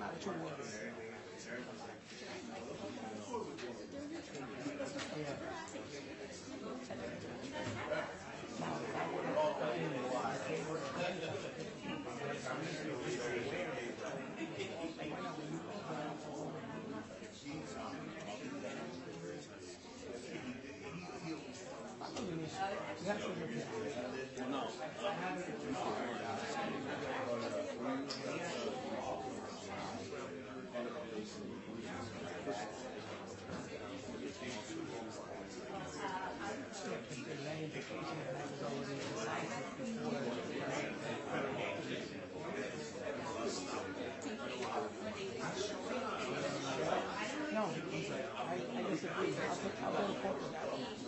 not too worried. Yeah. Now, if I would have No, I disagree. I'll go to court with that.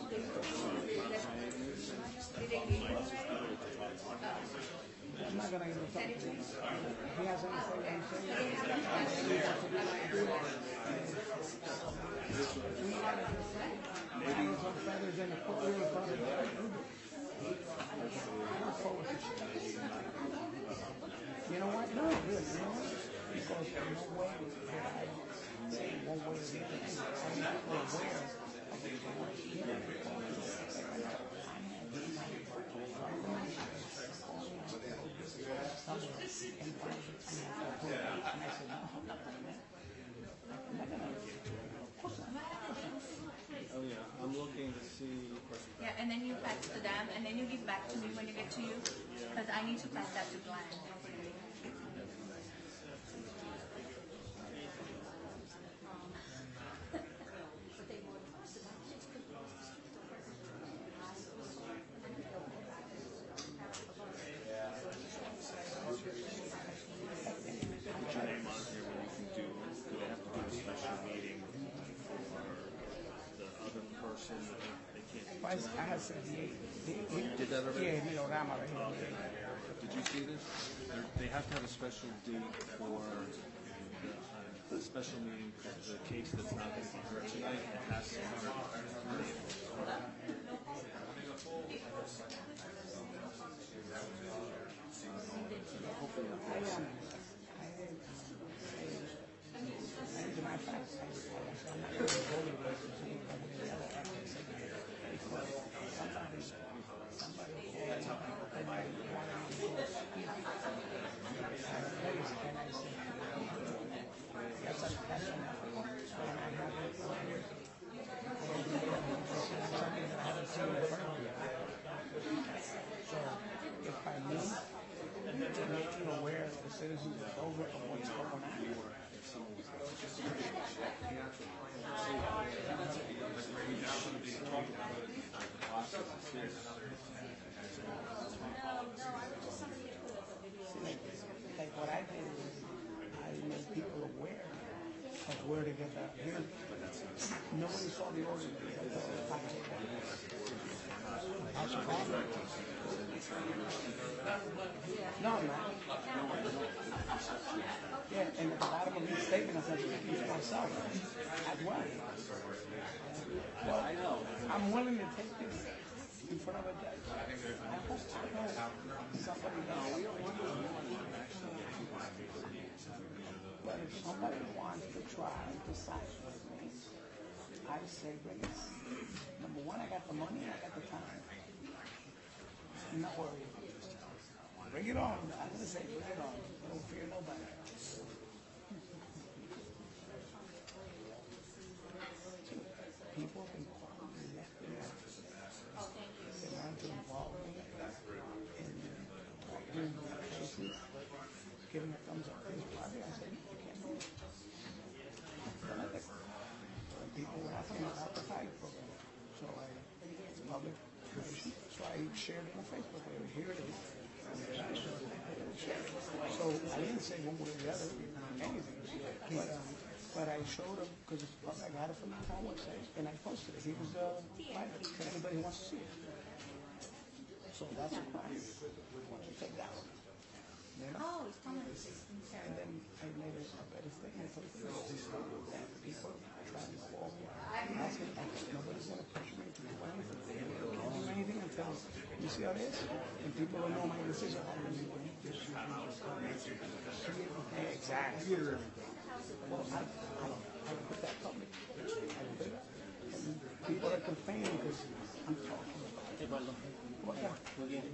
I'm not gonna even talk to him. If he has anything to say, some feathers in the courtroom probably. You know what? No, really, you know what? Because there's no way that I say one way or the other. I'm not aware of the Oh yeah, I'm looking to see. Yeah, and then you fax to them, and then you give back to me when you get to you, because I need to fax that to Glenn. I have 78. Did that already? Yeah, you know, I'm already. Did you see this? They have to have a special date for the special meeting for the case that's not going to be heard tonight. It has to be heard. Hopefully not. Aware of the citizens of Dover of what's going on. Like what I did is I made people aware of where to get that. Here, nobody saw the order. No, I'm not. Yeah, and at the bottom of each statement, I said, to myself as well. Well, I'm willing to take this in front of a judge. I hope somebody knows. But if somebody wants to try to side with me, I say, bring it. Number one, I got the money, I got the time. I'm not worried. Bring it on. I'm going to say, bring it on. I don't fear nobody. People have been quietly left in there. They want to involve me in doing cases, giving a thumbs up to his party. I said, you can't do it. And people were asking about the fight program. So it's public. So I shared it on Facebook. Here it is. So I didn't say one way or the other, anything. But I showed him, because I got it from the town website, and I posted it. He was private, to anybody who wants to see it. So that's a crime. Take that one. You know? Oh, it's coming. And then I made a better statement. That people trying to call me, asking, nobody's going to pressure me to do anything. I can't do anything until you see how it is. And people don't know my decision. Exactly. Well, I put that public. People are complaining because I'm talking about it. Hey, Barlo. Well, yeah. Muy bien.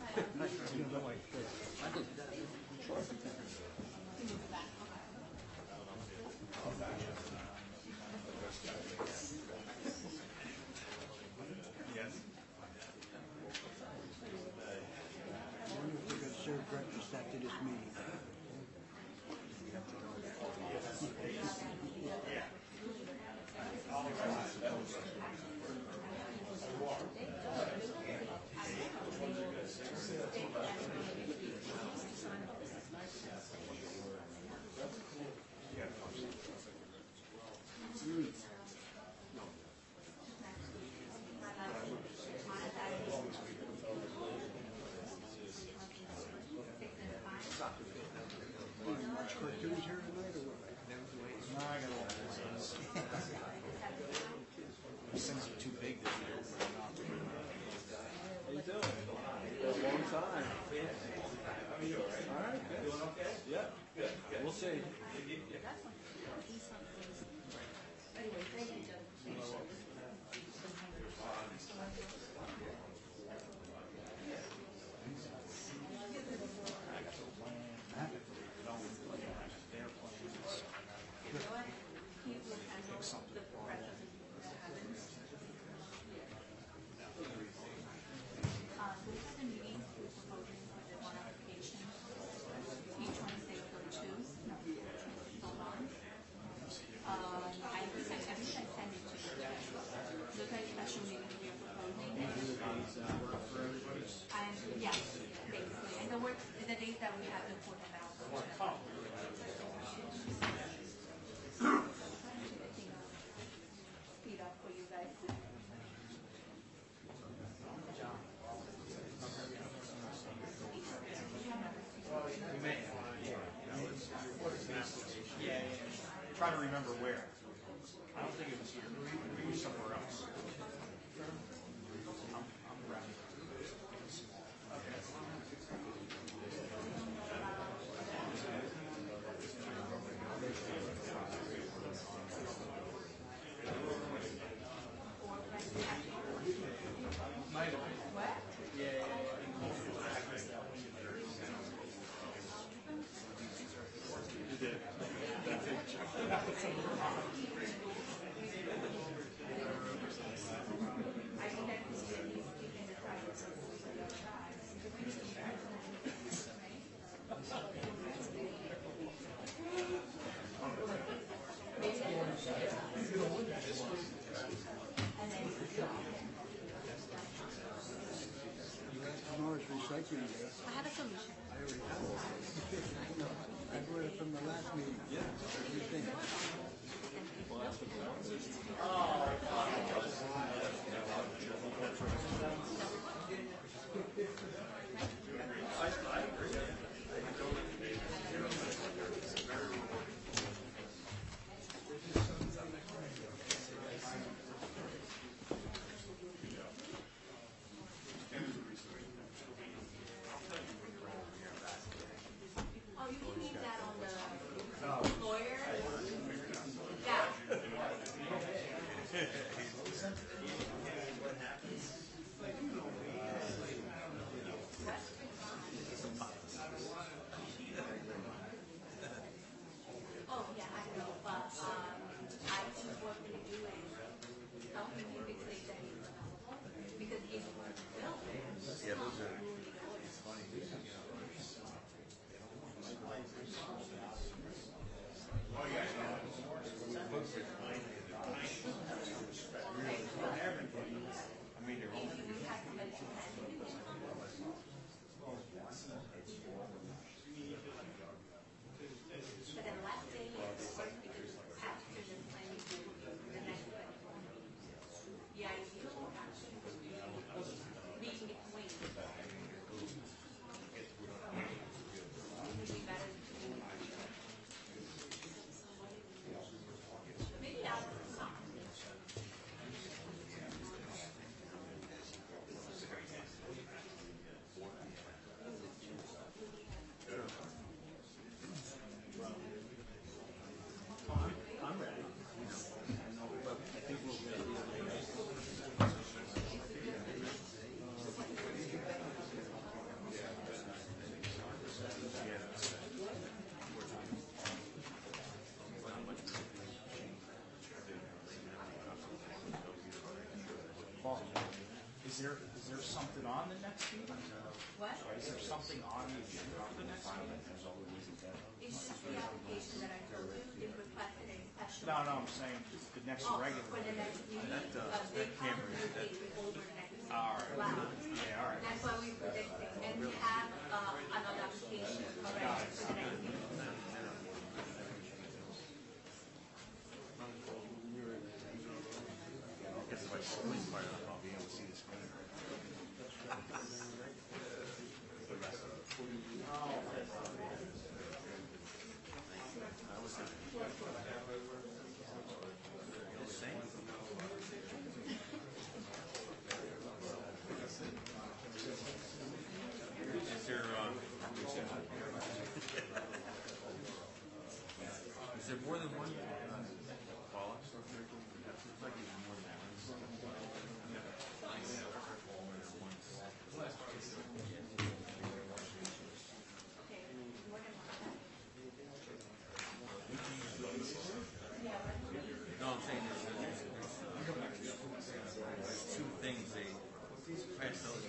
We're going to serve breakfast after this meeting. Watch cartoons here tonight or what? No, I gotta watch this. Those things are too big to be opening up. How you doing? A long time. All right, good. Doing okay? Yeah. Good. We'll see. Yes, basically. And the days that we have to put them out. Speed up for you guys. Trying to remember where. I don't think it was here. It was somewhere else. I'm around. Might have been. What? You did. I think that could be at least in the process. Tomorrow's recycling day. I have a solution. I already have it. I brought it from the last meeting. Yeah. What do you think? Oh, you can leave that on the lawyer. Yeah. I'm ready. But I think we'll be able to. Paul, is there something on the next meeting? What? Is there something on the agenda for the next meeting? It's just the application that I told you, they requested a special. No, I'm saying the next Oh, regular. for the next meeting, they probably will take it over next. All right. Wow. Yeah, all right. That's what we're predicting, and we have another application already for the next meeting. Guess if I squint hard enough, I'll be able to see the screen. The rest of it. Is there more than one Paula? It's like even more than No, I'm saying there's two things they passed out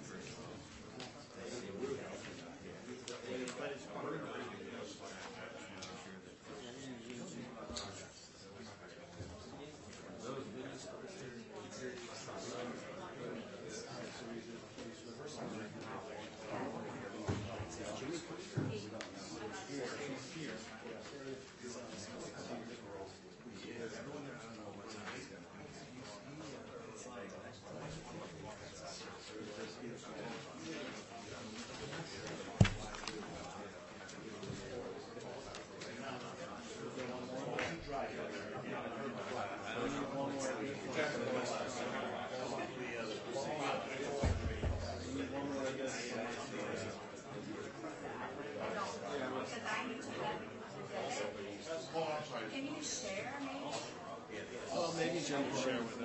Can you share maybe? Well, maybe Jen will share with them.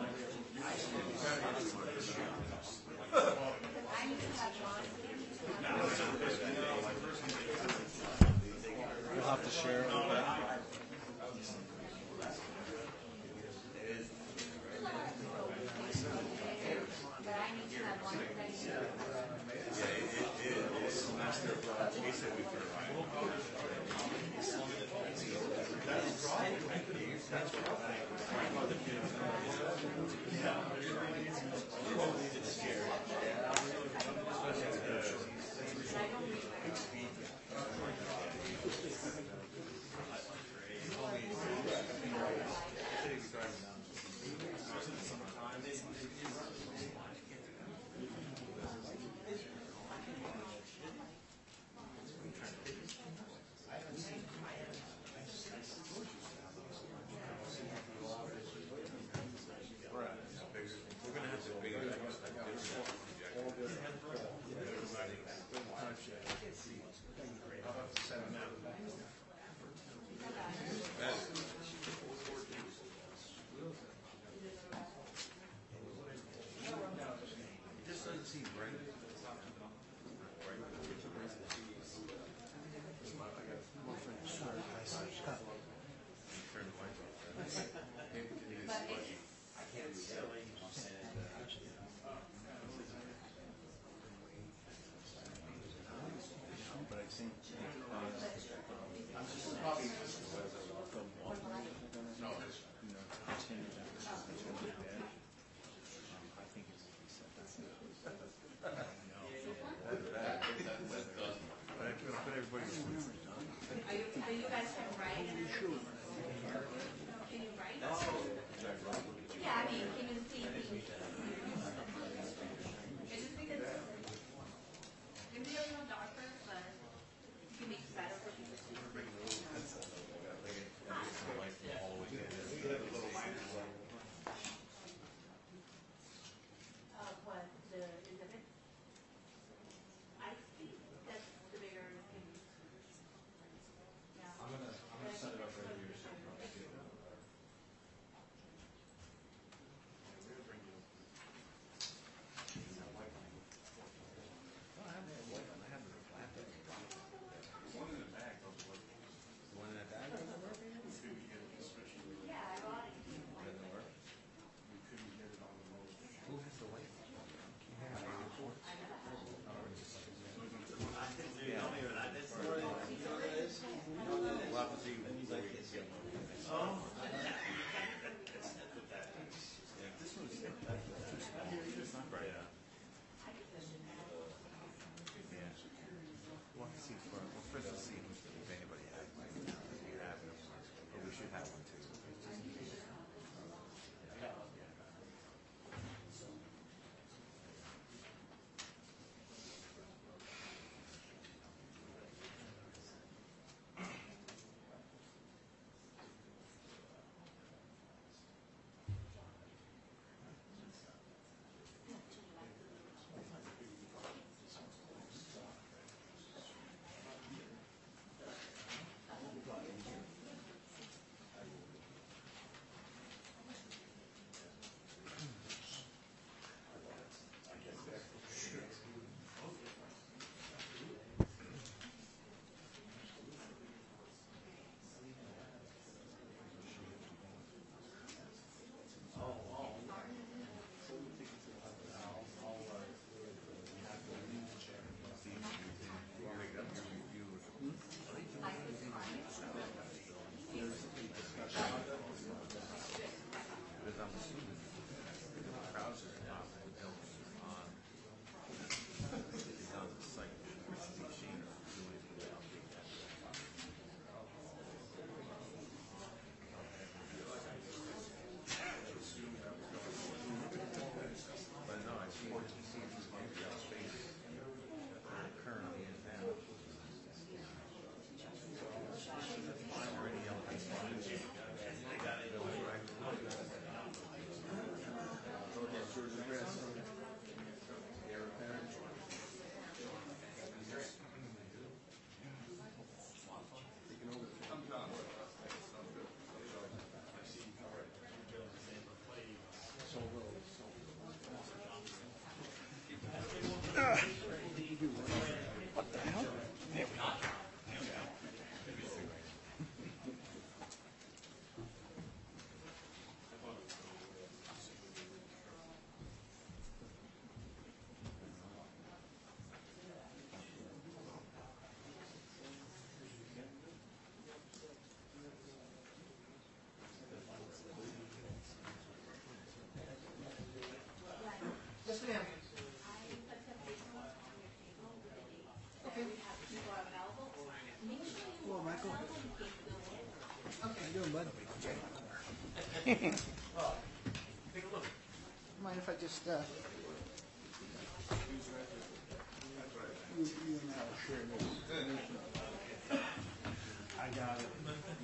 I need to have one. You'll have to share it with them. But I need to have one. But I think continue that discussion with Ed. I think it will be set back. But everybody's So you guys can write? Can you write? Yeah, I mean, can you see? It's just because it may be a little darker, but it makes it better for people to see. What, the exhibit? I see, that's the bigger, yeah. I'm gonna set it up right here. Take a look. Mind if I just, you and I will share this. I got it.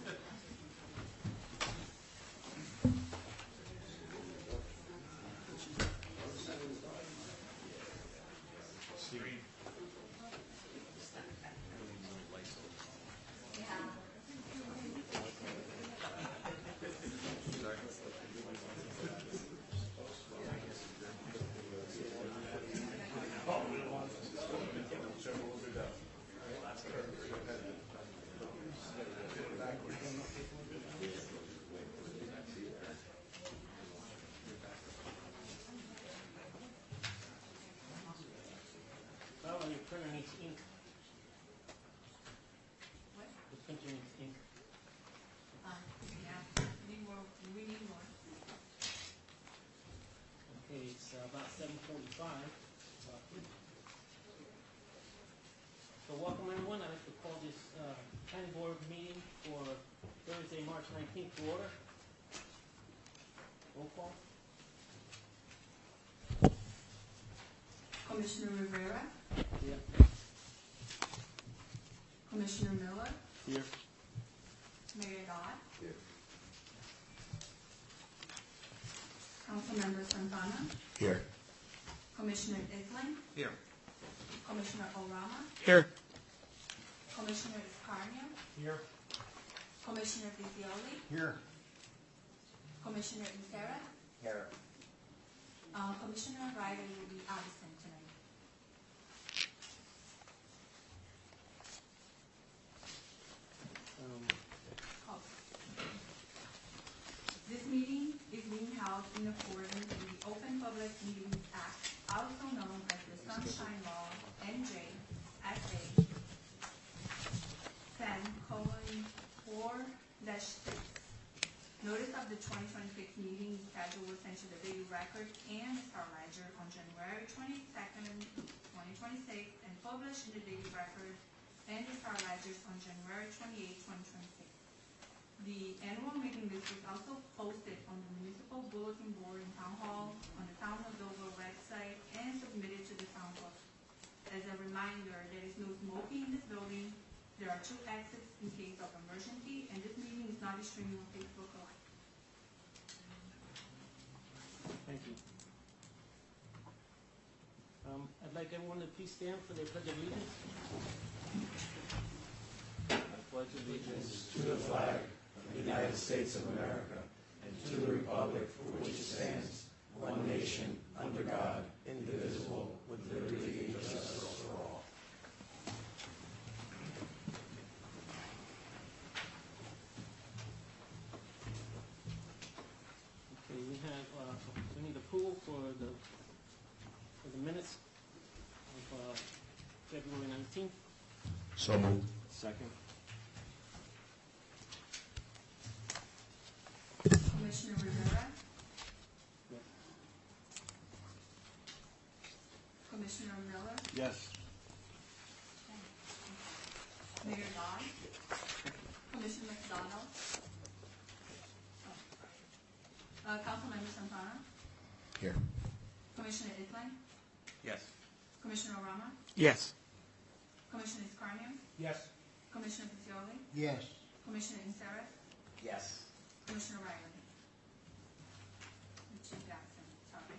Well, your printer needs ink. What? The printer needs ink. Yeah, we need more. Okay, it's about 7:45. So welcome everyone. I'd like to call this planning board meeting for Thursday, March 19th to order. Roll call. Commissioner Rivera, Here. Commissioner Miller, Here. Mayor Dodd. Councilmember Santana, Here. Commissioner Isling, Here. Commissioner Orama, Here. Commissioner Escarnio, Here. Commissioner Vizioli, Here. Commissioner Insera, Here. Commissioner Riley will be absent tonight. Oh. This meeting is being held in accordance with the Open Public Meetings Act, also known as the Sunshine Law, NJSA 10:4-6. Notice of the 2026 meeting schedule was sent to the Daily Record and the Star Ledger on January 22nd, 2026, and published in the Daily Record and the Star Ledgers on January 28, 2026. The annual meeting list was also posted on the Municipal Bulletin Board in Town Hall, on the Town of Dover website, and submitted to the Town Clerk. As a reminder, there is no smoking in this building. There are 2 exits in case of emergency, and this meeting is not streaming on Facebook Live. Thank you. I'd like everyone to please stand for their pledge of allegiance. I pledge allegiance To the flag of the United States of America and to the republic for which it stands, one nation, under God, indivisible, with liberty and justice for all. Okay, we need approval for the minutes of February 19th. So moved. Second. Commissioner Rivera, Yes. Commissioner Miller, Yes. Mayor Dodd, Commissioner McDonald, Councilmember Santana, Here. Commissioner Isling, Yes. Commissioner Orama, Yes. Commissioner Escarnio, Yes. Commissioner Vizioli, Yes. Commissioner Insera, Yes. Commissioner Riley. Chief Jackson, sorry.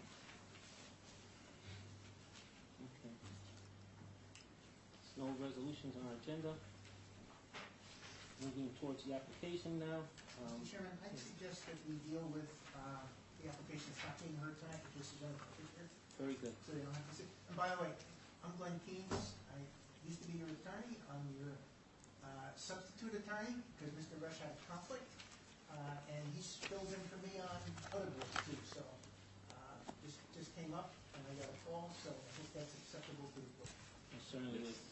Okay. There's no resolutions on our agenda. Moving towards the application now. Mr. Chairman, I'd suggest that we deal with the application that's not being heard tonight, because this is going to be here, Very good. so they don't have to sit. And by the way, I'm Glenn Keynes. I used to be your attorney. I'm your substitute attorney, because Mr. Rush had a conflict, and he's filled in for me on other boards too. So this just came up, and I got a call, so I think that's acceptable to the board. It certainly is.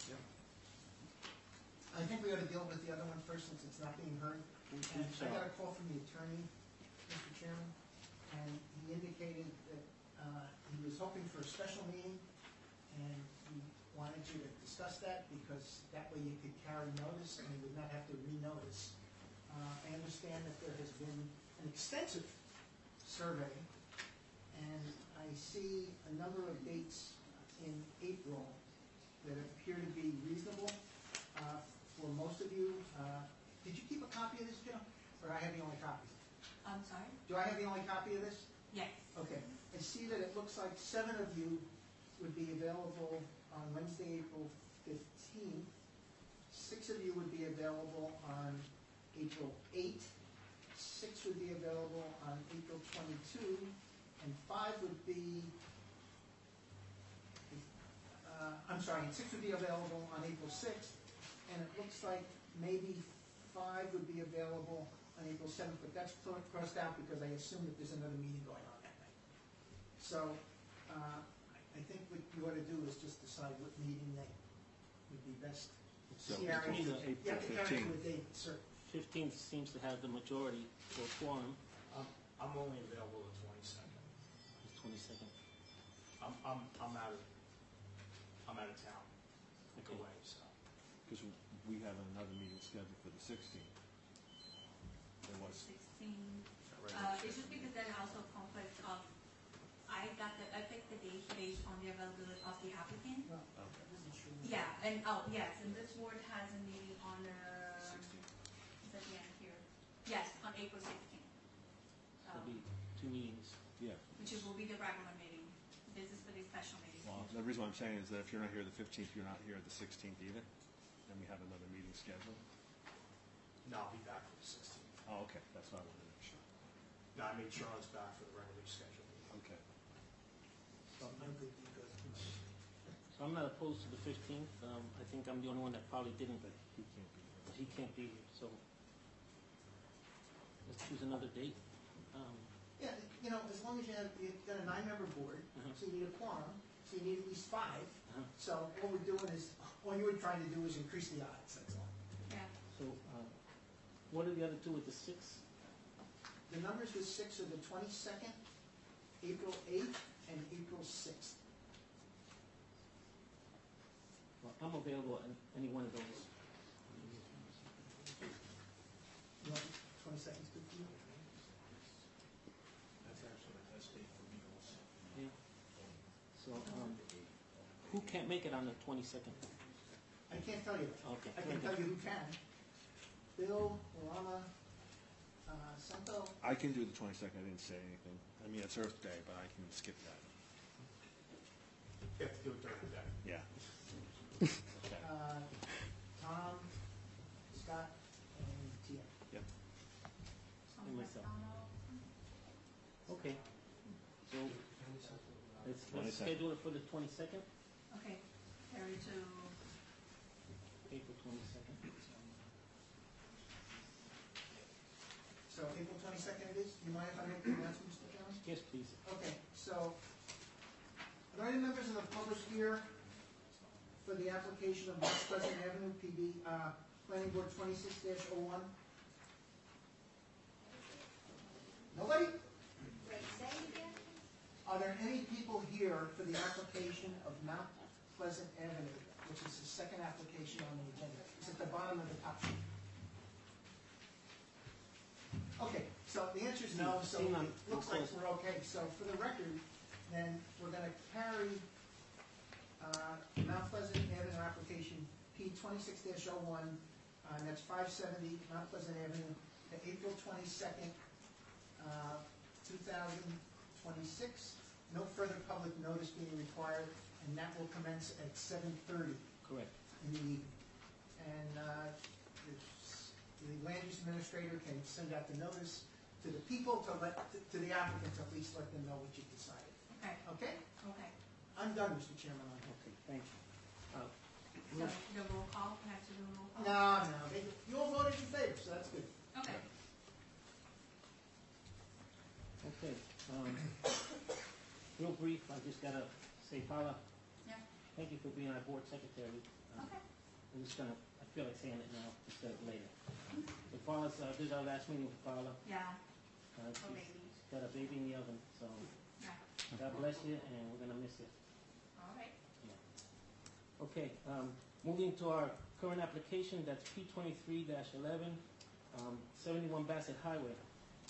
I think we ought to deal with the other one first, since it's not being heard. And I got a call from the attorney, Mr. Chairman, and he indicated that he was hoping for a special meeting, and he wanted you to discuss that, because that way you could carry notice, and you would not have to renotice. I understand that there has been an extensive survey, and I see a number of dates in April that appear to be reasonable for most of you. Did you keep a copy of this, Joe? Or I have the only copy? I'm sorry? Do I have the only copy of this? Yes. Okay. I see that it looks like 7 of you would be available on Wednesday, April 15th. 6 of you would be available on April 8th. 6 would be available on April 22, and 5 would be, I'm sorry, and 6 would be available on April 6th, and it looks like maybe 5 would be available on April 7th, but that's crossed out because I assume that there's another meeting going on that night. So I think what you ought to do is just decide what meeting night would be best. So Scenario. April Yeah, comparing 15th. to a date, sir. 15th seems to have the majority for quorum. I'm only available the 22nd. It's 22nd. I'm out of town, Okay. away, so. Because we have another meeting scheduled for the 16th. There was. 16. Right. It's just because that also conflicts of, I picked the date based on the availability of the applicant. Well, Okay. I wasn't sure. Yeah, and, oh, yes, and this board has a meeting on, 16th. it's at the end here. Yes, on April 16th. There'll be 2 meetings. Yeah. Which will be the regular meeting. This is for the special meeting. Well, the reason why I'm saying is that if you're not here the 15th, you're not here the 16th either. Then we have another meeting scheduled. No, I'll be back for the 16th. Oh, okay. That's what I wanted to make sure. No, I made sure I was back for the regularly scheduled meeting. Okay. So I'm good, you good. So I'm not opposed to the 15th. I think I'm the only one that probably didn't, But he can't be here. but he can't be here, so let's choose another date. Yeah, you know, as long as you've got a 9-member board, so you need a quorum, so you need at least 5. So all we're doing is, all you were trying to do is increase the odds, that's all. Yeah. So what are the other 2 with the 6th? The numbers with 6 are the 22nd, April 8th, and April 6th. Well, I'm available on any one of those. You want 22nd good for you? That's actually the best date for me also. Yeah. So who can't make it on the 22nd? I can't tell you that. Okay. I can tell you who can. Bill, Rama, Santo. I can do the 22nd. I didn't say anything. I mean, it's Earth Day, but I can skip that. You have to do it during the day. Yeah. Okay. Tom, Scott, and Tia. Yep. And myself. Okay. So let's 22nd. schedule it for the 22nd, Okay, carry to, April 22nd. So April 22nd it is. Do you mind if I make the announcement, Mr. Chairman? Yes, please. Okay, so, are there any members of the public here for the application of West Pleasant Avenue, PB, Planning Board 26-01? Nobody? Wait, say it again? Are there any people here for the application of Mount Pleasant Avenue, which is the second application on the agenda? It's at the bottom of the top sheet. Okay, so the answer is no, so Seeing none, it looks like we're okay. So for the record, then we're going to carry Mount Pleasant Avenue application P 26-01, and that's 570 Mount Pleasant Avenue, to April 22nd, 2026. No further public notice being required, and that will commence at 7:30 Correct. in the evening. And the land use administrator can send out the notice to the people, to the applicants, at least let them know what you decided. okay, Okay? okay. I'm done, Mr. Chairman. on that. Okay, thank you. So the roll call, we have to do a roll call? No, you all voted in favor, so that's good. Okay. Okay. Real brief, I just gotta say, Paula, Yeah, thank you for being our board secretary. okay. I'm just gonna, I feel like saying it now instead of later. So Paula's, this is our last meeting with Paula. Yeah, She's for baby. got a baby in the oven, so Yeah, God bless you, and we're gonna miss you. all right. Okay, moving to our current application, that's P 23-11, 71 Bassett Highway.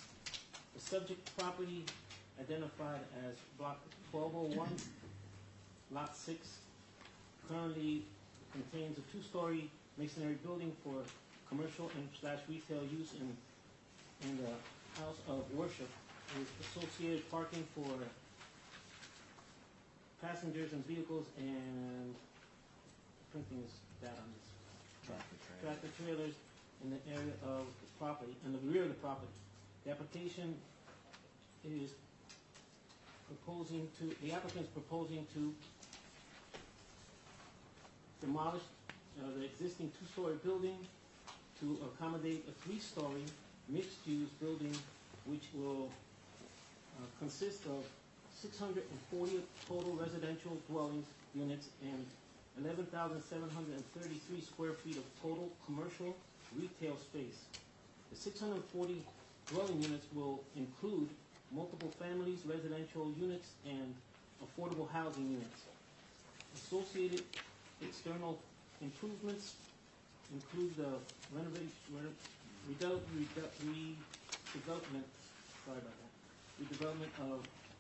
The subject property identified as Block 1201, Lot 6, currently contains a two-story masonry building for commercial and / retail use in the house of worship, with associated parking for passengers and vehicles, and printing is that on this. Tractor trailers in the area of the property, in the rear of the property. The application is the applicant is proposing to demolish the existing two-story building to accommodate a three-story mixed-use building, which will consist of 640 total residential dwelling units and 11,733 square feet of total commercial retail space. The 640 dwelling units will include multiple families, residential units, and affordable housing units. Associated external improvements include the redevelopment of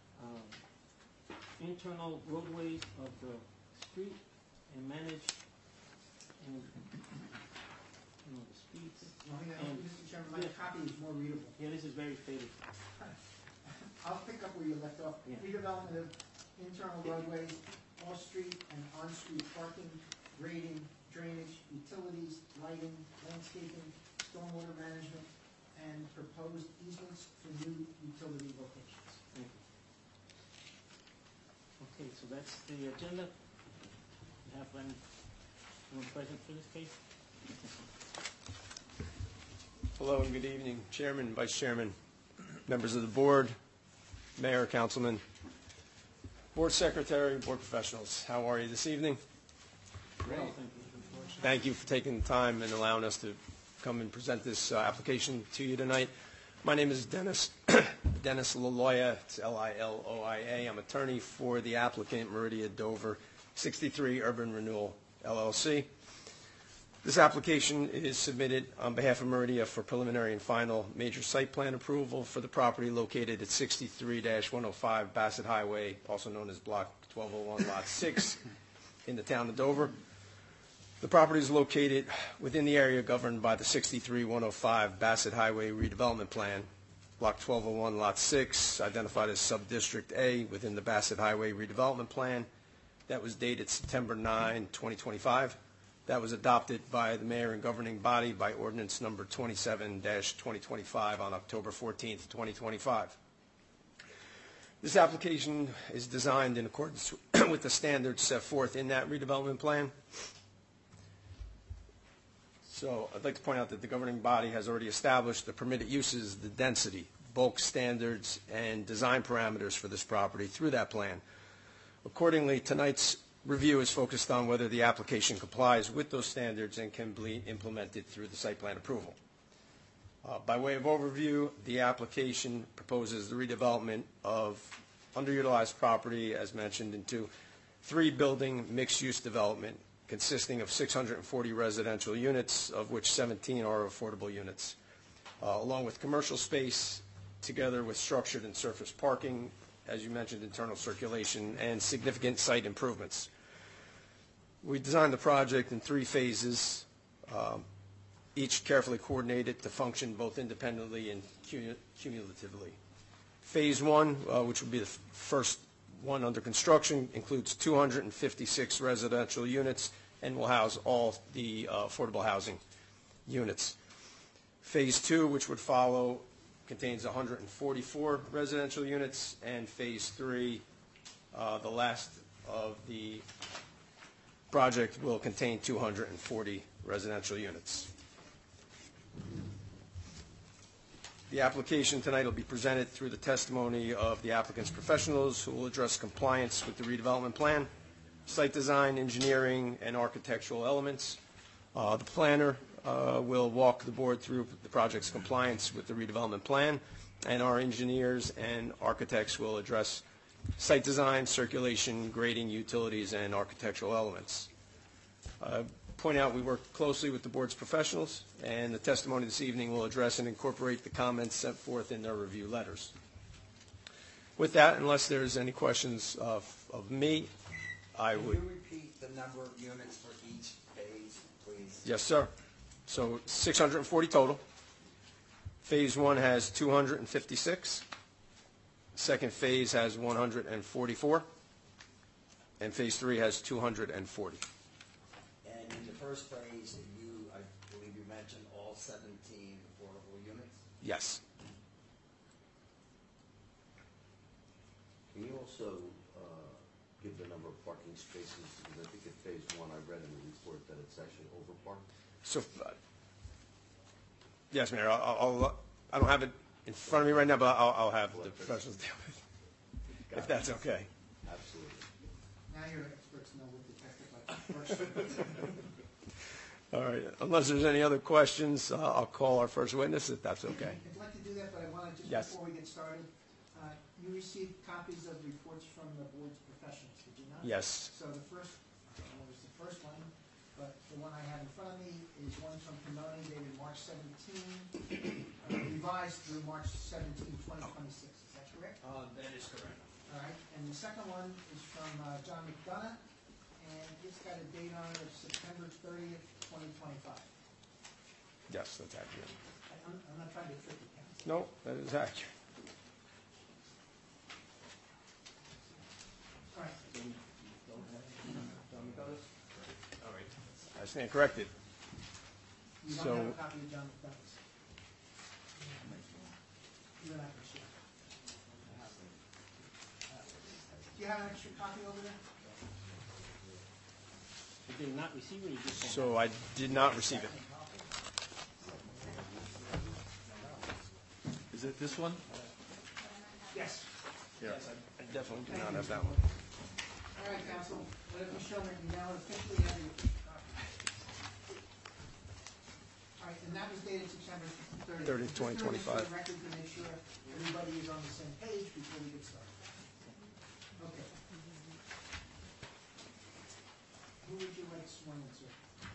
internal roadways of the street and manage the streets. Mr. Chairman, my copy is more readable. Yeah, this is very faded. I'll pick up where you left off. Yeah. Redevelopment of internal roadways, off-street and on-street parking, grading, drainage, utilities, lighting, landscaping, stormwater management, and proposed easements for new utility locations. Thank you. Okay, so that's the agenda. We have anyone present for this case? Hello and good evening, Chairman, Vice Chairman, members of the board, Mayor, Councilman, Board Secretary, Board Professionals. How are you this evening? Great. Thank you. Thank you for taking the time and allowing us to come and present this application to you tonight. My name is Dennis Laloya. It's Liloia. I'm attorney for the applicant, Meridia Dover 63 Urban Renewal, LLC. This application is submitted on behalf of Meridia for preliminary and final major site plan approval for the property located at 63-105 Bassett Highway, also known as Block 1201, Lot 6, in the town of Dover. The property is located within the area governed by the 63-105 Bassett Highway redevelopment plan, Block 1201, Lot 6, identified as Subdistrict A within the Bassett Highway redevelopment plan. That was dated September 9, 2025. That was adopted by the mayor and governing body by ordinance number 27-2025 on October 14, 2025. This application is designed in accordance with the standards set forth in that redevelopment plan. So I'd like to point out that the governing body has already established the permitted uses, the density, bulk standards, and design parameters for this property through that plan. Accordingly, tonight's review is focused on whether the application complies with those standards and can be implemented through the site plan approval. By way of overview, the application proposes the redevelopment of underutilized property, as mentioned, into 3-building mixed-use development consisting of 640 residential units, of which 17 are affordable units, along with commercial space, together with structured and surface parking, as you mentioned, internal circulation, and significant site improvements. We designed the project in 3 phases, each carefully coordinated to function both independently and cumulatively. Phase 1, which would be the first one under construction, includes 256 residential units and will house all the affordable housing units. Phase 2, which would follow, contains 144 residential units, and Phase 3, the last of the project, will contain 240 residential units. The application tonight will be presented through the testimony of the applicant's professionals who will address compliance with the redevelopment plan, site design, engineering, and architectural elements. The planner will walk the board through the project's compliance with the redevelopment plan, and our engineers and architects will address site design, circulation, grading, utilities, and architectural elements. point out, we worked closely with the board's professionals, and the testimony this evening will address and incorporate the comments set forth in their review letters. With that, unless there's any questions of me, I would... Can you repeat the number of units for each phase, please? Yes, sir. So 640 total. Phase 1 has 256. Second phase has 144. And phase 3 has 240. And in the first phase, I believe you mentioned all 17 affordable units? Yes. Can you also give the number of parking spaces? Because I think at phase 1, I read in the report that it's actually overparked. So, yes, Mayor, I don't have it in front of me right now, but I'll have the professionals deal with it, if that's okay. Absolutely. Now your experts know what the technical works. All right. Unless there's any other questions, I'll call our first witness, if that's okay. I'd like to do that, but I want to just, Yes. before we get started, you received copies of reports from the board's professionals, did you not? Yes. So the first, I don't know if it's the first one, but the one I have in front of me is one from Pinoni dated March 17, revised through March 17, 2026. Is that correct? That is correct. All right. And the second one is from John McDonough, and it's got a date on it of September 30th, 2025. Yes, that's accurate. I'm not trying to trick you, Counsel. No, that is accurate. All right. All right. I stand corrected. You don't So- have a copy of John McDonough's? You're not going to share. Do you have an extra copy over there? Did they not receive it? Or you just sent So I did not receive it. Is it this one? Yes. Yes, I definitely do not have that one. All right, counsel, let it be shown that you now officially have your... All right, and that was dated September 30th. 30th, 2025. Just for the record to make sure everybody is on the same page before we get started. Okay. Who would you like sworn in, sir?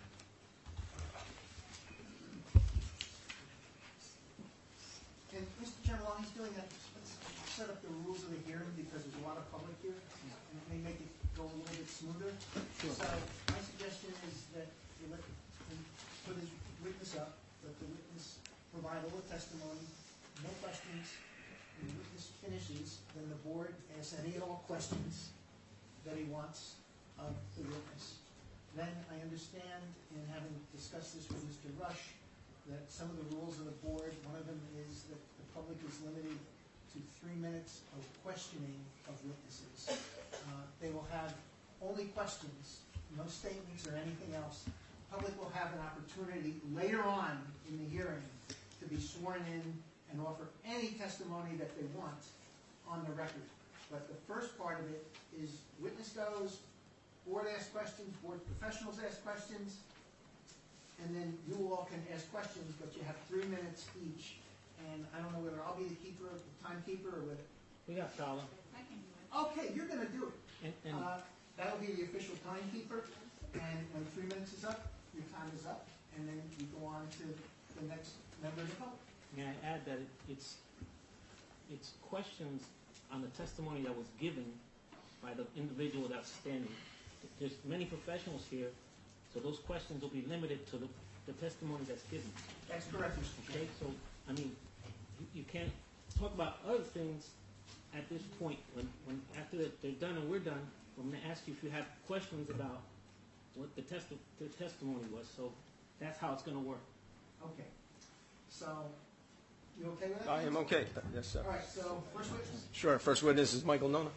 And Mr. Chairman, while he's doing that, let's set up the rules of the hearing because there's a lot of public here, and it may make it go a little bit smoother. So my suggestion is that you let him put his witness up, let the witness provide all the testimony, no questions. When the witness finishes, then the board asks any and all questions that he wants of the witness. Then I understand, in having discussed this with Mr. Rush, that some of the rules of the board, one of them is that the public is limited to 3 minutes of questioning of witnesses. They will have only questions, no statements or anything else. The public will have an opportunity later on in the hearing to be sworn in and offer any testimony that they want on the record. But the first part of it is witness goes, board asks questions, board professionals ask questions, and then you all can ask questions, but you have 3 minutes each. And I don't know whether I'll be the timekeeper, or whether... We got Fowler. I can do it. Okay, you're going to do it. And That'll be the official timekeeper, and when 3 minutes is up, your time is up, and then you go on to the next member of the public. may I add that it's questions on the testimony that was given by the individual that's standing. There's many professionals here, so those questions will be limited to the testimony that's given. That's correct, Mr. Chair. Okay, so, I mean, you can't talk about other things at this point. When after they're done and we're done, I'm going to ask you if you have questions about what the testimony was. So that's how it's going to work. Okay. So, you okay with that? I am okay. Yes, sir. All right, so first witness. Sure. First witness is Michael Nona.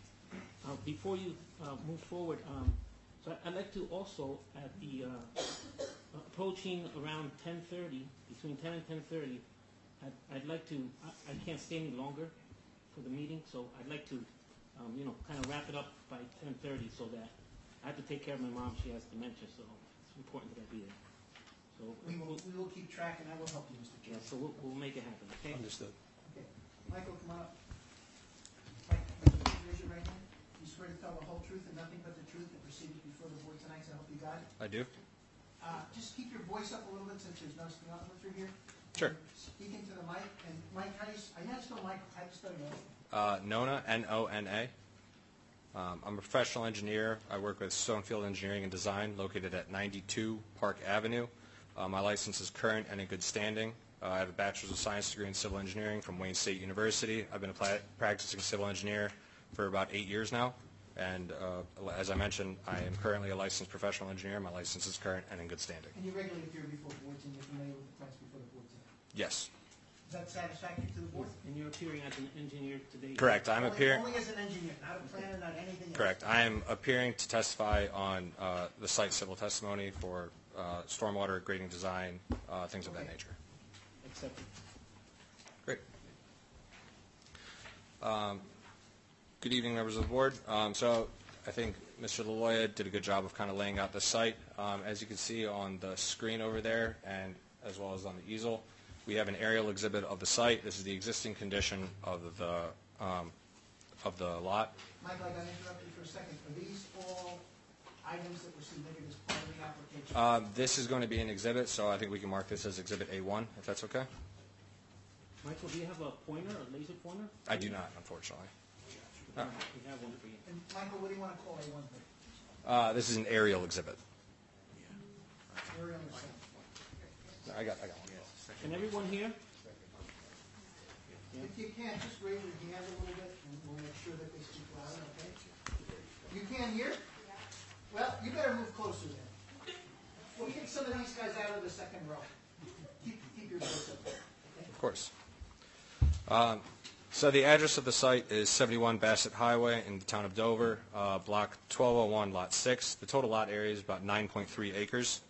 Before you move forward, so I'd like to also, at the approaching around 10:30, between 10 and 10:30, I'd like to, I can't stay any longer for the meeting, so I'd like to, kind of wrap it up by 10:30 so that I have to take care of my mom. She has dementia, so it's important that I be there. So We will keep track, and I will help you, Mr. Chair. yeah, so we'll make it happen, okay? Understood. Okay. Michael, come on up. Mike, raise your right hand. You swear to tell the whole truth and nothing but the truth and proceeded before the board tonight, so help you God? I do. just keep your voice up a little bit since there's no stenographer here. Sure. Speak into the mic, and Mike, how do you spell Mike? How do you spell your name? Nona, N-O-N-A. I'm a professional engineer. I work with Stonefield Engineering and Design, located at 92 Park Avenue. My license is current and in good standing. I have a Bachelor's of Science degree in Civil Engineering from Wayne State University. I've been a practicing civil engineer for about 8 years now. And as I mentioned, I am currently a licensed professional engineer. My license is current and in good standing. And you regularly appear before boards, and you're familiar with the plans before the boards? Yes. Is that satisfactory to the board? And you're appearing as an engineer today? Correct. I'm appearing. Only as an engineer, not a planner, not anything else. Correct. I am appearing to testify on the site civil testimony for stormwater, grading design, things of that nature. Accepted. Great. Good evening, members of the board. So I think Mr. Laloya did a good job of kind of laying out the site. As you can see on the screen over there, and as well as on the easel, we have an aerial exhibit of the site. This is the existing condition of the lot. Michael, I got to interrupt you for a second. Are these all items that were submitted as part of the application? This is going to be an exhibit, so I think we can mark this as Exhibit A1, if that's okay. Michael, do you have a pointer, a laser pointer? I do not, unfortunately. We have one for you. And Michael, what do you want to call A1? This is an aerial exhibit. Very understandable. I got one. Can everyone hear? If you can, just raise your hand a little bit, and we'll make sure that they speak loud, okay? You can hear? Well, you better move closer then. We'll kick some of these guys out of the second row. Keep your voice up, okay? Of course. So the address of the site is 71 Bassett Highway in the town of Dover, block 1201, lot 6. The total lot area is about 9.3 acres.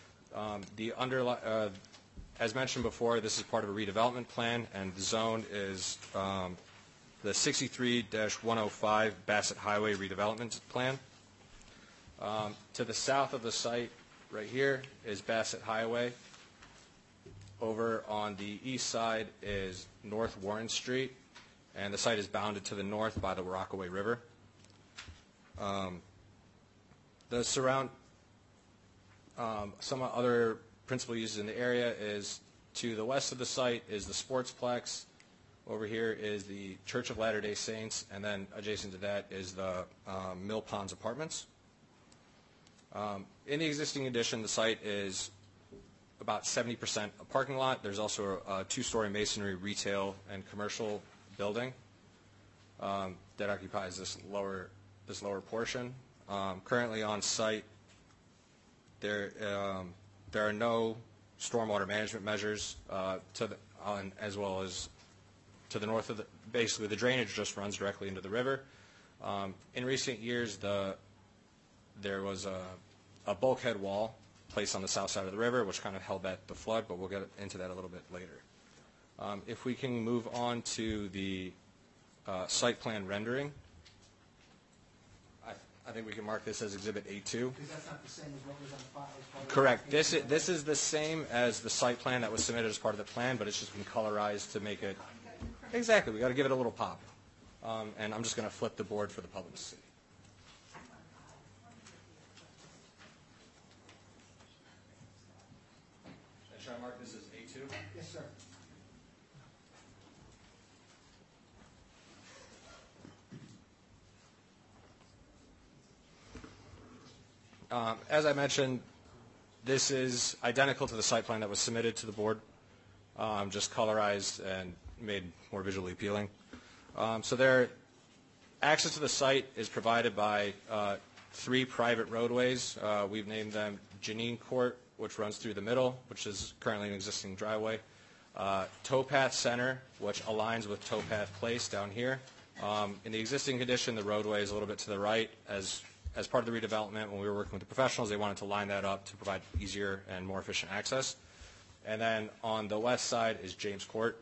As mentioned before, this is part of a redevelopment plan, and the zone is the 63-105 Bassett Highway redevelopment plan. To the south of the site, right here, is Bassett Highway. Over on the east side is North Warren Street, and the site is bounded to the north by the Rockaway River. Some other principal uses in the area is to the west of the site is the Sportsplex. Over here is the Church of Latter-day Saints, and then adjacent to that is the Mill Ponds Apartments. In the existing addition, the site is about 70% a parking lot. There's also a two-story masonry retail and commercial building that occupies this lower portion. Currently on site, there are no stormwater management measures as well as to the north of basically the drainage just runs directly into the river. In recent years, there was a bulkhead wall placed on the south side of the river, which kind of held back the flood, but we'll get into that a little bit later. If we can move on to the site plan rendering, I think we can mark this as Exhibit A2. Because that's not the same as what was on file as part of the Correct. application. This is the same as the site plan that was submitted as part of the plan, but it's just been colorized to make it exactly. We got to give it a little pop, and I'm just going to flip the board for the public to see. And should I mark this as A2? Yes, sir. As I mentioned, this is identical to the site plan that was submitted to the board, just colorized and made more visually appealing. Access to the site is provided by 3 private roadways. We've named them Janine Court, which runs through the middle, which is currently an existing driveway. Towpath Center, which aligns with Towpath Place down here. In the existing condition, the roadway is a little bit to the right. As part of the redevelopment, when we were working with the professionals, they wanted to line that up to provide easier and more efficient access. And then on the west side is James Court.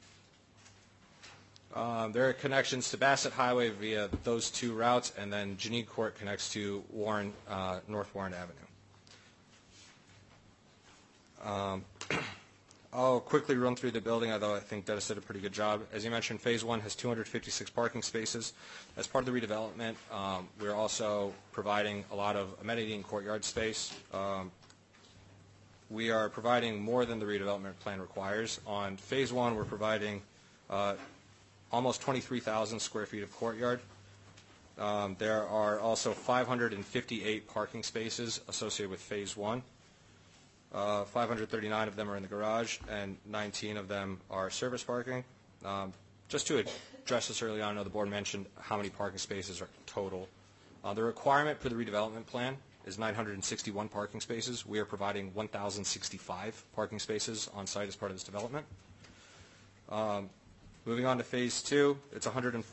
There are connections to Bassett Highway via those 2 routes, and then Janine Court connects to North Warren Avenue. I'll quickly run through the building, although I think Dennis did a pretty good job. As you mentioned, Phase 1 has 256 parking spaces. As part of the redevelopment, we're also providing a lot of amenity and courtyard space. we are providing more than the redevelopment plan requires. On phase 1, we're providing almost 23,000 square feet of courtyard. There are also 558 parking spaces associated with phase 1. 539 of them are in the garage, and 19 of them are service parking. Just to address this early on, I know the board mentioned how many parking spaces are total. The requirement for the redevelopment plan is 961 parking spaces. We are providing 1,065 parking spaces on site as part of this development. Moving on to phase 2, it's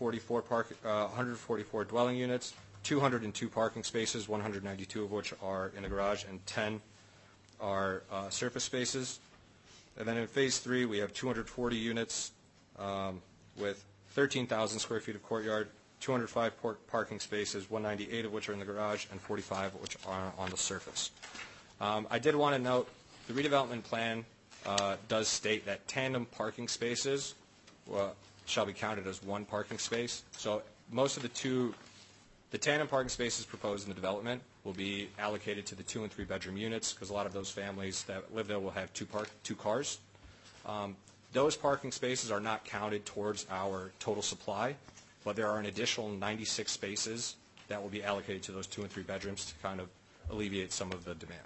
144 dwelling units, 202 parking spaces, 192 of which are in the garage, and 10 are surface spaces. And then in phase 3, we have 240 units with 13,000 square feet of courtyard, 205 parking spaces, 198 of which are in the garage, and 45 of which are on the surface. I did want to note the redevelopment plan does state that tandem parking spaces shall be counted as one parking space. So most of the tandem parking spaces proposed in the development will be allocated to the 2- and 3-bedroom units, because a lot of those families that live there will have two cars. Those parking spaces are not counted towards our total supply, but there are an additional 96 spaces that will be allocated to those 2- and 3-bedrooms to kind of alleviate some of the demand.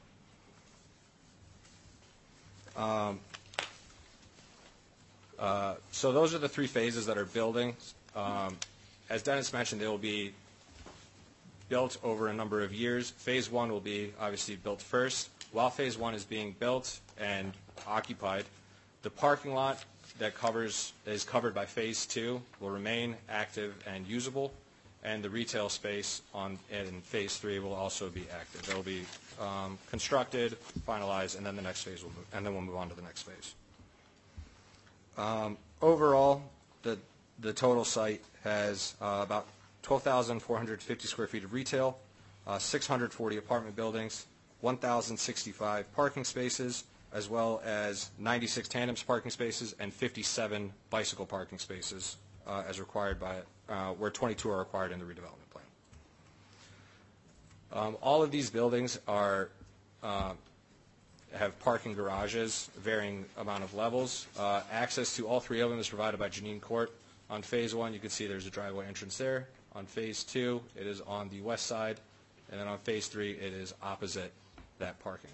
So those are the 3 phases that are building. As Dennis mentioned, they will be built over a number of years. Phase 1 will be obviously built first. While phase 1 is being built and occupied, the parking lot that is covered by phase 2 will remain active and usable, and the retail space in phase 3 will also be active. They will be constructed, finalized, and then the next phase we'll move on to the next phase. Overall, the total site has about 12,450 square feet of retail, 640 apartment buildings, 1,065 parking spaces, as well as 96 tandems parking spaces and 57 bicycle parking spaces as required by where 22 are required in the redevelopment plan. All of these buildings have parking garages, varying amount of levels. Access to all 3 of them is provided by Janine Court. On phase 1, you can see there's a driveway entrance there. On phase 2, it is on the west side, and then on phase 3, it is opposite that parking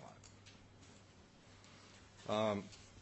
lot.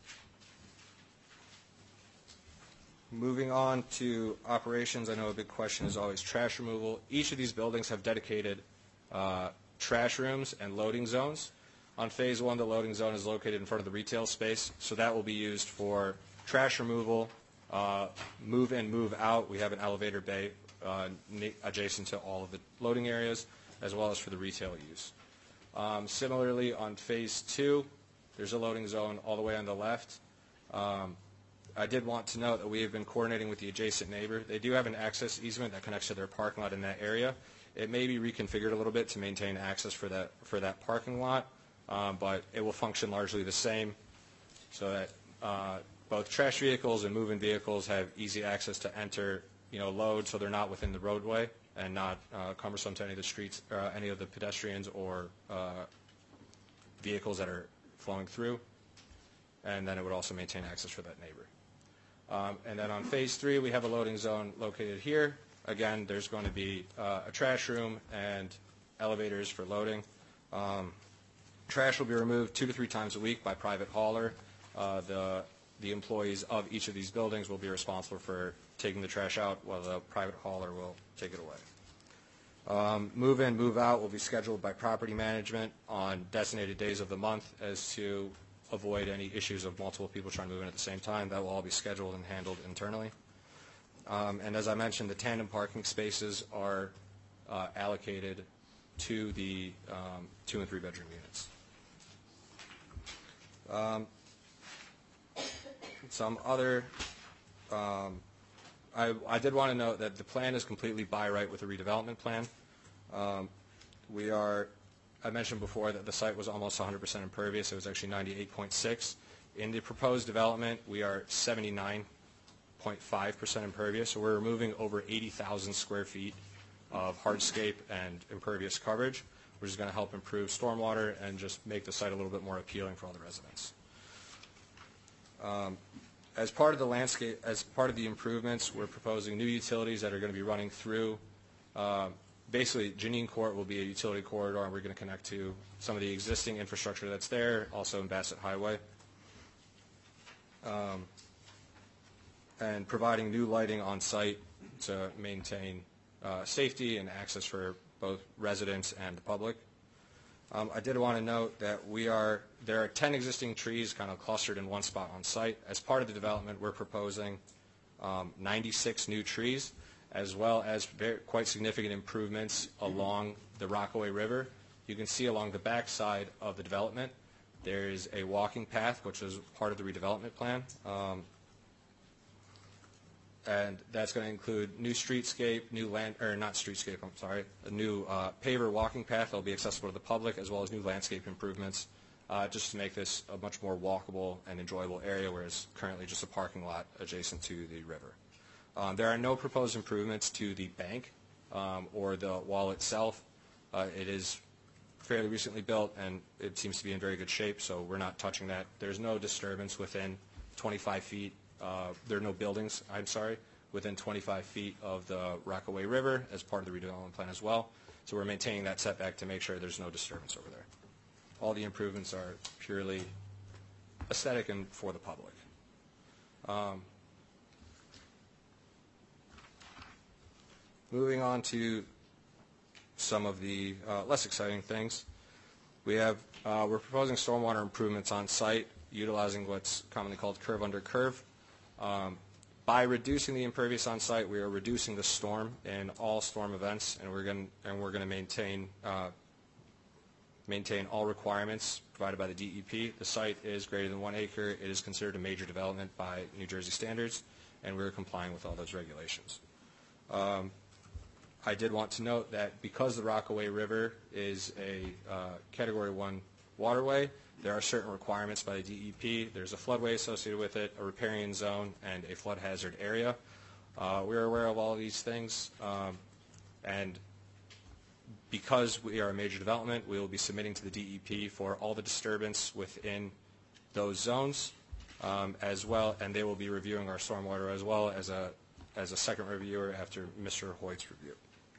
Moving on to operations, I know a big question is always trash removal. Each of these buildings have dedicated trash rooms and loading zones. On phase 1, the loading zone is located in front of the retail space, so that will be used for trash removal, move in, move out. We have an elevator bay adjacent to all of the loading areas, as well as for the retail use. Similarly, on phase 2, there's a loading zone all the way on the left. I did want to note that we have been coordinating with the adjacent neighbor. They do have an access easement that connects to their parking lot in that area. It may be reconfigured a little bit to maintain access for that parking lot, but it will function largely the same, so that both trash vehicles and move-in vehicles have easy access to enter, load, so they're not within the roadway and not cumbersome to any of the streets, any of the pedestrians or vehicles that are flowing through. And then it would also maintain access for that neighbor. And then on phase 3, we have a loading zone located here. Again, there's going to be a trash room and elevators for loading. Trash will be removed 2 to 3 times a week by private hauler. The employees of each of these buildings will be responsible for taking the trash out, while the private hauler will take it away. Move in, move out will be scheduled by property management on designated days of the month as to avoid any issues of multiple people trying to move in at the same time. That will all be scheduled and handled internally. And as I mentioned, the tandem parking spaces are allocated to the 2- and 3-bedroom units. Some other, I did want to note that the plan is completely by right with the redevelopment plan. I mentioned before that the site was almost 100% impervious. It was actually 98.6. In the proposed development, we are 79.5% impervious, so we're removing over 80,000 square feet of hardscape and impervious coverage. which is going to help improve stormwater and just make the site a little bit more appealing for all the residents. As part of the landscape, as part of the improvements, we're proposing new utilities that are going to be running through. Basically, Janine Court will be a utility corridor, and we're going to connect to some of the existing infrastructure that's there, also in Bassett Highway. And providing new lighting on site to maintain safety and access for both residents and the public. I did want to note that there are 10 existing trees kind of clustered in one spot on site. As part of the development, we're proposing 96 new trees, as well as quite significant improvements along the Rockaway River. You can see along the back side of the development, there is a walking path, which is part of the redevelopment plan. And that's going to include new streetscape, a new paver walking path that will be accessible to the public, as well as new landscape improvements, just to make this a much more walkable and enjoyable area, whereas currently just a parking lot adjacent to the river. There are no proposed improvements to the bank or the wall itself. It is fairly recently built, and it seems to be in very good shape, so we're not touching that. There's no disturbance within 25 feet. There are no buildings, within 25 feet of the Rockaway River as part of the redevelopment plan as well. So we're maintaining that setback to make sure there's no disturbance over there. All the improvements are purely aesthetic and for the public. Moving on to some of the less exciting things. We're proposing stormwater improvements on site, utilizing what's commonly called curve under curve. By reducing the impervious on site, we are reducing the storm in all storm events, and we're going to maintain all requirements provided by the DEP. The site is greater than 1 acre. It is considered a major development by New Jersey standards, and we're complying with all those regulations. I did want to note that because the Rockaway River is a Category 1 waterway, there are certain requirements by the DEP. There's a floodway associated with it, a riparian zone, and a flood hazard area. We're aware of all these things, and because we are a major development, we will be submitting to the DEP for all the disturbance within those zones as well, and they will be reviewing our stormwater as well as a second reviewer after Mr. Hoyt's review.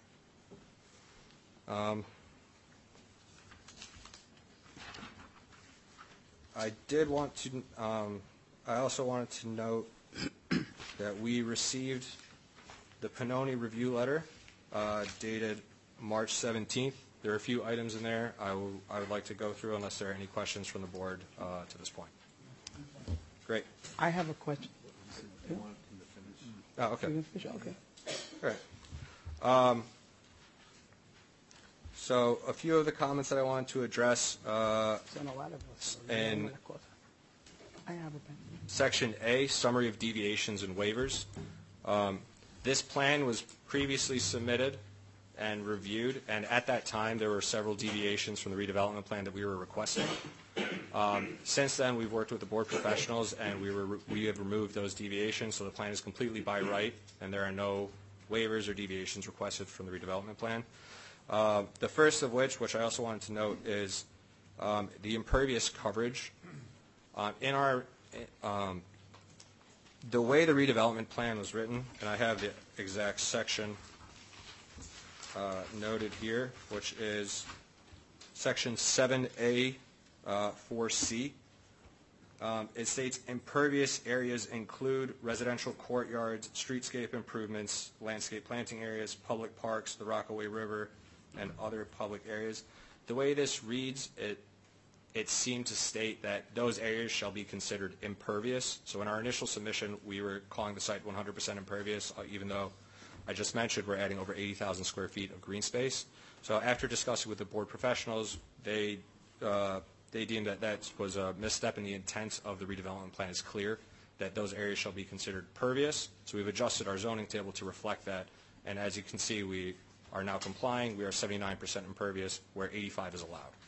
I also wanted to note that we received the Pannoni review letter dated March 17th. There are a few items in there I would like to go through unless there are any questions from the board to this point. Great. I have a question. Oh, okay. Okay. All right. So a few of the comments that I wanted to address in Section A, Summary of Deviations and Waivers. This plan was previously submitted and reviewed, and at that time there were several deviations from the redevelopment plan that we were requesting. Since then, we've worked with the board professionals, and we have removed those deviations, so the plan is completely by right, and there are no waivers or deviations requested from the redevelopment plan. The first of which I also wanted to note, is the impervious coverage. The way the redevelopment plan was written, and I have the exact section noted here, which is Section 7A 4C. It states impervious areas include residential courtyards, streetscape improvements, landscape planting areas, public parks, the Rockaway River, and other public areas. The way this reads, it seemed to state that those areas shall be considered impervious. So in our initial submission, we were calling the site 100% impervious, even though I just mentioned we're adding over 80,000 square feet of green space. So after discussing with the board professionals, they deemed that that was a misstep, and the intent of the redevelopment plan is clear, that those areas shall be considered pervious. So we've adjusted our zoning table to reflect that, and as you can see, we are now complying. We are 79% impervious, where 85 is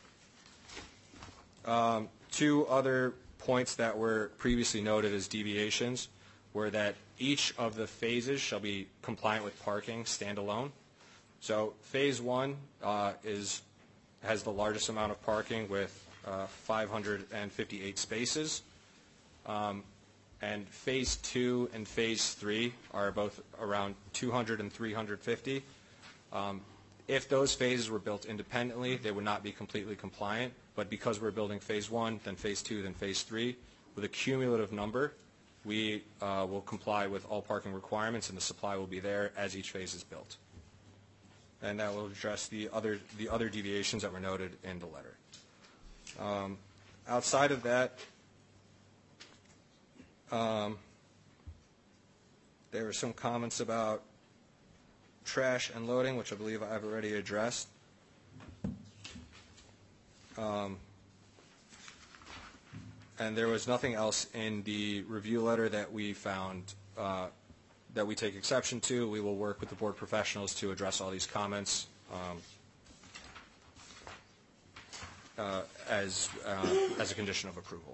allowed. Two other points that were previously noted as deviations were that each of the phases shall be compliant with parking standalone. So phase one is has the largest amount of parking with 558 spaces. And Phase 2 and Phase 3 are both around 200 and 350. If those phases were built independently, they would not be completely compliant. But because we're building Phase 1, then Phase 2, then Phase 3, with a cumulative number, we will comply with all parking requirements, and the supply will be there as each phase is built. And that will address the other deviations that were noted in the letter. Outside of that, there were some comments about trash and loading, which I believe I've already addressed. And there was nothing else in the review letter that we found that we take exception to. We will work with the board professionals to address all these comments as a condition of approval.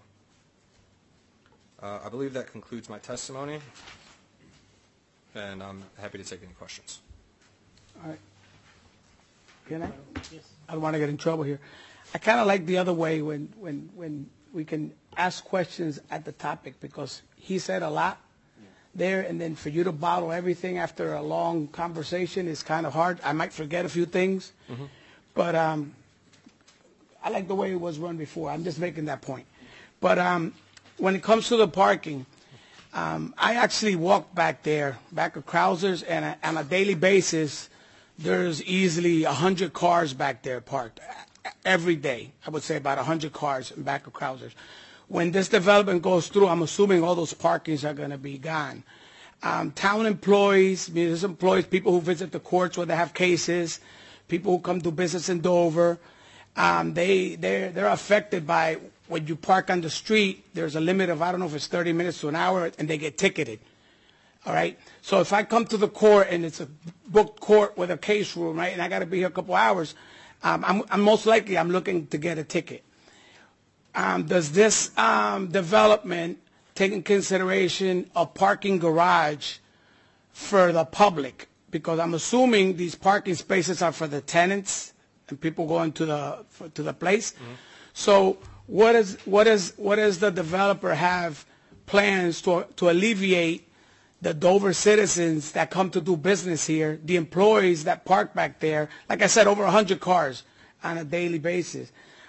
I believe that concludes my testimony, and I'm happy to take any questions. All right. Can I? Yes. I don't want to get in trouble here. I kind of like the other way when we can ask questions at the topic, because he said a lot there, and then for you to bottle everything after a long conversation is kind of hard. I might forget a few things, but I like the way it was run before. I'm just making that point. But when it comes to the parking, I actually walk back there, back of Krauser's, and on a daily basis, there's easily 100 cars back there parked every day. I would say about 100 cars in back of Krauser's. When this development goes through, I'm assuming all those parkings are going to be gone. Town employees, municipal employees, people who visit the courts where they have cases, people who come do business in Dover, they're affected by when you park on the street. There's a limit of, I don't know if it's 30 minutes to an hour, and they get ticketed. All right? So if I come to the court and it's a booked court with a case room, right, and I got to be here a couple hours, I'm most likely I'm looking to get a ticket. Does this development take in consideration a parking garage for the public? Because I'm assuming these parking spaces are for the tenants and people going to the place. So what does the developer have plans to alleviate the Dover citizens that come to do business here, the employees that park back there? Like I said, over 100 cars on a daily basis.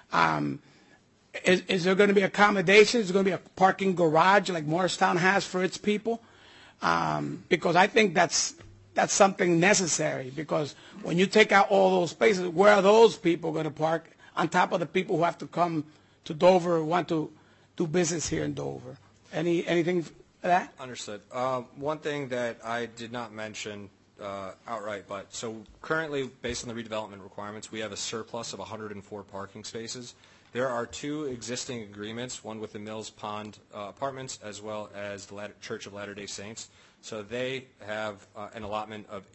Is there going to be accommodations? Is there going to be a parking garage like Morristown has for its people? Because I think that's something necessary, because when you take out all those spaces, where are those people going to park on top of the people who have to come to Dover or want to do business here in Dover? Anything for that? Understood. One thing that I did not mention outright, but so currently, based on the redevelopment requirements, we have a surplus of 104 parking spaces. There are two existing agreements, one with the Mills Pond Apartments as well as the Church of Latter-day Saints. So they have an allotment of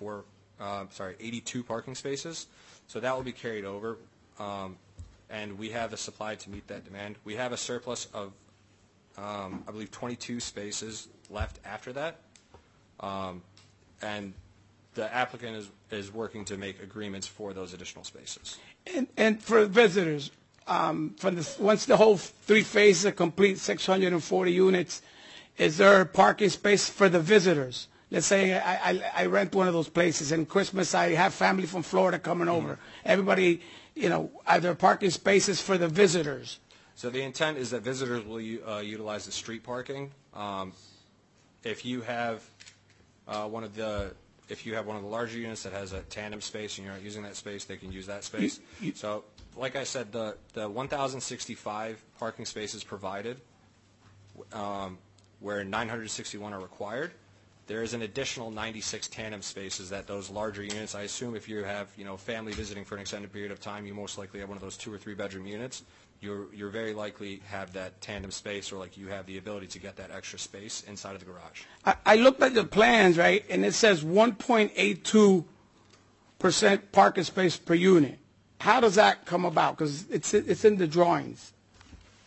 82 parking spaces. So that will be carried over, and we have the supply to meet that demand. We have a surplus of, I believe, 22 spaces left after that, and the applicant is working to make agreements for those additional spaces. And for visitors, once the whole three phases are complete, 640 units, is there a parking space for the visitors? Let's say I rent one of those places, and Christmas I have family from Florida coming over. Everybody, are there parking spaces for the visitors? So the intent is that visitors will utilize the street parking. If you have one of the larger units that has a tandem space and you're not using that space, they can use that space. So, like I said, the 1,065 parking spaces provided, where 961 are required, there is an additional 96 tandem spaces that those larger units, I assume if you have family visiting for an extended period of time, you most likely have one of those 2 or 3 bedroom units. You're very likely have that tandem space, or like you have the ability to get that extra space inside of the garage. I looked at the plans, right, and it says 1.82% parking space per unit. How does that come about? Because it's in the drawings.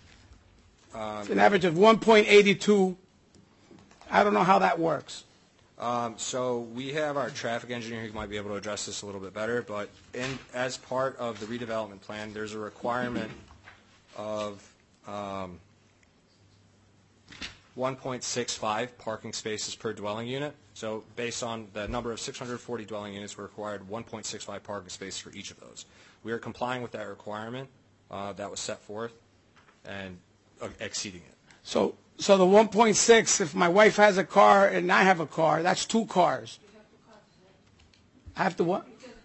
It's an average of 1.82. I don't know how that works. So we have our traffic engineer who might be able to address this a little bit better, but as part of the redevelopment plan, there's a requirement of 1.65 parking spaces per dwelling unit. So based on the number of 640 dwelling units, we're required 1.65 parking spaces for each of those. We are complying with that requirement that was set forth and exceeding it. So the 1.6, if my wife has a car and I have a car, that's 2 cars. I have to what?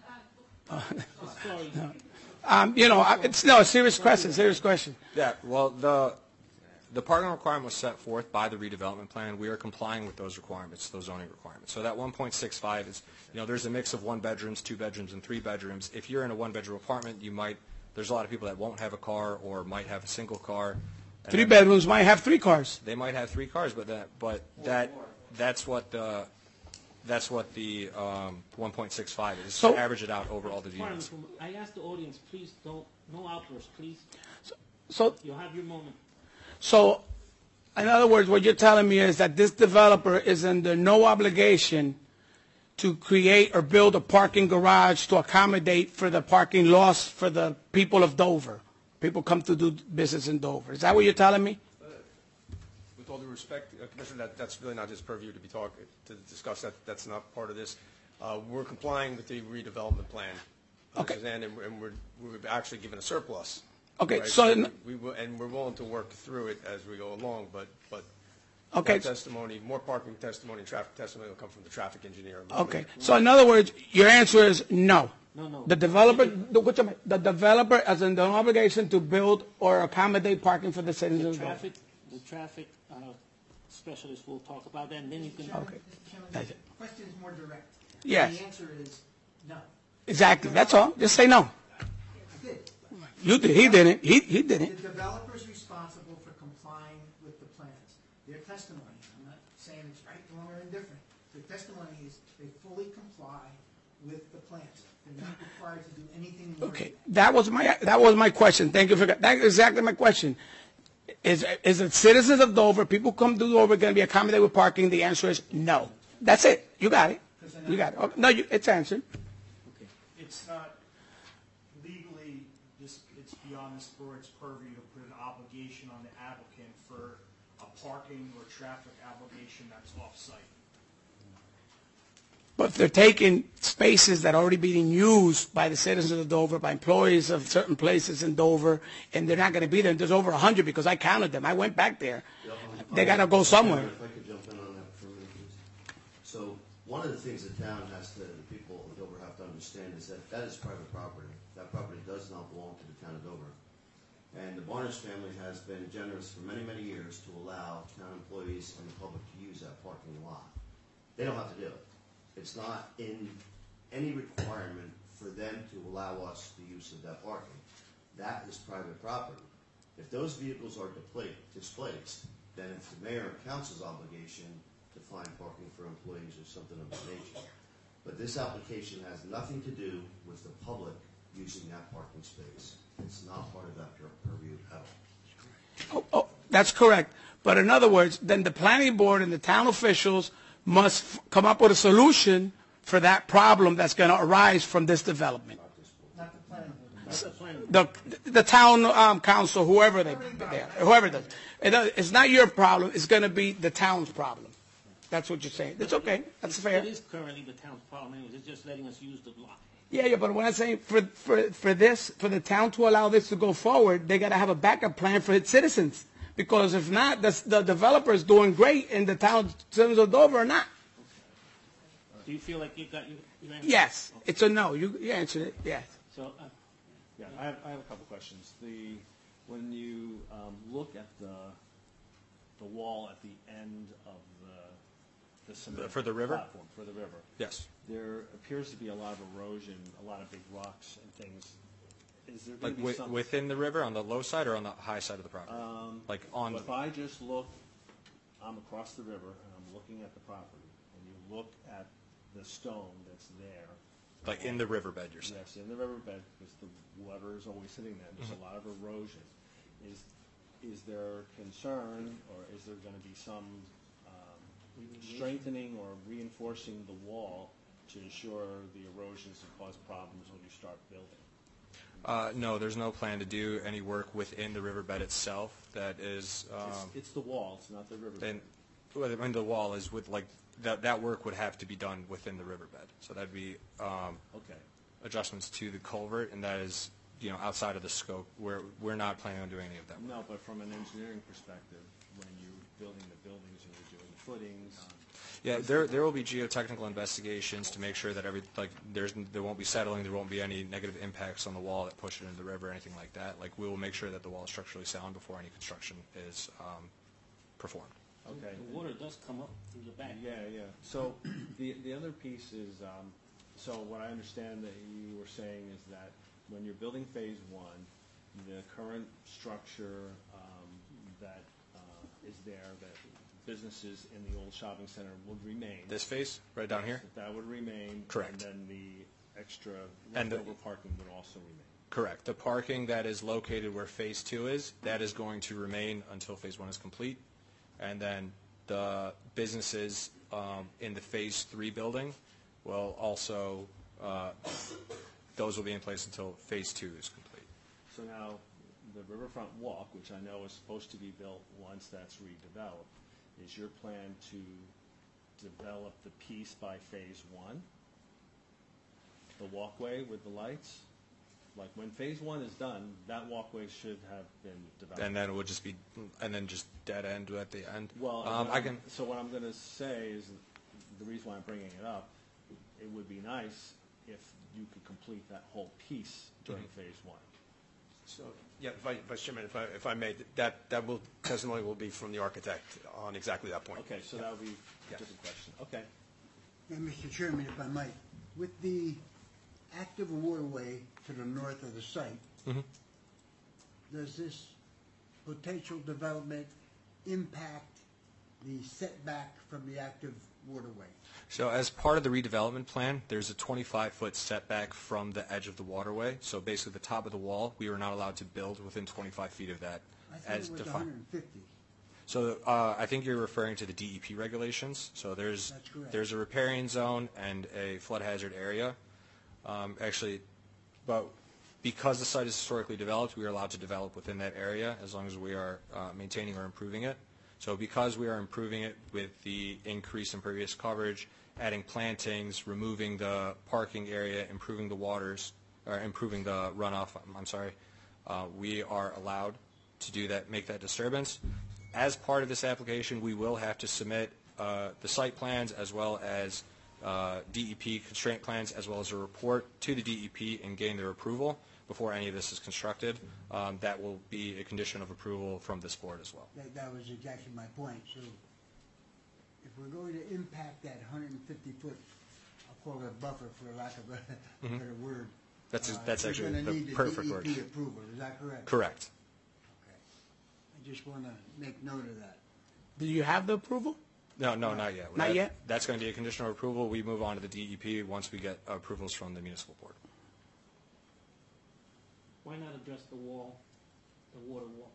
It's a serious question. Yeah, well, the parking requirement was set forth by the redevelopment plan. We are complying with those requirements, those zoning requirements. So that 1.65 is, there's a mix of 1 bedrooms, 2 bedrooms, and 3 bedrooms. If you're in a 1-bedroom apartment, there's a lot of people that won't have a car or might have a single car. 3 bedrooms might have 3 cars. They might have 3 cars, that's what the 1.65 is. So- to average it out over all the units. I ask the audience, please no outbursts, please. So You'll have your moment. So, in other words, what you're telling me is that this developer is under no obligation to create or build a parking garage to accommodate for the parking loss for the people of Dover. People come to do business in Dover. Is that what you're telling me? With all due respect, Commissioner, that's really not his purview to discuss that. That's not part of this. We're complying with the redevelopment plan. Okay. And we're actually given a surplus. Okay, Right? so we're willing to work through it as we go along, but okay. more testimony, more parking testimony, and traffic testimony will come from the traffic engineer. Okay. So in other words, your answer is no. No. The developer has no obligation to build or accommodate parking for the citizens of Dover. The traffic specialist will talk about that, and then you can. Okay. That's The it. question is more direct. Yes. The answer is no. Exactly. That's all. Just say no. I did. You did. He didn't. He didn't. The developer is responsible for complying with the plans. Their testimony, I'm not saying it's right, wrong, or indifferent. Their testimony is they fully comply with the plans. They're not required to do anything more. Okay. That was my question. Thank you for that. That's exactly my question. Is it citizens of Dover, people come to Dover, going to be accommodated with parking? The answer is no. That's it. You got it. You got it. Okay. No, it's answered. It's not legally, it's beyond this board's purview to put an obligation on the applicant for a parking or traffic obligation that's off-site. But if they're taking spaces that are already being used by the citizens of Dover, by employees of certain places in Dover, and they're not going to be there, there's over 100 because I counted them. I went back there. They got to go somewhere. If I could jump in on that for a minute, please. So one of the things the town the people of Dover have to understand is that is private property. That property does not belong to the town of Dover. And the Barnish family has been generous for many, many years to allow town employees and the public to use that parking lot. They don't have to do it. It's not in any requirement for them to allow us the use of that parking. That is private property. If those vehicles are displaced, then it's the mayor and council's obligation to find parking for employees or something of that nature. But this application has nothing to do with the public using that parking space. It's not part of that purview at all. Oh, that's correct. But in other words, then the planning board and the town officials must come up with a solution for that problem that's going to arise from this development. Not the planning board. The town council, whoever whoever does. It's not your problem. It's going to be the town's problem. That's what you're saying. It's okay. That's fair. It is currently the town's problem. Anyways. It's just letting us use the block. Yeah, but when I'm saying for the town to allow this to go forward, they got to have a backup plan for its citizens. Because if not, the developer is doing great, and the town citizens of Dover are not. Do you feel like you got your answer? Yes, it's a no. You answered it. Yes. So, Yeah, I have a couple questions. When you look at the wall at the end of the cement For the river? platform, for the river, Yes. there appears to be a lot of erosion, a lot of big rocks and things. Is there going Like to be something? within the river, on the low side or on the high side of the property? Like on If I just look, I'm across the river and I'm looking at the property, and you look at the stone that's there. like in the riverbed, you're saying? Yes, in the riverbed, because the water is always sitting there. There's a lot of erosion. Is there concern, or is there going to be some strengthening or reinforcing the wall to ensure the erosions and cause problems when you start building? No, there's no plan to do any work within the riverbed itself. That is, It's the wall, it's not the riverbed. and the wall is with like that work would have to be done within the riverbed. So that'd be Okay. adjustments to the culvert, and that is outside of the scope. We're not planning on doing any of that work. No, but from an engineering perspective, when you're building the buildings and you're doing the footings. Yeah, there will be geotechnical investigations to make sure that there won't be settling, there won't be any negative impacts on the wall that push it into the river or anything like that. Like, we will make sure that the wall is structurally sound before any construction is performed. Okay. The water does come up through the back. Yeah. So the other piece is, so what I understand that you were saying is that when you're building phase one, the current structure that is there, that businesses in the old shopping center would remain. This phase, right down here? That would remain. Correct. And then the extra And leftover parking would also remain. Correct. The parking that is located where phase two is, that is going to remain until phase one is complete. And then the businesses in the phase three building will also, those will be in place until phase two is complete. So now, the Riverfront Walk, which I know is supposed to be built once that's redeveloped, is your plan to develop the piece by phase one? The walkway with the lights? Like, when phase one is done, that walkway should have been developed. And then it would just be, and then just dead end at the end. Well, so what I'm going to say is, the reason why I'm bringing it up, it would be nice if you could complete that whole piece during phase one. So, yeah, Vice Chairman, if I may, that testimony will be from the architect on exactly that point. Okay, so that would be Yes. just a question. Okay. And Mr. Chairman, if I might, with the active waterway to the north of the site, does this potential development impact the setback from the active waterway? So as part of the redevelopment plan, there's a 25-foot setback from the edge of the waterway. So basically the top of the wall, we were not allowed to build within 25 feet of that I thought as it was defined. 150. So I think you're referring to the DEP regulations. So there's That's correct. there's a riparian zone and a flood hazard area. But because the site is historically developed, we are allowed to develop within that area as long as we are maintaining or improving it. So because we are improving it with the increase in impervious coverage, adding plantings, removing the parking area, improving the waters, or improving the runoff, we are allowed to do that, make that disturbance. As part of this application, we will have to submit the site plans as well as DEP constraint plans, as well as a report to the DEP and gain their approval before any of this is constructed. That will be a condition of approval from this board as well. That was exactly my point. So if we're going to impact that 150-foot, I'll call it a buffer for lack of a better word. That's we're actually gonna the need perfect word. DEP approval, is that correct? Correct. Okay. I just want to make note of that. Do you have the approval? No, not yet. Not yet? That's going to be a condition of approval. We move on to the DEP once we get approvals from the municipal board. Why not address the wall, the water wall,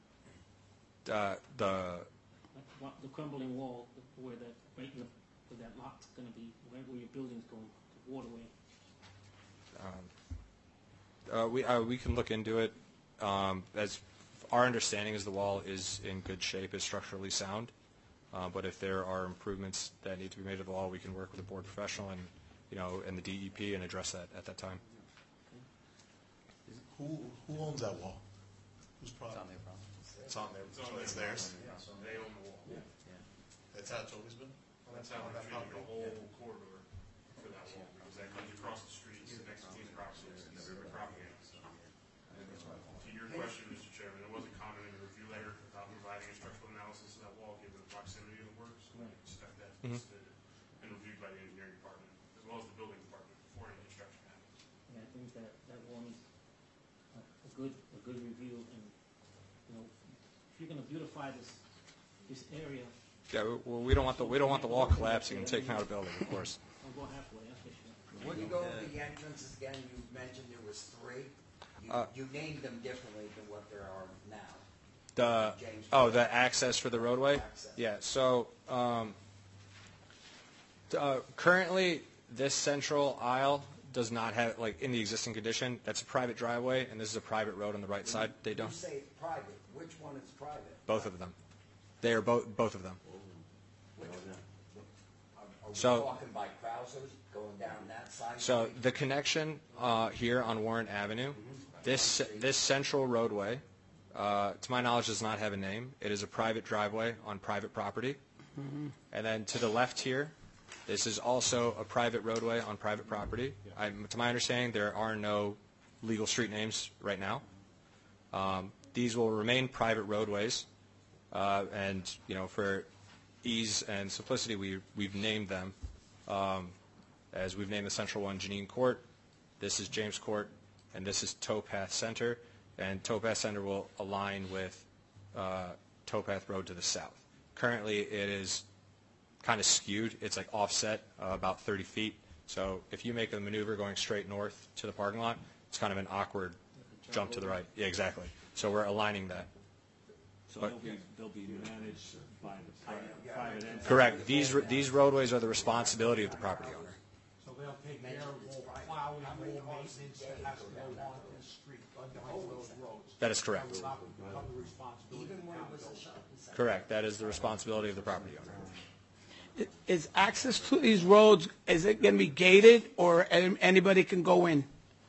the crumbling wall where that where that lot's going to be, where your building's going, the waterway? We can look into it. As our understanding is the wall is in good shape, is structurally sound. But if there are improvements that need to be made to the wall, we can work with the board professional and and the DEP and address that at that time. Who owns that wall? Whose property? It's on their property. It's theirs? They own the wall. That's how it's always been? That's how we're treating the whole corridor for that wall, because that comes across the streets next to these properties, and the property. To your question, Mr. Chairman, there was a comment in the review letter about providing a structural analysis of that wall, given the proximity of the work, so we expect that to be submitted and reviewed by the engineering department, as well as the building department, before any construction happens. Yeah, I think that one is a good review, and if you're going to beautify this area. Yeah, well, we don't want the wall collapsing and taking out a building, of course. I'll go halfway. That's for sure. When you go over the entrances again, you mentioned there was 3. You named them differently than what there are now. The access for the roadway? Access. Yeah, so Currently, this central aisle does not have, like, in the existing condition, that's a private driveway, and this is a private road on the right side. They don't. You say private, which one is private? Both of them. They are both of them. Which one? Are we So- talking by Krausers going down that side? So the connection here on Warren Avenue, this central roadway, to my knowledge, does not have a name. It is a private driveway on private property. And then to the left here, this is also a private roadway on private property. To my understanding, there are no legal street names right now. These will remain private roadways, and for ease and simplicity, we've named them as we've named the central one Janine Court. This is James Court, and this is Towpath Center, and Towpath Center will align with Towpath Road to the south. Currently, it is kind of skewed. It's like offset about 30 feet. So if you make a maneuver going straight north to the parking lot, it's kind of an awkward jump to the right. Yeah, exactly. So we're aligning that. So they'll be managed by the private entity. Correct. These roadways are the responsibility of the property owner. So they'll take care of all plowing, all maintenance that has to go on the street, under those roads. That is correct. That will not become the responsibility of the Even when it town was a building. shopping center? Correct. That is the responsibility of the property owner. Is access to these roads, is it going to be gated or anybody can go in?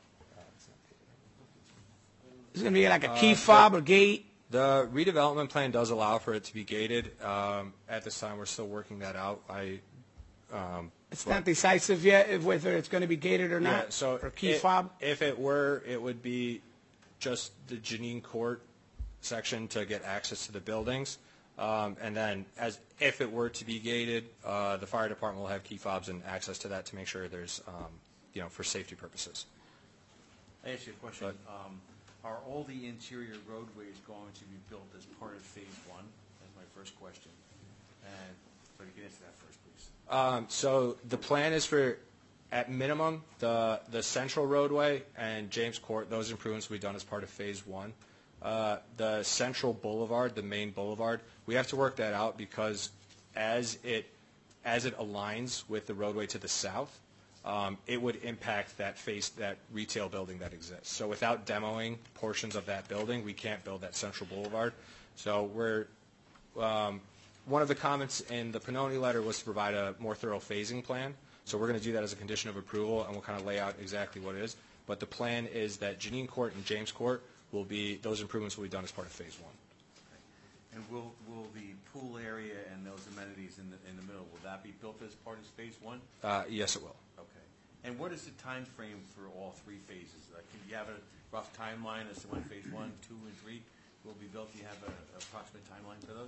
Is it going to be like a key fob or gate? The redevelopment plan does allow for it to be gated. At this time, we're still working that out. It's not decisive yet whether it's going to be gated or not? Yeah, so Or key fob? If it were, it would be just the Janine Court section to get access to the buildings. And then if it were to be gated, the fire department will have key fobs and access to that to make sure there's, for safety purposes. I ask you a question. Are all the interior roadways going to be built as part of Phase 1? That's my first question. And so you can answer that first, please. So the plan is for, at minimum, the central roadway and James Court, those improvements will be done as part of Phase 1. The central boulevard, the main boulevard, we have to work that out because as it aligns with the roadway to the south, it would impact that retail building that exists. So without demoing portions of that building, we can't build that central boulevard. So one of the comments in the Pannoni letter was to provide a more thorough phasing plan. So we're going to do that as a condition of approval, and we'll kind of lay out exactly what it is. But the plan is that Janine Court and James Court those improvements will be done as part of Phase 1. And will the pool area and those amenities in the middle, will that be built as part of Phase 1? Yes, it will. Okay. And what is the time frame for all three phases? Can you have a rough timeline as to when Phase 1, 2, and 3 will be built? Do you have an approximate timeline for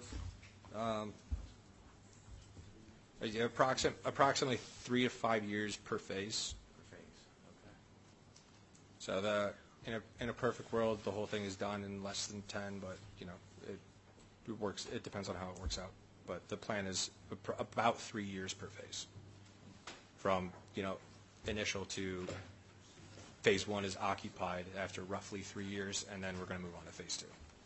those? Approximately 3 to 5 years per phase. Per phase, okay. So in a perfect world, the whole thing is done in less than 10, but it works. It depends on how it works out. But the plan is about 3 years per phase, from initial to Phase 1 is occupied after roughly 3 years, and then we're going to move on to Phase 2.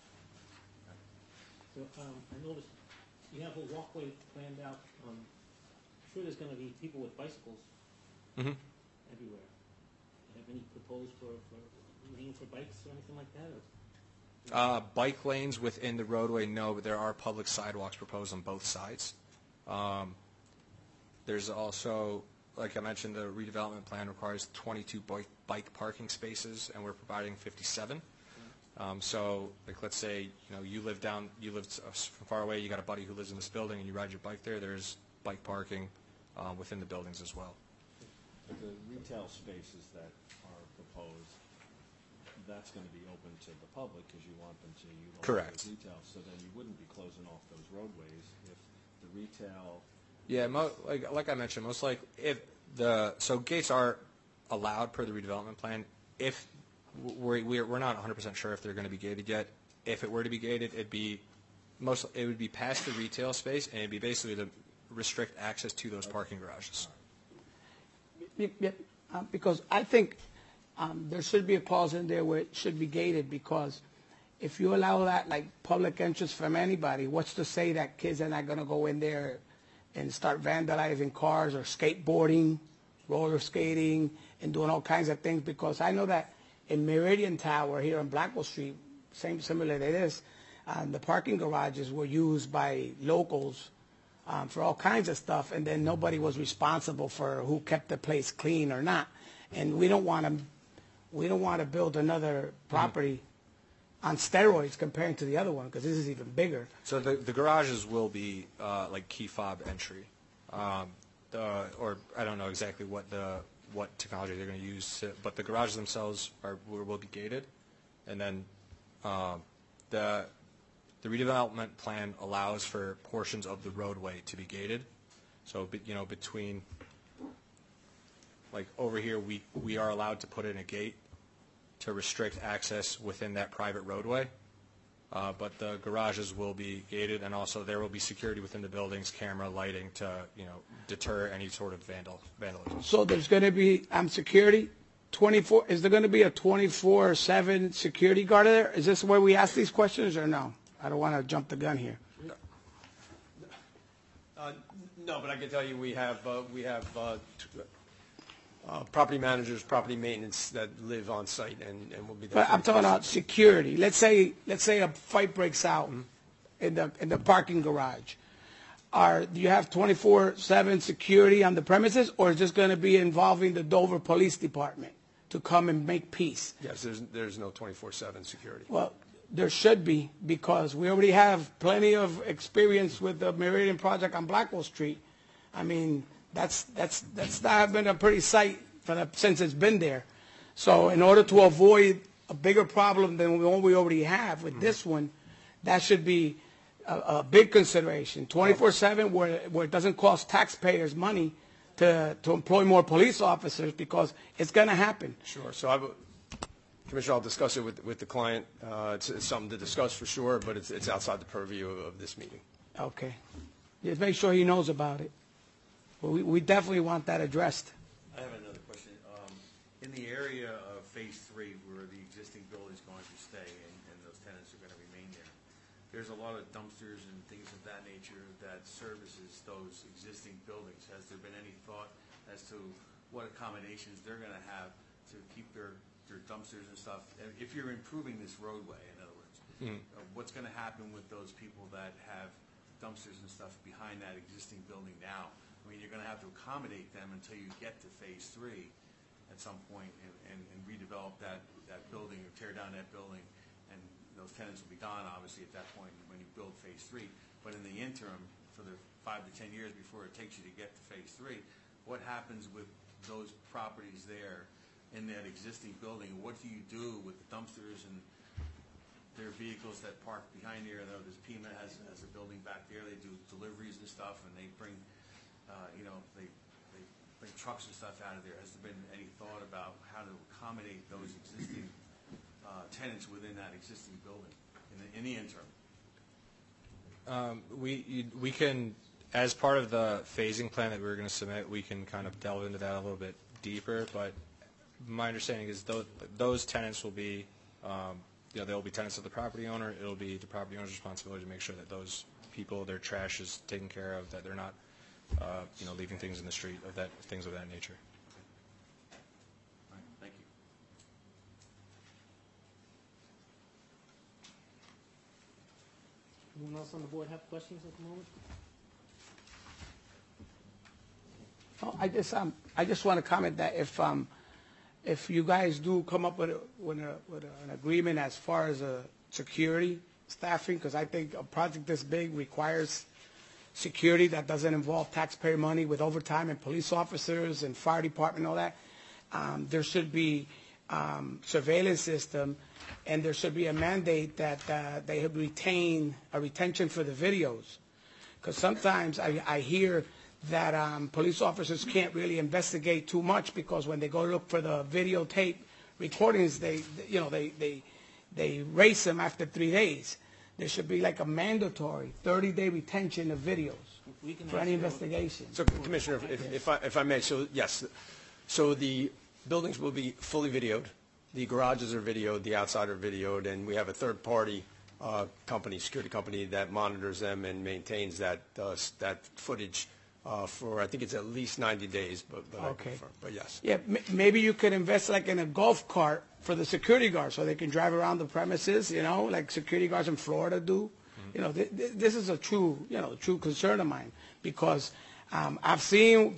So, I noticed you have a walkway planned out. I'm sure there's going to be people with bicycles everywhere. Do you have any proposed for lane for bikes or anything like that? Or? Bike lanes within the roadway, no, but there are public sidewalks proposed on both sides. There's also, like I mentioned, the redevelopment plan requires 22 bike parking spaces, and we're providing 57. So, like, let's say you live far away, you got a buddy who lives in this building, and you ride your bike there. There's bike parking within the buildings as well. But the retail spaces that are proposed, that's going to be open to the public because you want them to utilize Correct. retail. So then you wouldn't be closing off those roadways if the retail. Yeah, like I mentioned, most like so gates are allowed per the redevelopment plan. If we're not 100% sure if they're going to be gated yet. If it were to be gated, it would be past the retail space, and it'd be basically to restrict access to those parking garages. Because I think there should be a clause in there where it should be gated, because if you allow that like public entrance from anybody, what's to say that kids are not going to go in there and start vandalizing cars or skateboarding, roller skating, and doing all kinds of things, because I know that in Meridian Tower here on Blackwell Street, similar to this, the parking garages were used by locals for all kinds of stuff, and then nobody was responsible for who kept the place clean or not. And we don't want to build another property on steroids comparing to the other one, because this is even bigger. So the garages will be like key fob entry, or I don't know exactly what technology they're going to use, but the garages themselves will be gated, and then the redevelopment plan allows for portions of the roadway to be gated. So between like over here, we are allowed to put in a gate to restrict access within that private roadway, but the garages will be gated, and also there will be security within the buildings, camera, lighting to deter any sort of vandalism. So there's going to be security 24. Is there going to be a 24/7 security guard there? Is this where we ask these questions or no? I don't want to jump the gun here. No, but I can tell you we have property managers, property maintenance that live on site and will be there. But I'm talking about security. Let's say a fight breaks out in the parking garage. Do you have 24/7 security on the premises, or is this going to be involving the Dover Police Department to come and make peace? Yes, there's no 24/7 security. Well, there should be, because we already have plenty of experience with the Meridian project on Blackwell Street. I mean, that's not been a pretty sight since it's been there. So in order to avoid a bigger problem than the one we already have with this one, that should be a big consideration. 24/7, where it doesn't cost taxpayers money to employ more police officers, because it's going to happen. Sure. So Commissioner, I'll discuss it with the client. It's something to discuss for sure, but it's outside the purview of this meeting. Okay. Just make sure he knows about it. Well, we definitely want that addressed. I have another question. In the area of Phase 3, where the existing building is going to stay and those tenants are going to remain there, there's a lot of dumpsters and things of that nature that services those existing buildings. Has there been any thought as to what accommodations they're going to have to keep their dumpsters and stuff? If you're improving this roadway, in other words, what's going to happen with those people that have dumpsters and stuff behind that existing building now? I mean, you're going to have to accommodate them until you get to Phase 3 at some point and redevelop that building or tear down that building, and those tenants will be gone, obviously, at that point when you build Phase 3. But in the interim, for the 5 to 10 years before it takes you to get to Phase 3, what happens with those properties there in that existing building? What do you do with the dumpsters and their vehicles that park behind there? There's PEMA has a building back there. They do deliveries and stuff, and they bring they bring trucks and stuff out of there. Has there been any thought about how to accommodate those existing tenants within that existing building in the interim? We can, as part of the phasing plan that we were going to submit, we can kind of delve into that a little bit deeper. But my understanding is those tenants will be, they'll be tenants of the property owner. It'll be the property owner's responsibility to make sure that those people, their trash is taken care of, that they're not leaving things in the street, things of that nature. All right, thank you. Anyone else on the board have questions at the moment? Oh, I just want to comment that if you guys do come up with an agreement as far as security staffing, because I think a project this big requires security that doesn't involve taxpayer money with overtime and police officers and fire department and all that. There should be surveillance system, and there should be a mandate that they retain a retention for the videos. Because sometimes I hear that police officers can't really investigate too much, because when they go look for the videotape recordings, they erase them after 3 days. There should be like a mandatory 30-day retention of videos for any investigation. So, Commissioner, if I may, so yes, so the buildings will be fully videoed. The garages are videoed, the outside are videoed, and we have a third-party security company that monitors them and maintains that footage for, I think it's at least 90 days, but I Okay. confirm, but yes. Yeah, maybe you could invest like in a golf cart for the security guards so they can drive around the premises, like security guards in Florida do. This is a true concern of mine because I've seen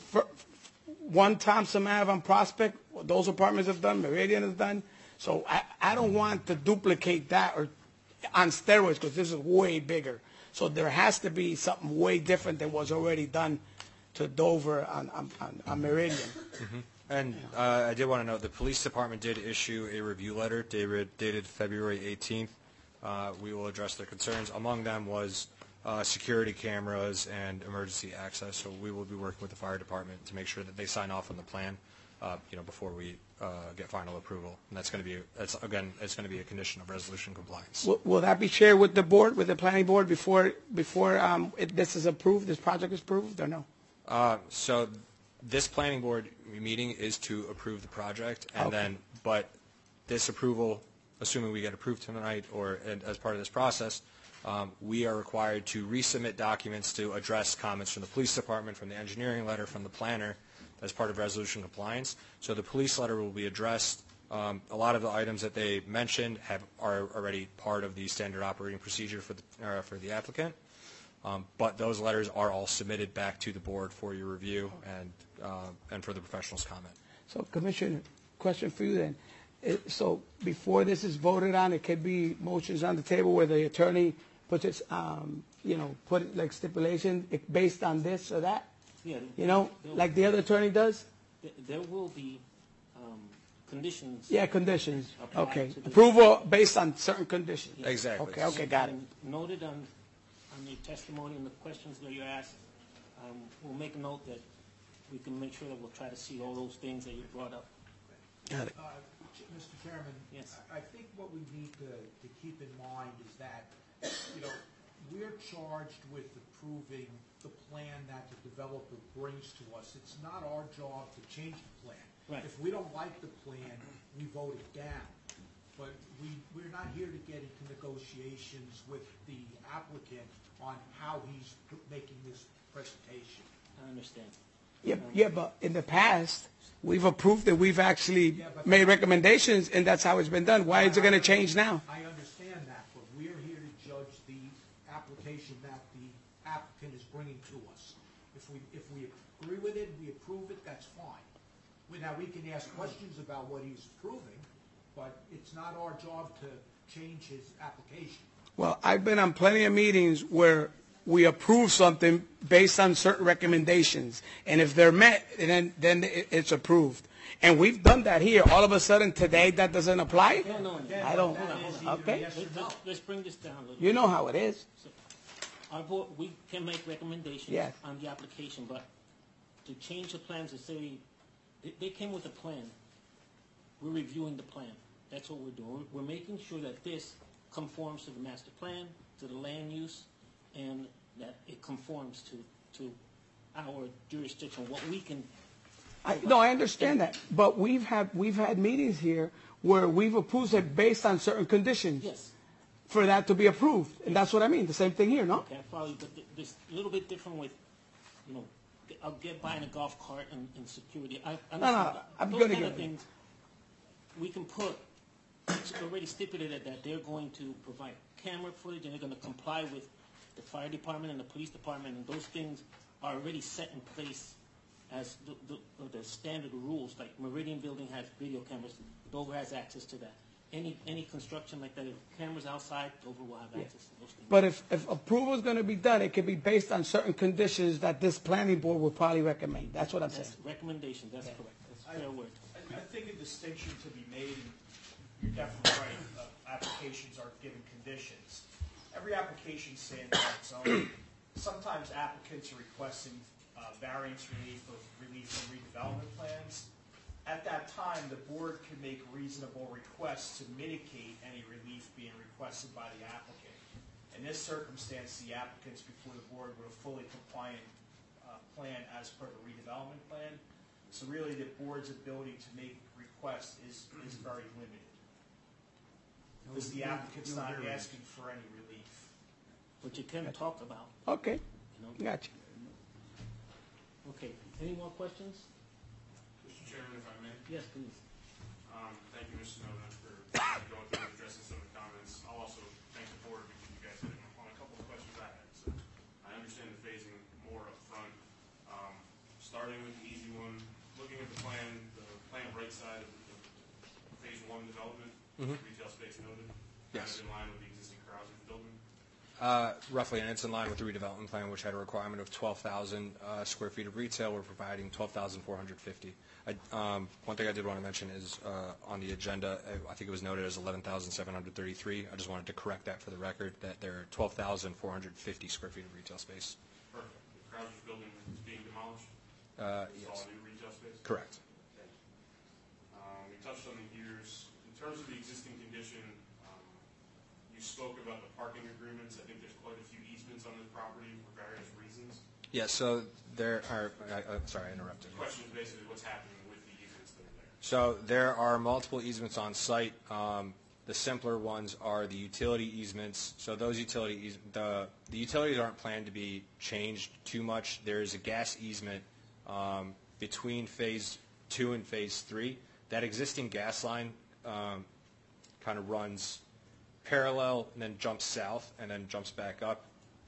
one Thompson Ave on Prospect, those apartments have done, Meridian has done. So I don't want to duplicate that or on steroids because this is way bigger. So there has to be something way different than was already done to Dover on Meridian. And I did want to note the police department did issue a review letter dated February 18th. We will address their concerns. Among them was security cameras and emergency access. So we will be working with the fire department to make sure that they sign off on the plan, before we get final approval. And that's going to be, it's going to be a condition of resolution compliance. Will that be shared with the board, with the planning board before this is approved, this project is approved, or no? So this planning board meeting is to approve the project, and but this approval, assuming we get approved tonight or as part of this process, we are required to resubmit documents to address comments from the police department, from the engineering letter, from the planner, as part of resolution compliance. So the police letter will be addressed. A lot of the items that they mentioned are already part of the standard operating procedure for the applicant. But those letters are all submitted back to the board for your review and for the professional's comment. So, Commissioner, question for you then. So before this is voted on, it could be motions on the table where the attorney puts its, put it like stipulation based on this or that? Yeah. Like the other attorney does? There will be conditions. Yeah, conditions. applied Okay. to the- Approval based on certain conditions. Yes. Exactly. Okay, got it. And noted on your testimony and the questions that you asked, we'll make a note that we can make sure that we'll try to see all those things that you brought up. Got it. Mr. Chairman? Yes. I think what we need to keep in mind is that, we're charged with approving the plan that the developer brings to us. It's not our job to change the plan. Right. If we don't like the plan, we vote it down. But we're not here to get into negotiations with the applicant on how he's making this presentation. I understand. Yeah, but in the past, we've approved it. We've actually made recommendations, and that's how it's been done. Why is it going to change now? I understand that, but we're here to judge the application that the applicant is bringing to us. If we agree with it, we approve it, that's fine. Now, we can ask questions about what he's approving, but it's not our job to change his application. Well, I've been on plenty of meetings where we approve something based on certain recommendations, and if they're met, then it's approved. And we've done that here. All of a sudden, today, that doesn't apply? No. I don't. Okay. Let's bring this down a little. You know how it is. So, our board, we can make recommendations Yes. on the application, but to change the plans to say, they came with a plan. We're reviewing the plan. That's what we're doing. We're making sure that this conforms to the master plan, to the land use, and that it conforms to our jurisdiction, what we can. I understand that, but we've had meetings here where we've approved it based on certain conditions. Yes. For that to be approved, and that's what I mean. The same thing here, no? Okay, I follow you, but there's a little bit different with, I'll get by in a golf cart and security. No, I'm those gonna kind get of things, we can put, it's already stipulated that they're going to provide camera footage and they're going to comply with the fire department and the police department, and those things are already set in place as the standard rules. Like Meridian Building has video cameras, Dover has access to that. Any construction like that, if cameras outside, Dover will have access to those things. But if approval is going to be done, it could be based on certain conditions that this planning board will probably recommend. That's what I'm saying. That's recommendations, that's correct. That's fair word. I think a distinction to be made, and you're definitely right, applications are given conditions. Every application stands on its own. Sometimes applicants are requesting variance relief or relief from redevelopment plans. At that time, the board can make reasonable requests to mitigate any relief being requested by the applicant. In this circumstance, the applicants before the board were a fully compliant plan as per the redevelopment plan. So really, the board's ability to make requests is very limited. Because the applicant's not asking for any relief. But you can talk about. Okay, gotcha. Okay, any more questions? Mr. Chairman, if I may. Yes, please. Thank you, Mr. Snowden, for going through and addressing some of the comments. I'll also thank the board because you guys hit on a couple of questions I had. So I understand the phasing more up front. Starting with the easy one, looking at the plan right side of the phase one development, retail space noted, Yes. kind of in line with the existing Krauser's building. Roughly, and it's in line with the redevelopment plan, which had a requirement of 12,000 square feet of retail. We're providing 12,450. One thing I did want to mention is on the agenda, I think it was noted as 11,733. I just wanted to correct that for the record, that there are 12,450 square feet of retail space. Perfect. The Krauser's building is being demolished? Yes. It's all new retail space? Correct. Okay. We touched on the years. In terms of the existing condition, you spoke about the parking agreements. I think there's quite a few easements on this property for various reasons. Yes, so there are, sorry, I interrupted. The question is basically what's happening with the easements that are there. So there are multiple easements on site. The simpler ones are the utility easements. So those the utilities aren't planned to be changed too much. There's a gas easement between Phase 2 and Phase 3. That existing gas line kind of runs parallel and then jumps south and then jumps back up.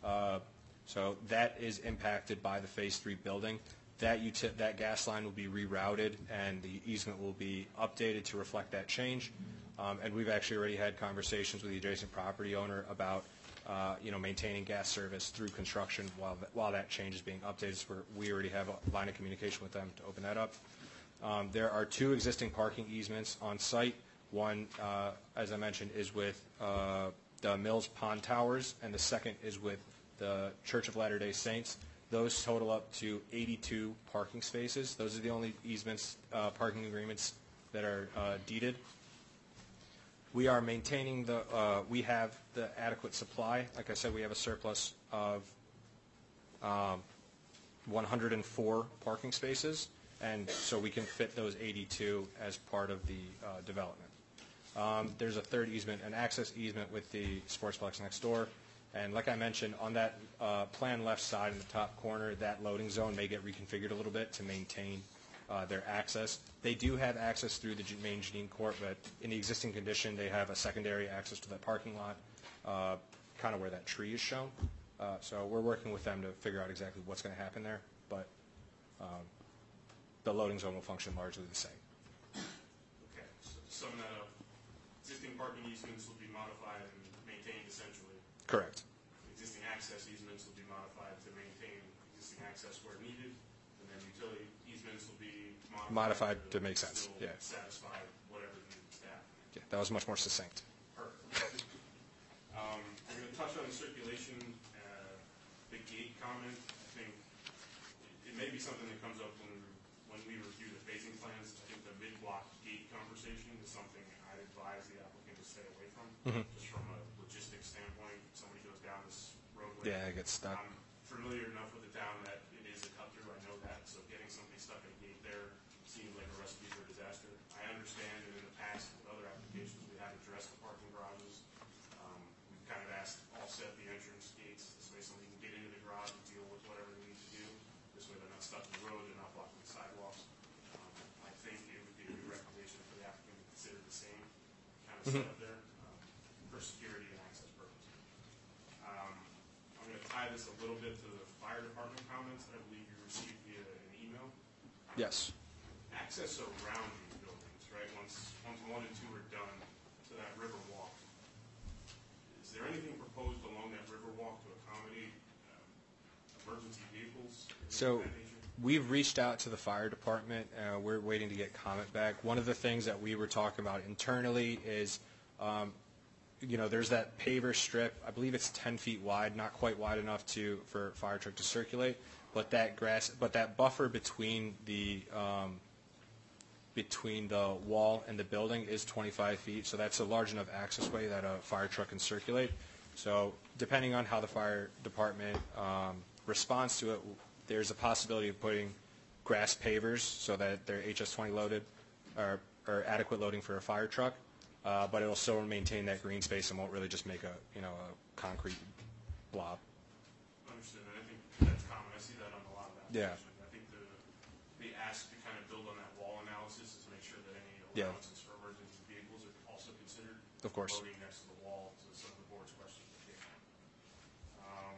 So that is impacted by the Phase 3 building. That gas line will be rerouted and the easement will be updated to reflect that change. And we've actually already had conversations with the adjacent property owner about maintaining gas service through construction while that change is being updated. So we already have a line of communication with them to open that up. There are two existing parking easements on site. One, as I mentioned, is with the Mills Pond Towers, and the second is with the Church of Latter-day Saints. Those total up to 82 parking spaces. Those are the only easements, parking agreements that are deeded. We are maintaining we have the adequate supply. Like I said, we have a surplus of 104 parking spaces, and so we can fit those 82 as part of the development. There's a third easement, an access easement with the Sportsplex next door. And like I mentioned, on that plan left side in the top corner, that loading zone may get reconfigured a little bit to maintain their access. They do have access through the main Janine Court, but in the existing condition, they have a secondary access to that parking lot, kind of where that tree is shown. So we're working with them to figure out exactly what's going to happen there, but the loading zone will function largely the same. Okay, so to sum that up, existing parking easements will be modified and maintained essentially. Correct. Existing access easements will be modified to maintain existing access where needed, and then utility easements will be modified to make sense. Yeah. Satisfy whatever the needs have. Yeah, that was much more succinct. Perfect. I'm going to touch on the circulation, the gate comment. I think it may be something that comes up when we review the phasing plans. I think the mid-block gate conversation is something I'd advise the applicant to stay away from, just from a logistics standpoint. If somebody goes down this roadway. Yeah, it gets stuck. I'm familiar enough with the town that it is a cut through. I know that, so getting somebody stuck at a gate there seems like a recipe for disaster. I understand that in the past with other applications we have addressed the parking garages. We've kind of asked offset the entrance gates. This way somebody can get into the garage and deal with whatever they need to do. This way they're not stuck in the road, they're not blocking the sidewalks. I think it would be a good recommendation for the applicant to consider the same kind of setup there for security and access purposes. I'm going to tie this a little bit to the fire department comments that I believe you received via an email. Yes. Access around these buildings, right? Once 1 and 2 are done to that river walk, is there anything proposed along that river walk to accommodate emergency vehicles? So we've reached out to the fire department. We're waiting to get comment back. One of the things that we were talking about internally is, there's that paver strip. I believe it's 10 feet wide, not quite wide enough for a fire truck to circulate. But that buffer between the wall and the building is 25 feet. So that's a large enough access way that a fire truck can circulate. So depending on how the fire department responds to it, there's a possibility of putting grass pavers so that they're HS20 loaded or adequate loading for a fire truck, but it'll still maintain that green space and won't really just make a concrete blob. Understood. And I think that's common. I see that on a lot of applications. Yeah. I think the Yeah. allowances for emergency vehicles are also considered. Of course. Loading next to the wall to some of the board's questions that came up.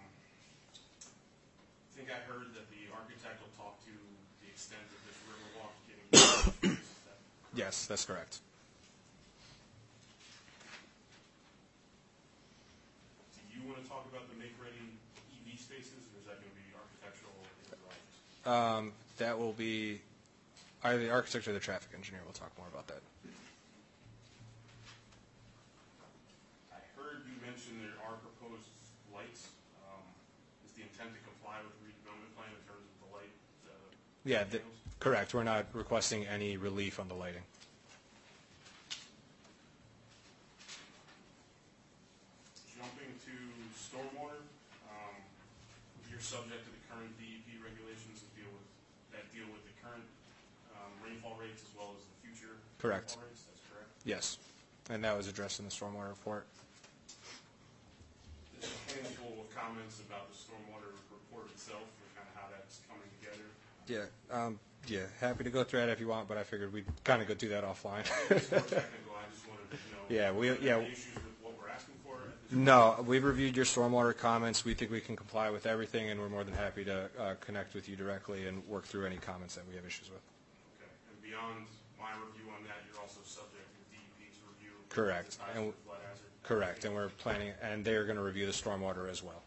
I think I heard that the architect will talk to the extent of this river walk getting. Yes, that's correct. Do you want to talk about the make-ready EV spaces, or is that going to be architectural in the drawings? That will be either the architect or the traffic engineer will talk more about that. I heard you mention there are proposed lights. Is the intent to comply with the redevelopment plan in terms of the light? Yeah, correct. We're not requesting any relief on the lighting. Jumping to stormwater, you're subject to the current DEP regulations that deal with the current rainfall rates as well as the future Correct. rainfall rates. That's correct. Yes, and that was addressed in the stormwater report. There's a handful of comments about the stormwater report itself and kind of how that's coming together. Yeah, happy to go through that if you want, but I figured we'd kind of go do that offline. It's more technical. I just wanted to know. Any issues with what we're asking for? No, we've reviewed your stormwater comments. We think we can comply with everything, and we're more than happy to connect with you directly and work through any comments that we have issues with. Okay. And beyond my review on that, you're also subject to DEP's review. Correct. And flood hazard. Correct, and we're planning, and they are going to review the stormwater as well.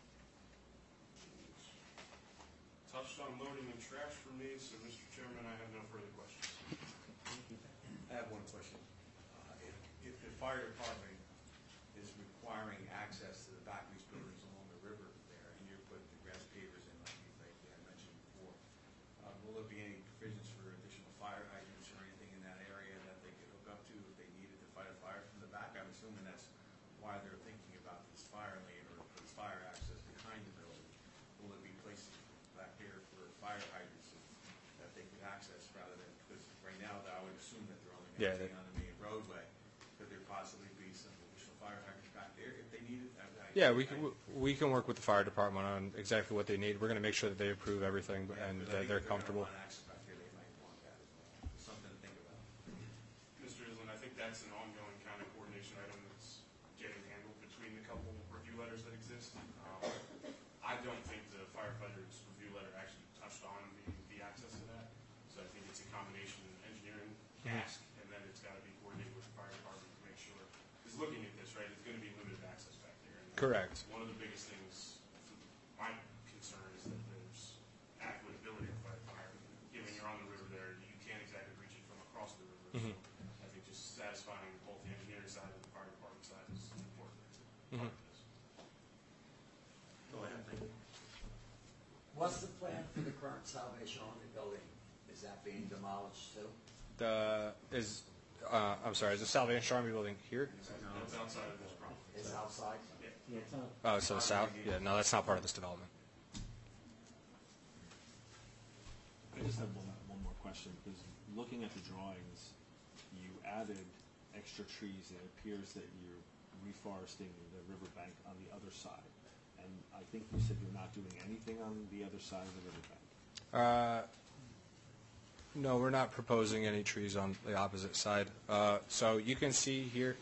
Touched on loading and trash for me, so Mr. Chairman, I have no further questions. I have one question. If the fire department is requiring access to the back of these buildings along the river there, and you're putting the grass pavers in like I mentioned before, will there be any provisions for additional fire hydrants or anything in that area that they could hook up to if they needed to fight a fire from the back? I'm assuming that's why they're thinking about this fire lane or this fire access behind the building. Will there be places back here for fire hydrants that they could access rather than, because right now I would assume that they're only going to be on the main roadway. Could there possibly be some additional fire hydrants back there if they needed? Yeah, we can work with the fire department on exactly what they need. We're going to make sure that they approve everything and that they're comfortable. Something to think about. Mr. Island, I think that's an ongoing kind of coordination item that's getting handled between the couple review letters that exist. I don't think the firefighter's review letter actually touched on the access to that. So I think it's a combination engineering task, and then it's got to be coordinated with the fire department to make sure. Because looking at this, right, it's going to be limited access back there. And Correct. One of the biggest things, my concern is that there's adequate ability to fight a fire. Given you're on the river there, you can't exactly reach it from across the river. So I think just satisfying both the engineering side and the fire department side is important. Part of this. Go ahead, thank you. What's the plan for the current Salvation Army building? Is that being demolished too? I'm sorry, is the Salvation Army building here? It's outside of this property. It's outside? Oh, so the south? Yeah, no, that's not part of this development. I just have one more question, because looking at the drawings, you added extra trees, and it appears that you're reforesting the riverbank on the other side. And I think you said you're not doing anything on the other side of the riverbank. No, we're not proposing any trees on the opposite side. So you can see here,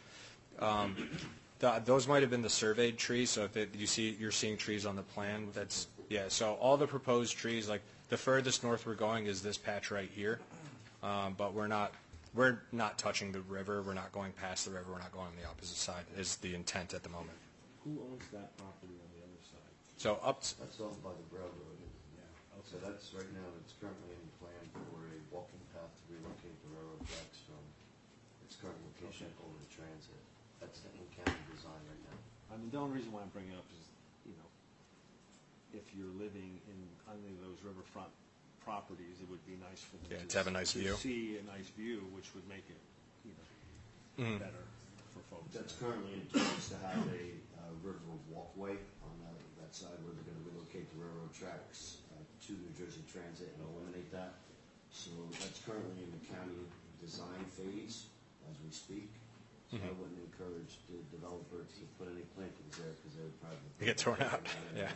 those might have been the surveyed trees. So if you're seeing trees on the plan. So all the proposed trees, like the furthest north we're going is this patch right here, but we're not touching the river. We're not going past the river. We're not going on the opposite side. Is the intent at the moment. Who owns that property on the other side? So That's owned by the railroad. So that's right now, it's currently in the plan for a walking path to relocate the railroad tracks from its current location over to transit. That's the in-county design right now. I mean, the only reason why I'm bringing it up is, if you're living in any of those riverfront properties, it would be nice for them to have a nice view. To see a nice view, which would make it, better for folks. That's currently in terms to have a river walkway on that side where they're going to relocate the railroad tracks to New Jersey Transit and eliminate that. So that's currently in the county design phase as we speak. So I wouldn't encourage the developer to put any plantings there because they would probably get torn out. Yeah.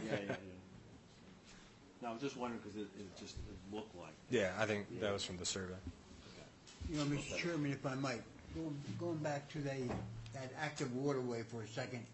No, I was just wondering because it looked like. Yeah, I think that was from the survey. Okay. You know, Mr. Chairman, if I might, going back to that active waterway for a second,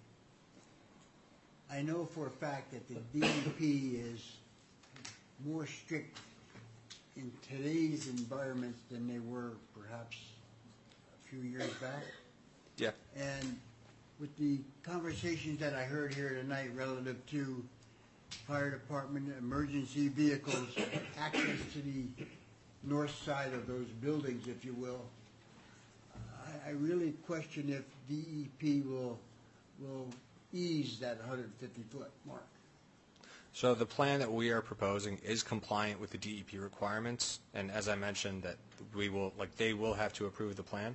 I know for a fact that the DEP is more strict in today's environments than they were perhaps a few years back. Yeah. And with the conversations that I heard here tonight relative to fire department, emergency vehicles, access to the north side of those buildings, if you will, I really question if DEP will ease that 150-foot mark. So the plan that we are proposing is compliant with the DEP requirements, and as I mentioned, that we will, they will have to approve the plan.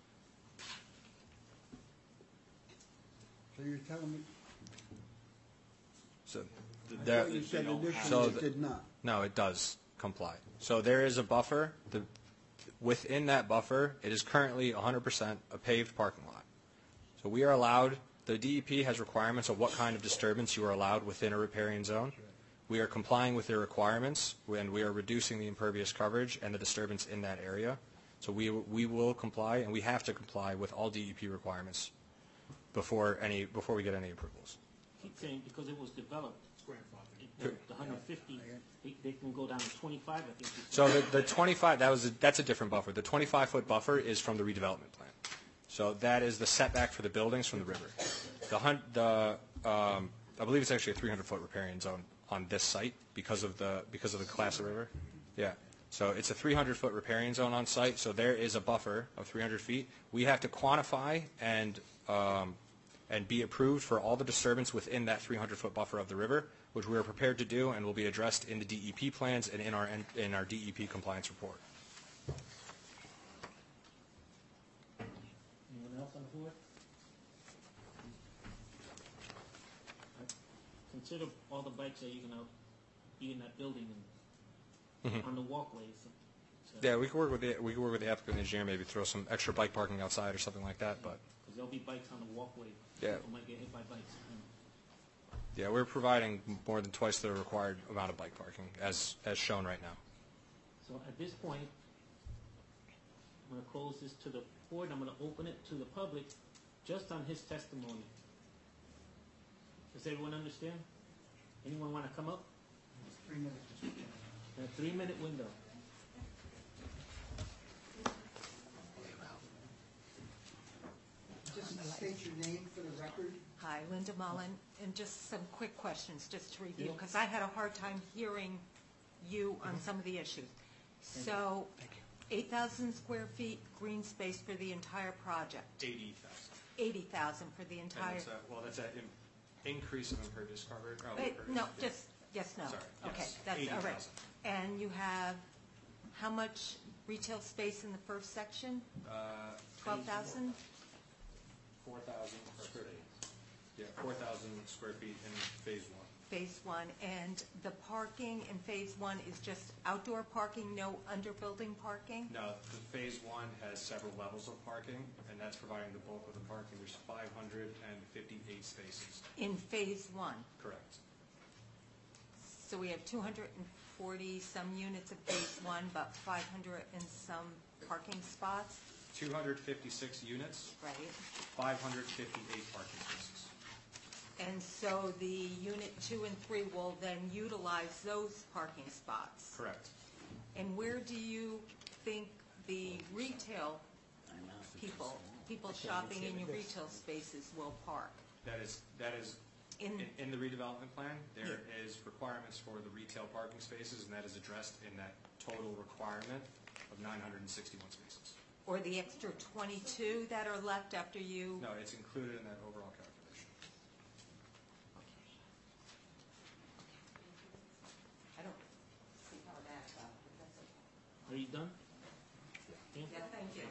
So you're telling me? So I thought you said initially it did not. No, it does comply. So there is a buffer. Within that buffer, it is currently 100% a paved parking lot. So we are allowed, the DEP has requirements of what kind of disturbance you are allowed within a riparian zone. We are complying with their requirements, and we are reducing the impervious coverage and the disturbance in that area. So we will comply, and we have to comply with all DEP requirements before we get any approvals. Keep saying because it was developed. The 150, they can go down to 25, I think. So the 25, that's a different buffer. The 25-foot buffer is from the redevelopment plan. So that is the setback for the buildings from the river. I believe it's actually a 300-foot riparian zone on this site because of the class of river. Yeah. So it's a 300-foot riparian zone on site. So there is a buffer of 300 feet. We have to quantify and be approved for all the disturbance within that 300-foot buffer of the river, which we are prepared to do and will be addressed in the DEP plans and in our DEP compliance report. Anyone else on the board? Consider all the bikes that you're going to be in that building and on the walkways. So Yeah, we can work with the applicant engineer, maybe throw some extra bike parking outside or something like that. But because there'll be bikes on the walkway. Yeah. People might get hit by bikes. yeah, we're providing more than twice the required amount of bike parking as shown right now. So at this point, I'm going to close this to the board. I'm going to open it to the public just on his testimony. Does everyone understand? Anyone want to come up? 3 minutes. A 3-minute window. Just state your name for the record. Hi, Linda Mullen, and just some quick questions just to review, because I had a hard time hearing you on some of the issues. So, 8,000 square feet green space for the entire project? 80,000. 80,000 for the entire... That's an increase of impervious coverage. No, just, yes, no. Sorry, Okay, yes, that's all right. 80,000. And you have how much retail space in the first section? 12,000? 4,000 square feet. Yeah, 4,000 square feet in phase one. Phase one, and the parking in phase one is just outdoor parking, no under-building parking? No, the phase one has several levels of parking, and that's providing the bulk of the parking. There's 558 spaces. In phase one? Correct. So we have 240 some units of phase one, about 500 and some parking spots? 256 units. Right. 558 parking spaces. And so the unit 2 and 3 will then utilize those parking spots? Correct. And where do you think the retail people shopping in your retail spaces will park? That is in the redevelopment plan. There is requirements for the retail parking spaces, and that is addressed in that total requirement of 961 spaces. Or the extra 22 that are left after you? No, it's included in that overall calculation. I don't see how it adds up, but that's okay. Are you done? Yeah, thank you.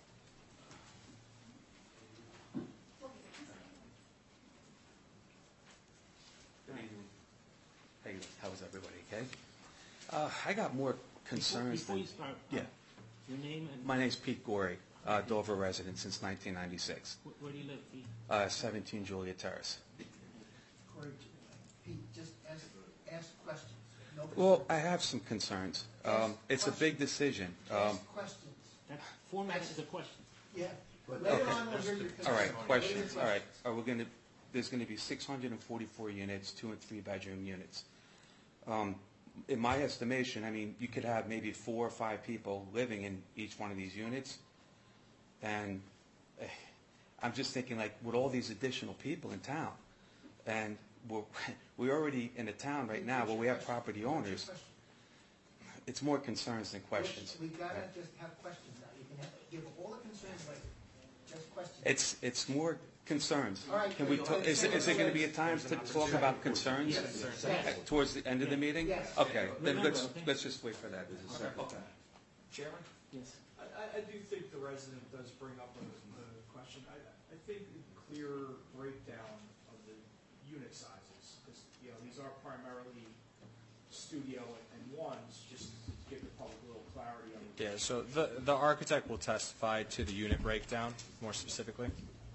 Good evening. Hey, how's everybody, okay? I got more concerns Before you start, yeah. Your name and... My name's Pete Gorey, Dover resident since 1996. Where do you live, Pete? 17 Julia Terrace. Corey, Pete, just ask questions. Well, I have some concerns. It's a big decision. Ask questions. That four matches a question. Yeah. But- Later on, we'll hear your All right, testimony. question, Later all right. Are we gonna, there's gonna be 644 units, 2 and 3 bedroom units. In my estimation, I mean, you could have maybe 4 or 5 people living in each one of these units. And I'm just thinking, like, with all these additional people in town, and we're already in a town right now where we have property owners, it's more concerns than questions. We gotta just have questions now. You can give all the concerns later. Just questions. It's more concerns. All right, Can we talk, is there going to be a time to talk about concerns towards the end of the meeting? Yes. Okay, then let's just wait for that. Okay. Chairman? Yes. I do think the resident does bring up a question. I think a clear breakdown of the unit sizes, because, these are primarily studio and ones, just to give the public a little clarity on it. Yeah, so the architect will testify to the unit breakdown more specifically.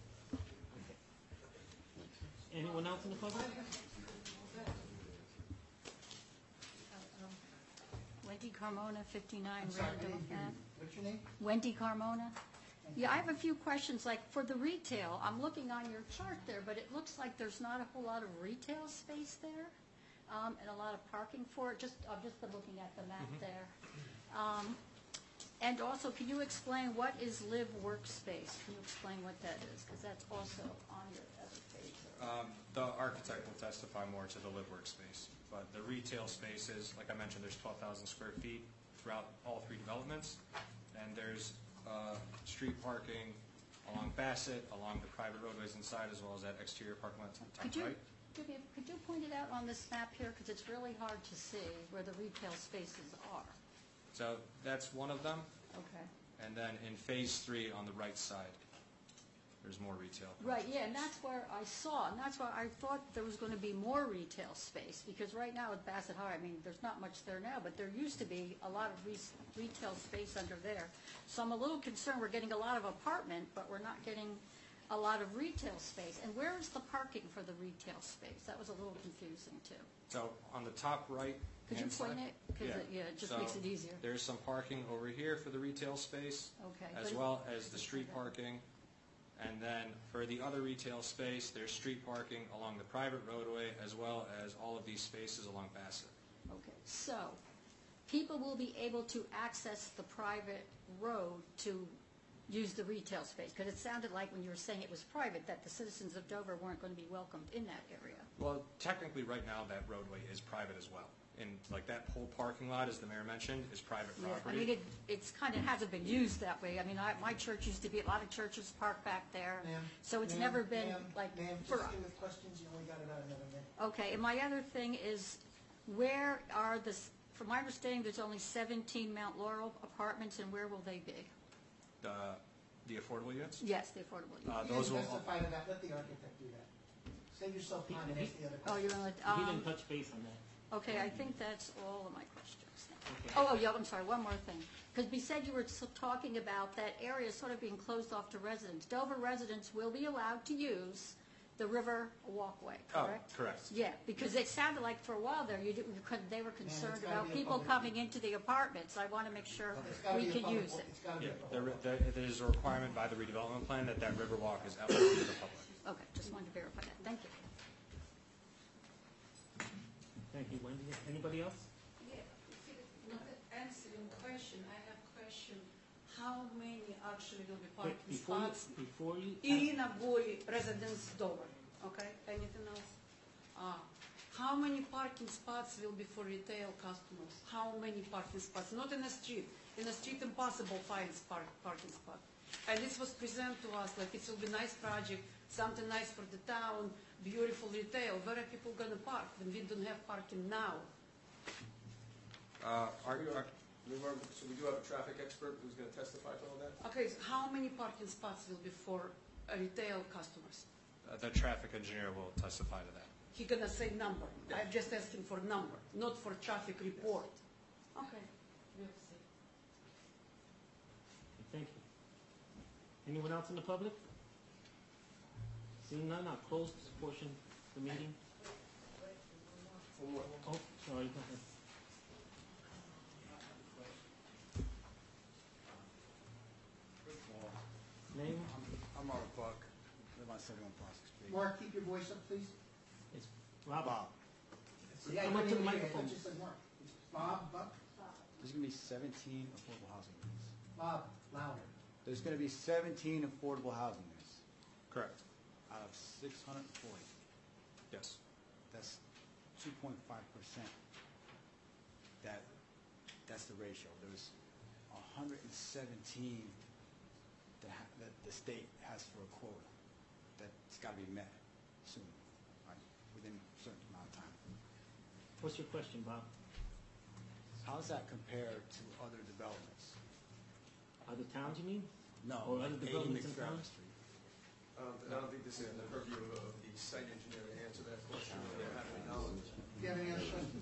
Anyone else in the public? Wendy Carmona, 59 I'm sorry, Random I didn't hear Ave. you. What's your name? Wendy Carmona. Yeah, I have a few questions, like for the retail, I'm looking on your chart there, but it looks like there's not a whole lot of retail space there, and a lot of parking for it. I've just been looking at the map there. And also, can you explain what is live workspace? Can you explain what that is? Because that's also on your other page. The architect will testify more to the live workspace, but the retail spaces, like I mentioned, there's 12,000 square feet throughout all 3 developments, and there's street parking along Bassett, along the private roadways inside, as well as that exterior parking lot to the top right. Could you point it out on this map here? Because it's really hard to see where the retail spaces are. So that's one of them, Okay. and then in phase 3 on the right side, there's more retail. Right, yeah, and that's where I saw, and that's why I thought there was going to be more retail space, because right now at Bassett High, I mean, there's not much there now, but there used to be a lot of retail space under there. So I'm a little concerned, we're getting a lot of apartment, but we're not getting a lot of retail space. And where is the parking for the retail space? That was a little confusing, too. So on the top right Could you point it? Because it just makes it easier. There's some parking over here for the retail space, Okay. as well as the street parking. And then for the other retail space, there's street parking along the private roadway, as well as all of these spaces along Bassett. Okay, so people will be able to access the private road to use the retail space? Because it sounded like when you were saying it was private, that the citizens of Dover weren't going to be welcomed in that area. Well, technically, right now, that roadway is private as well. And like that whole parking lot, as the mayor mentioned, is private property. I mean, it's kind of hasn't been used that way. I mean, my church used to be, a lot of churches park back there. Ma'am, So it's ma'am, never been like. Ma'am, for- just stay with questions, you only got about another minute. Okay, and my other thing is, where are from my understanding, there's only 17 Mount Laurel apartments, and where will they be? The affordable units? Yes, the affordable units. Those will. Testify to that, let the architect do that. Save yourself time and ask the other Oh, questions. you're going He to, didn't touch base on that. okay, I think that's all of my questions. Okay. Oh, yeah, I'm sorry, one more thing. Because we said you were talking about that area sort of being closed off to residents. Dover residents will be allowed to use the river walkway, correct? Oh, correct. Yeah, because it sounded like for a while there, they were concerned gotta about be a people public- coming into the apartments. I want to make sure It's gotta we be a can public- use it. It's gotta be Yeah, a public- there is a requirement by the redevelopment plan that that river walk is open to the public. Okay, just wanted to verify that. Thank you. Thank you, Wendy. Anybody else? Yeah, not answering question, I have question. How many actually will be parking spots? Before you. Irina Boy, residence Dover, okay? Anything else? How many parking spots will be for retail customers? How many parking spots? Not in the street. In the street, impossible find parking spot. And this was presented to us like it will be nice project, something nice for the town, beautiful retail. Where are people gonna park when we don't have parking now? So we do have a traffic expert who's going to testify to all that? Okay, so how many parking spots will be for retail customers? The traffic engineer will testify to that. He gonna say number. I'm just asking for number, not for traffic report. Okay. We'll see. Thank you. Anyone else in the public? Seeing none, I'll close this portion of the meeting. Oh, sorry, go ahead. 71 Prospect Street. Mark, keep your voice up, please. It's Bob. See, I Come up couldn't to the even hear you. I microphone. thought you said Mark. It's Bob, Buck? There's going to be 17 affordable housing units. Bob, louder. There's going to be 17 affordable housing units Correct. out of 640. Yes. That's 2.5%. That's the ratio. There's 117 that the state has for a quota. That's got to be met soon, right? Within a certain amount of time. What's your question, Bob? How does that compare to other developments? Other towns, you mean? No, Or other like 80 developments in McFarland town? Street. I don't think this is the purview of the site engineer to answer that question. Do you have any other questions?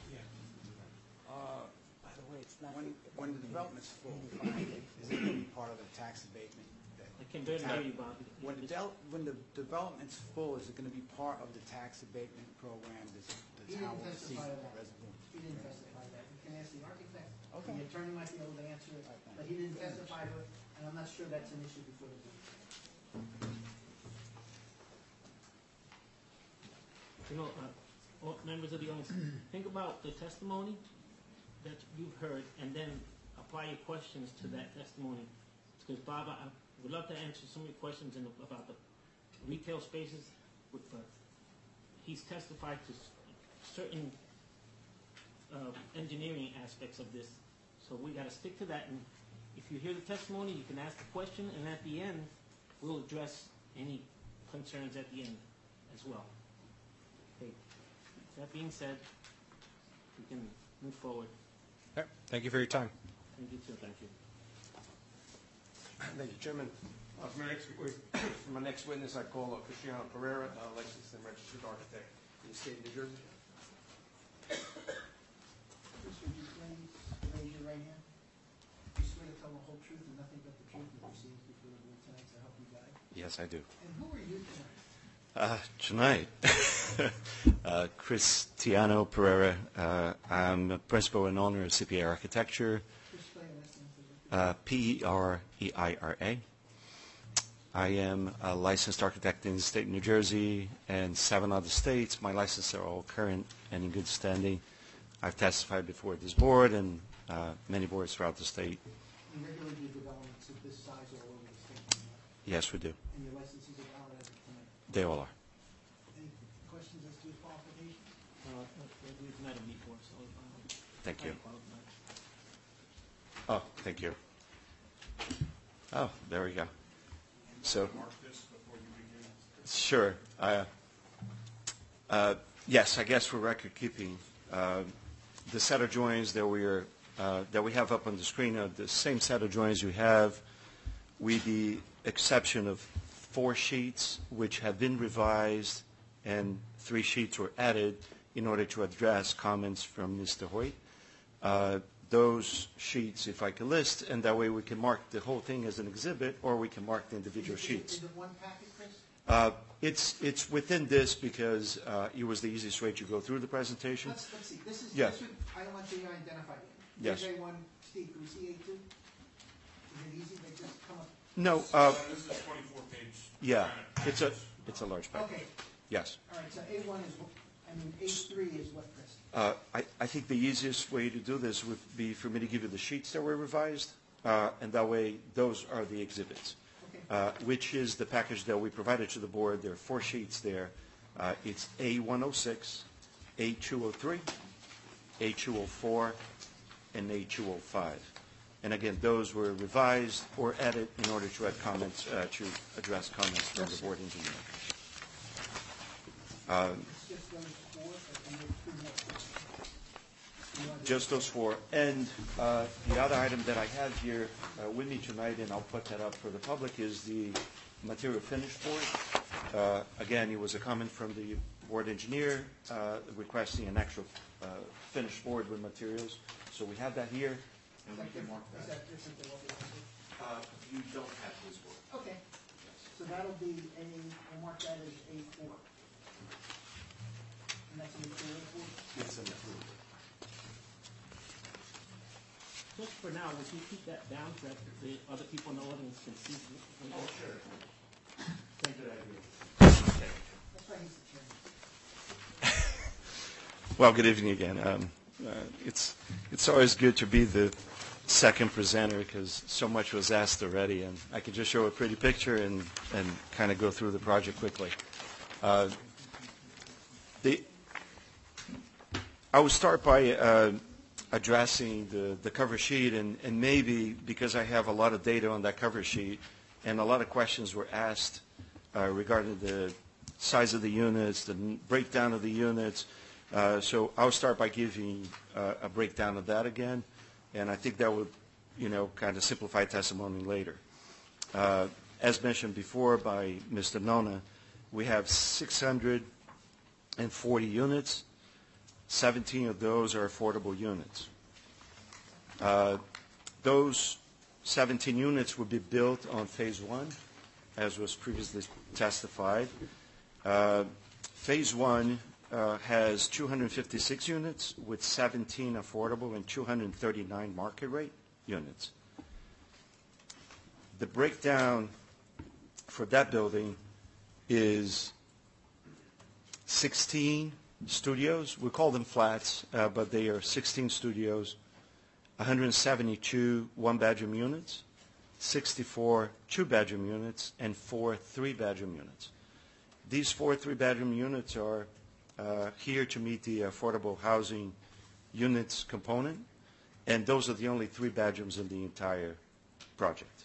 By the way, it's not when the development's full, is it going to be part of the tax abatement? I can barely hear you, Bob. When the development's full, is it going to be part of the tax abatement program? Does He the town didn't will receive testify to the that. residue? He didn't testify to that. You can ask the architect. Okay. The attorney might be able to answer it, but he didn't testify to it, and I'm not sure that's an issue before the board. You know, all members of the audience, think about the testimony that you've heard and then apply your questions to that testimony. Because Bob, I would love to answer some of your questions about the retail spaces, but he's testified to certain engineering aspects of this. So we got to stick to that. And if you hear the testimony, you can ask the question, and at the end, we'll address any concerns at the end as well. Okay. That being said, we can move forward. Okay. Thank you for your time. Thank you too. Thank you. Thank you, Chairman. For my next witness, I call Cristiano Pereira, licensed and registered architect in the state of New Jersey. Please, would you please raise your right hand? You swear to tell the whole truth and nothing but the truth as you see before the board tonight to help you God? Yes, I do. And who are you tonight? Tonight, Cristiano Pereira. I'm a principal and owner of CPA Architecture, Pereira. I am a licensed architect in the state of New Jersey and 7 other states. My licenses are all current and in good standing. I've testified before this board and many boards throughout the state. You regularly do developments of this size all over the state? Yes, we do. And your licenses are valid as of tonight? They all are. Any questions as to his qualifications? We've met him before, so. Thank you. I qualify. Oh, thank you. Oh, there we go. So, Mark this before you begin. sure. Yes, I guess for record keeping, the set of drawings that we have up on the screen are the same set of drawings you have, with the exception of 4 sheets which have been revised and 3 sheets were added in order to address comments from Mr. Hoyt. Those sheets, if I can list, and that way we can mark the whole thing as an exhibit, or we can mark the individual sheets. Is it one packet, Chris? It's within this because it was the easiest way to go through the presentation. Let's see. This is, Yes. I don't want you to identify it. Yes. Here's A1, Steve, can we see A2? Is it easy? They just come up. No. This is a 24-page. Yeah, it's a large packet. Okay. Yes. All right, so A1 is, A3 is what, Chris? I think the easiest way to do this would be for me to give you the sheets that were revised, and that way those are the exhibits, which is the package that we provided to the board. There are 4 sheets there. It's A106, A203, A204, and A205. And again, those were revised or added in order to add comments, to address comments from the board engineer. Just those 4. And the other item that I have here with me tonight, and I'll put that up for the public, is the material finish board. Again, it was a comment from the board engineer requesting an actual finished board with materials. So we have that here, and we can mark that. Is that different than what we have? You don't have this board. Okay. So that'll be we'll mark that as A4. And that's a material board? It's a material board. Just for now, would you keep that down so that the other people in the audience can see? Oh, sure. Thank That's why he's the chairman. Well, good evening again. It's always good to be the second presenter because so much was asked already, and I can just show a pretty picture and kind of go through the project quickly. I will start by addressing the cover sheet, and maybe because I have a lot of data on that cover sheet and a lot of questions were asked regarding the size of the units, the breakdown of the units. So I'll start by giving a breakdown of that again, and I think that would, kind of simplify testimony later. As mentioned before by Mr. Nona, we have 640 units. 17 of those are affordable units. Those 17 units will be built on phase 1, as was previously testified. Phase 1 has 256 units with 17 affordable and 239 market rate units. The breakdown for that building is 16 studios. We call them flats, but they are 16 studios, 172 one-bedroom units, 64 two-bedroom units, and 4 three-bedroom units. These 4 three-bedroom units are here to meet the affordable housing units component, and those are the only 3 bedrooms in the entire project.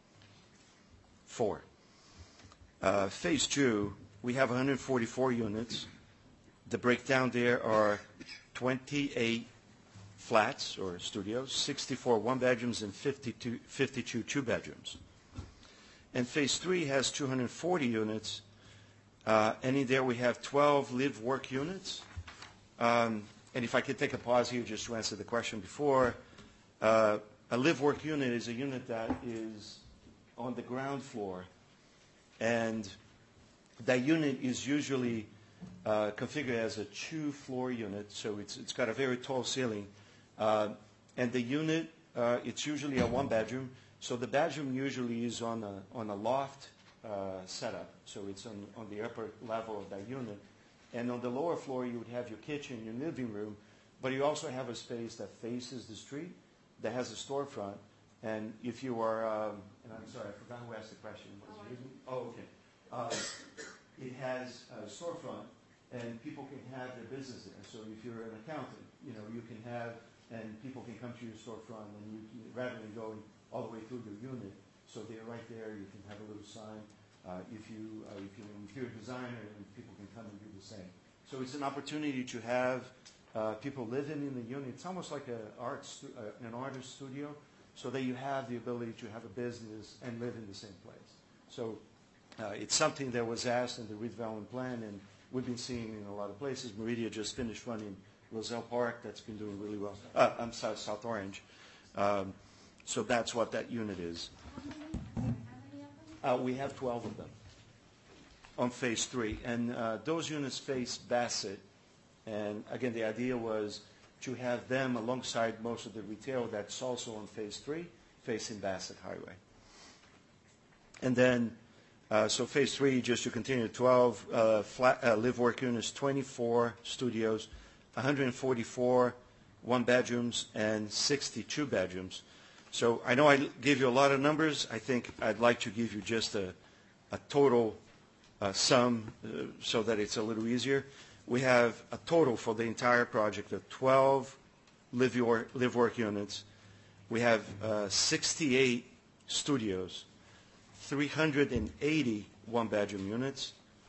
4. Phase 2, we have 144 units. The breakdown there are 28 flats or studios, 64 one-bedrooms, and 52 two-bedrooms. And Phase 3 has 240 units, and in there we have 12 live-work units. And if I could take a pause here just to answer the question before, a live-work unit is a unit that is on the ground floor, and that unit is usually configured as a 2-floor unit, so it's got a very tall ceiling. And the unit, it's usually a 1-bedroom, so the bedroom usually is on a loft setup, so it's on the upper level of that unit. And on the lower floor, you would have your kitchen, your living room, but you also have a space that faces the street, that has a storefront. And if you are, and I'm sorry, I forgot who asked the question. Oh, okay. It has a storefront, and people can have their business there. So if you're an accountant, you can have, and people can come to your storefront, and you rather than going all the way through your unit, so they're right there. You can have a little sign. If you're a designer, and people can come and do the same. So it's an opportunity to have people living in the unit. It's almost like an artist studio, so that you have the ability to have a business and live in the same place. So it's something that was asked in the redevelopment plan, and we've been seeing in a lot of places. Meridia just finished running Roselle Park. That's been doing really well. I'm sorry, South Orange. So that's what that unit is. We have 12 of them on Phase 3. And those units face Bassett. And again, the idea was to have them alongside most of the retail that's also on Phase 3, facing Bassett Highway. And then, so Phase 3, just to continue, 12 live-work units, 24 studios, 144 one-bedrooms, and 62 bedrooms. So I know I gave you a lot of numbers. I think I'd like to give you just a total sum so that it's a little easier. We have a total for the entire project of 12 live-work units. We have 68 studios, 380 one-bedroom units,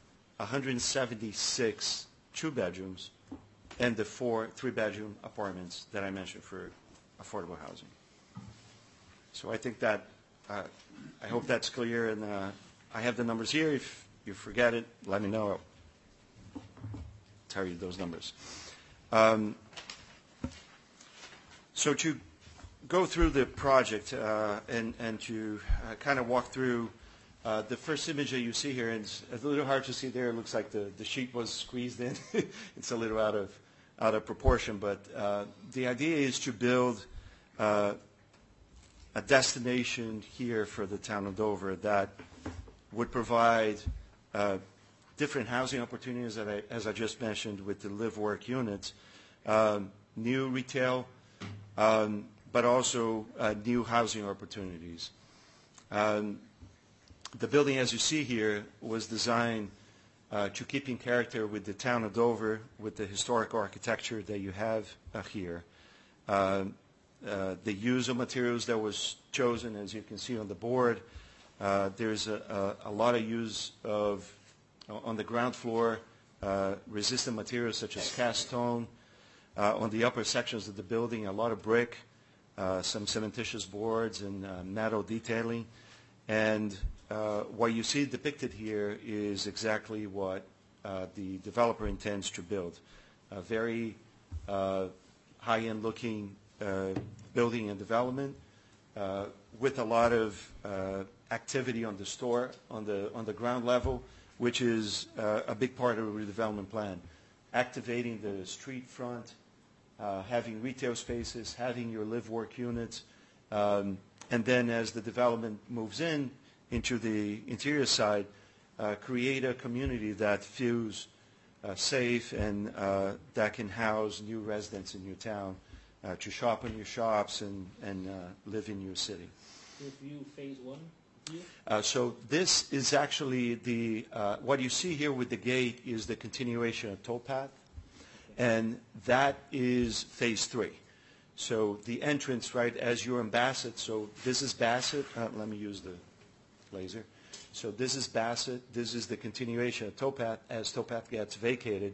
176 two-bedrooms, and the 4 three-bedroom apartments that I mentioned for affordable housing. So I think that, I hope that's clear, and I have the numbers here. If you forget it, let me know. I'll tell you those numbers. So to go through the project and to kind of walk through the first image that you see here, and it's a little hard to see there. It looks like the sheet was squeezed in. It's a little out of proportion, but the idea is to build a destination here for the town of Dover that would provide different housing opportunities, as I just mentioned, with the live-work units, new retail, but also new housing opportunities. The building, as you see here, was designed to keep in character with the town of Dover, with the historic architecture that you have here. The use of materials that was chosen, as you can see on the board, there's a lot of use of, on the ground floor, resistant materials such as cast stone. On the upper sections of the building, a lot of brick, some cementitious boards and metal detailing. And what you see depicted here is exactly what the developer intends to build. A very high-end looking building and development with a lot of activity on the store, on the ground level, which is a big part of the redevelopment plan. Activating the street front, having retail spaces, having your live-work units, and then as the development moves into the interior side, create a community that feels safe and that can house new residents in your town to shop in your shops and live in your city. Review phase one view? So this is actually the, what you see here with the gate is the continuation of towpath, and that is phase 3. So the entrance, right, as you're in Bassett, so this is Bassett, let me use the laser. So this is Bassett, this is the continuation of towpath as towpath gets vacated.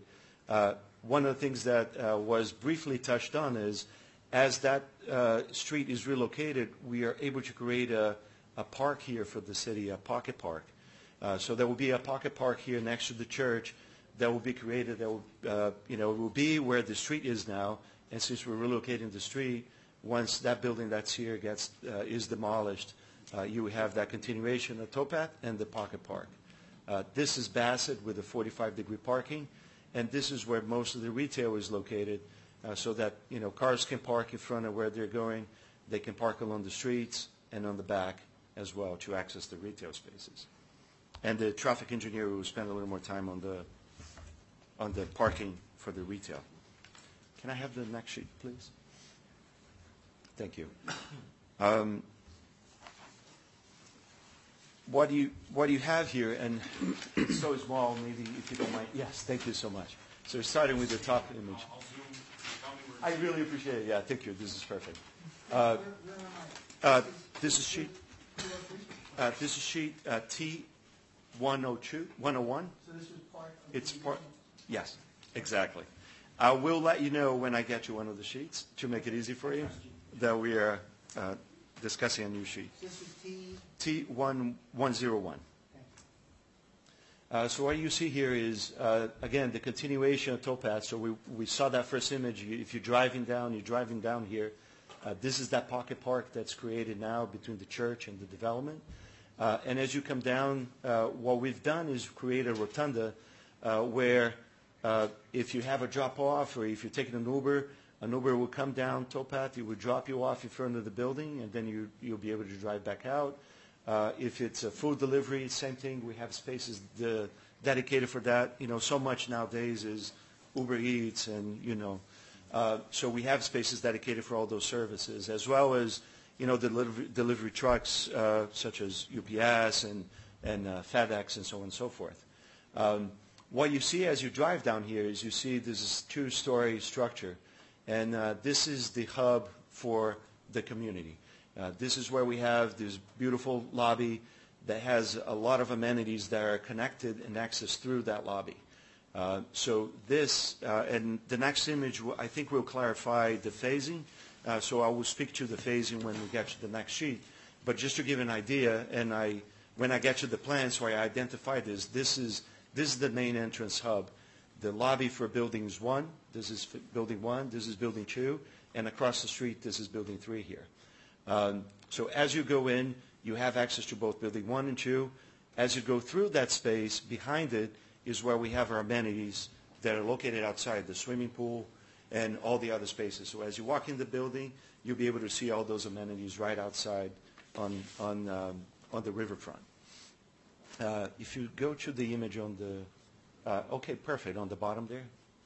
One of the things that was briefly touched on is as that street is relocated, we are able to create a park here for the city, a pocket park. So there will be a pocket park here next to the church that will be created. That will, it will be where the street is now. And since we're relocating the street, once that building that's here is demolished, you have that continuation of towpath and the pocket park. This is Bassett with the 45-degree parking, and this is where most of the retail is located, so that cars can park in front of where they're going. They can park along the streets and on the back as well to access the retail spaces. And the traffic engineer will spend a little more time on the parking for the retail. Can I have the next sheet, please? Thank you. What do you have here, and it's so small, maybe if you don't mind. Yes, thank you so much. So starting with the top image. I really appreciate it. Yeah, thank you. This is perfect. This is sheet. This is sheet T102, 101. So this was part of It's part. Yes, exactly. I will let you know when I get you one of the sheets to make it easy for you that we are discussing a new sheet. This is T1101. So what you see here is, again, the continuation of towpath. So we saw that first image. If you're driving down here. This is that pocket park that's created now between the church and the development. And as you come down, what we've done is create a rotunda where if you have a drop-off or if you're taking an Uber will come down towpath. It will drop you off in front of the building, and then you'll be able to drive back out. If it's a food delivery, same thing. We have spaces dedicated for that. So much nowadays is Uber Eats and, so we have spaces dedicated for all those services, as well as, delivery trucks such as UPS and FedEx and so on and so forth. What you see as you drive down here is you see this is a 2-story structure, and this is the hub for the community. This is where we have this beautiful lobby that has a lot of amenities that are connected and accessed through that lobby. So this, and the next image, I think will clarify the phasing. So I will speak to the phasing when we get to the next sheet. But just to give an idea, and when I get to the plan, so I identify this. This is the main entrance hub. The lobby for buildings 1. This is building 1. This is building 2. And across the street, this is building 3 here. So as you go in, you have access to both building 1 and 2. As you go through that space, behind it is where we have our amenities that are located outside, the swimming pool and all the other spaces. So as you walk in the building, you'll be able to see all those amenities right outside on the riverfront. If you go to the image on the, okay, perfect, on the bottom there.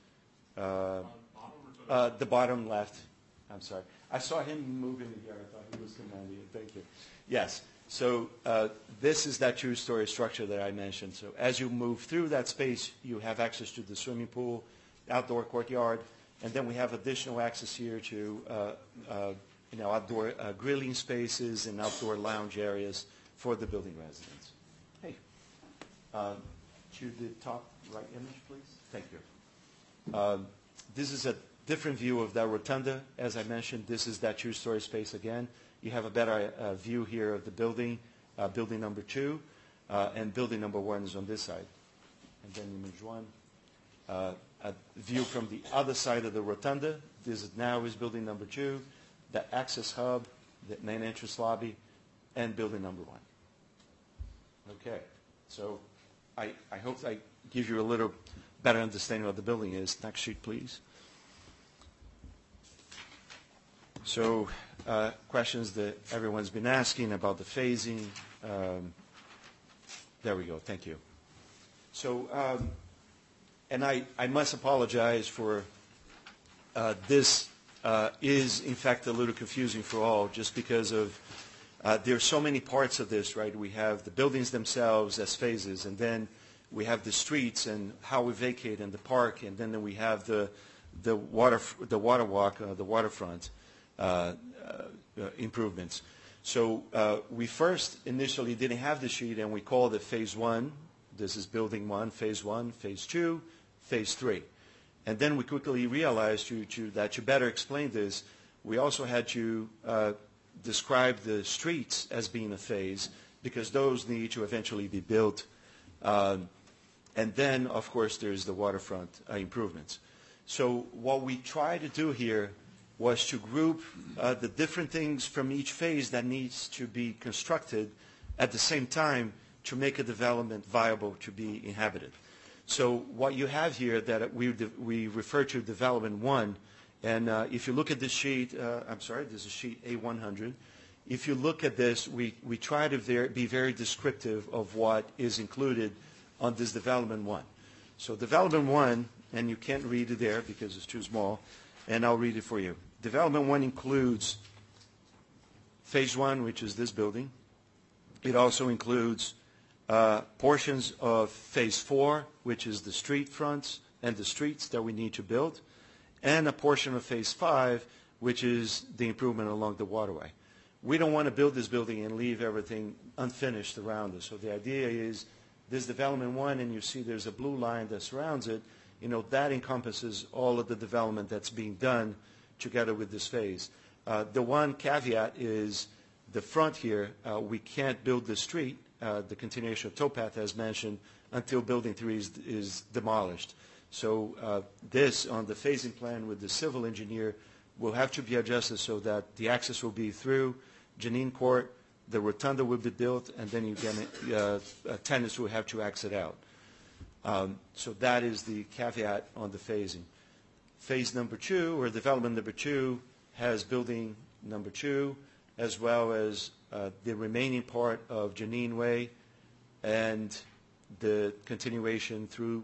The bottom left. I'm sorry. I saw him moving here. I thought he was commanding it. Thank you. Yes. So this is that two-story structure that I mentioned. So as you move through that space, you have access to the swimming pool, outdoor courtyard, and then we have additional access here to outdoor grilling spaces and outdoor lounge areas for the building residents. Hey, to the top right image, please. Thank you. This is a different view of that rotunda. As I mentioned, this is that two-story space again. You have a better view here of the building, building number 2, and building number 1 is on this side. And then image 1. A view from the other side of the rotunda. This now is building number 2, the access hub, the main entrance lobby, and building number 1. Okay, so I hope I give you a little better understanding of what the building is. Next sheet, please. So questions that everyone's been asking about the phasing. There we go. Thank you. So, and I must apologize for this is, in fact, a little confusing for all just because of there are so many parts of this, right? We have the buildings themselves as phases, and then we have the streets and how we vacate in the park, and then we have the water walk, the waterfront improvements. So we first initially didn't have the sheet, and we called it Phase 1. This is Building 1, Phase 1, Phase 2, Phase 3. And then we quickly realized that to better explain this, we also had to describe the streets as being a phase because those need to eventually be built. And then, of course, there's the waterfront improvements. So what we try to do here was to group the different things from each phase that needs to be constructed at the same time to make a development viable to be inhabited. So what you have here that we refer to Development 1, and if you look at this sheet, I'm sorry, this is sheet A100. If you look at this, we try to be very descriptive of what is included on this Development 1. So Development 1, and you can't read it there because it's too small, and I'll read it for you. Development 1 includes Phase 1, which is this building. It also includes portions of Phase 4, which is the street fronts and the streets that we need to build, and a portion of Phase 5, which is the improvement along the waterway. We don't want to build this building and leave everything unfinished around us. So the idea is this Development 1, and you see there's a blue line that surrounds it, that encompasses all of the development that's being done together with this phase. The one caveat is the front here, we can't build the street, the continuation of towpath as mentioned, until Building 3 is demolished. So this, on the phasing plan with the civil engineer, will have to be adjusted so that the access will be through Janine Court, the rotunda will be built, and then you get tenants will have to exit out. So that is the caveat on the phasing. Phase number 2, or development number 2, has building number 2, as well as the remaining part of Janine Way and the continuation through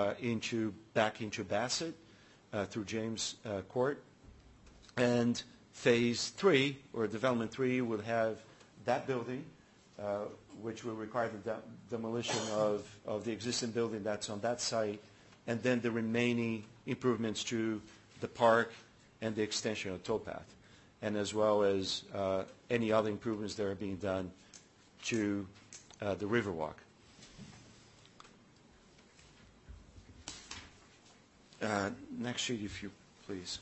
back into Bassett through James Court. And Phase 3, or Development 3, will have that building, which will require the demolition of the existing building that's on that site, and then the remaining improvements to the park and the extension of towpath, and as well as any other improvements that are being done to the Riverwalk. Next sheet, if you please.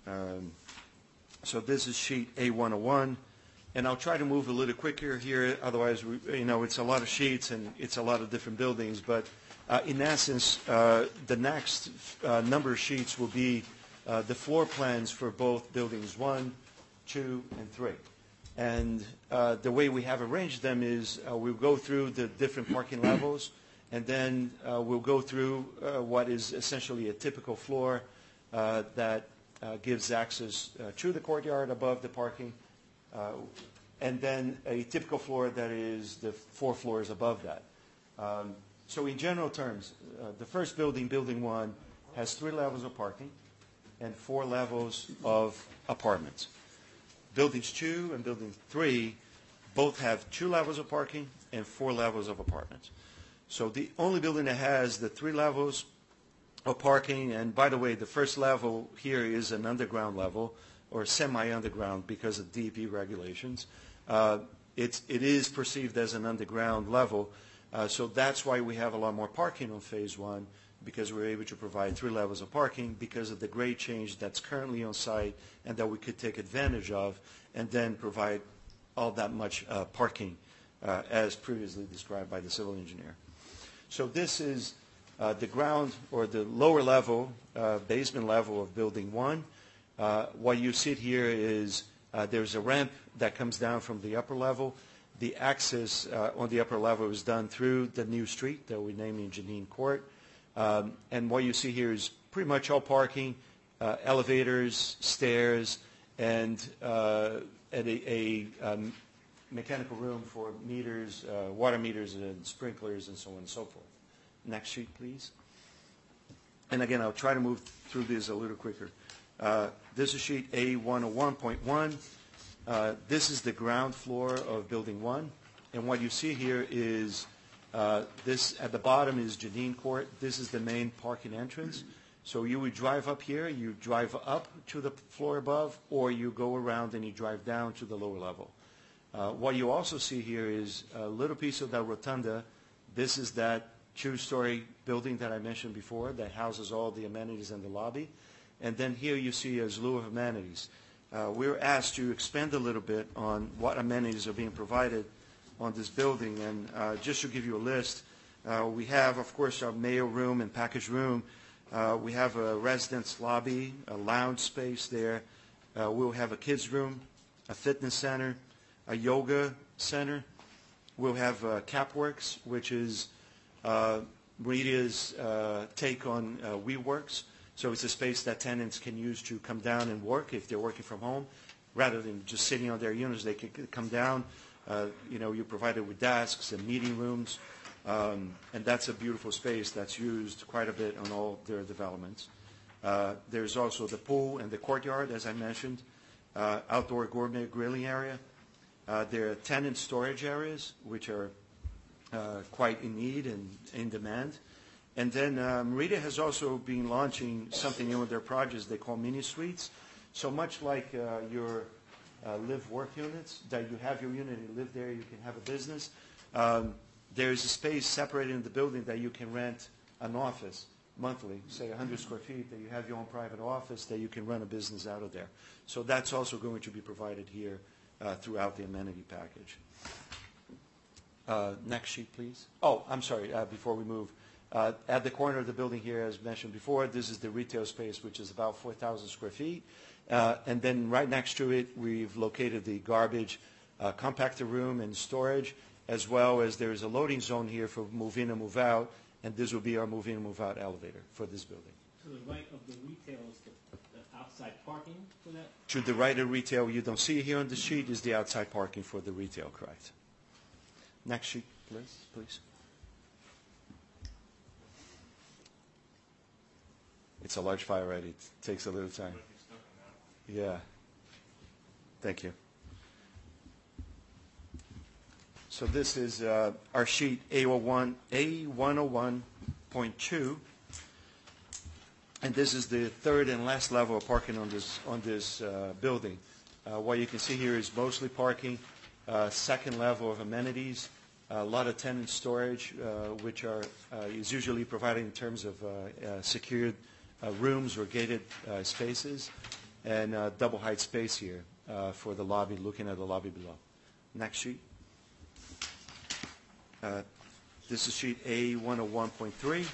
So this is sheet A101, and I'll try to move a little quicker here. Otherwise, it's a lot of sheets and it's a lot of different buildings. But in essence, the next number of sheets will be the floor plans for both buildings 1, 2, and 3. And the way we have arranged them is we'll go through the different parking levels, and then we'll go through what is essentially a typical floor that gives access to the courtyard above the parking, and then a typical floor that is the 4 floors above that. So in general terms, the first building, Building 1, has 3 levels of parking and 4 levels of apartments. Buildings 2 and Building 3 both have 2 levels of parking and 4 levels of apartments. So the only building that has the 3 levels of parking, and by the way, the first level here is an underground level, or semi-underground because of DEP regulations. It is perceived as an underground level, so that's why we have a lot more parking on Phase 1, because we're able to provide 3 levels of parking because of the grade change that's currently on site and that we could take advantage of, and then provide all that much parking as previously described by the civil engineer. So this is the ground or the lower level, basement level of Building 1. What you see here is there's a ramp that comes down from the upper level. The access on the upper level is done through the new street that we're naming Janine Court. And what you see here is pretty much all parking, elevators, stairs, and a mechanical room for meters, water meters and sprinklers and so on and so forth. Next sheet, please. And again, I'll try to move through this a little quicker. This is sheet A101.1. This is the ground floor of Building 1. And what you see here is this at the bottom is Janine Court. This is the main parking entrance. So you would drive up here, you drive up to the floor above, or you go around and you drive down to the lower level. What you also see here is a little piece of that rotunda. This is that 2-story building that I mentioned before that houses all the amenities in the lobby. And then here you see a slew of amenities. We were asked to expand a little bit on what amenities are being provided on this building. And just to give you a list, we have, of course, our mail room and package room. We have a residence lobby, a lounge space there. We'll have a kids room, a fitness center, a yoga center. We'll have Capworks, which is Meridia's take on WeWorks. So it's a space that tenants can use to come down and work if they're working from home. Rather than just sitting on their units, they can come down. You're provided with desks and meeting rooms. And that's a beautiful space that's used quite a bit on all their developments. There's also the pool and the courtyard, as I mentioned, outdoor gourmet grilling area. There are tenant storage areas, which are quite in need and in demand. And then Meridia has also been launching something new with their projects they call mini suites. So much like your live-work units, that you have your unit, you live there, you can have a business. There is a space separated in the building that you can rent an office monthly, say 100 square feet, that you have your own private office, that you can run a business out of there. So that's also going to be provided here throughout the amenity package. Next sheet, please. Oh, I'm sorry, before we move. At the corner of the building here, as mentioned before, this is the retail space, which is about 4,000 square feet. And then right next to it, we've located the garbage compactor room and storage, as well as there is a loading zone here for move in and move out, and this will be our move in and move out elevator for this building. To the right of the retail is the outside parking for that? To the right of retail, you don't see here on the sheet, is the outside parking for the retail, correct? Next sheet, please. It's a large file already. It takes a little time. Yeah. Thank you. So this is our sheet A101.2. And this is the third and last level of parking on this building. What you can see here is mostly parking, second level of amenities, a lot of tenant storage, which is usually provided in terms of secured rooms or gated spaces, and double height space here for the lobby, looking at the lobby below. Next sheet. This is sheet A101.3.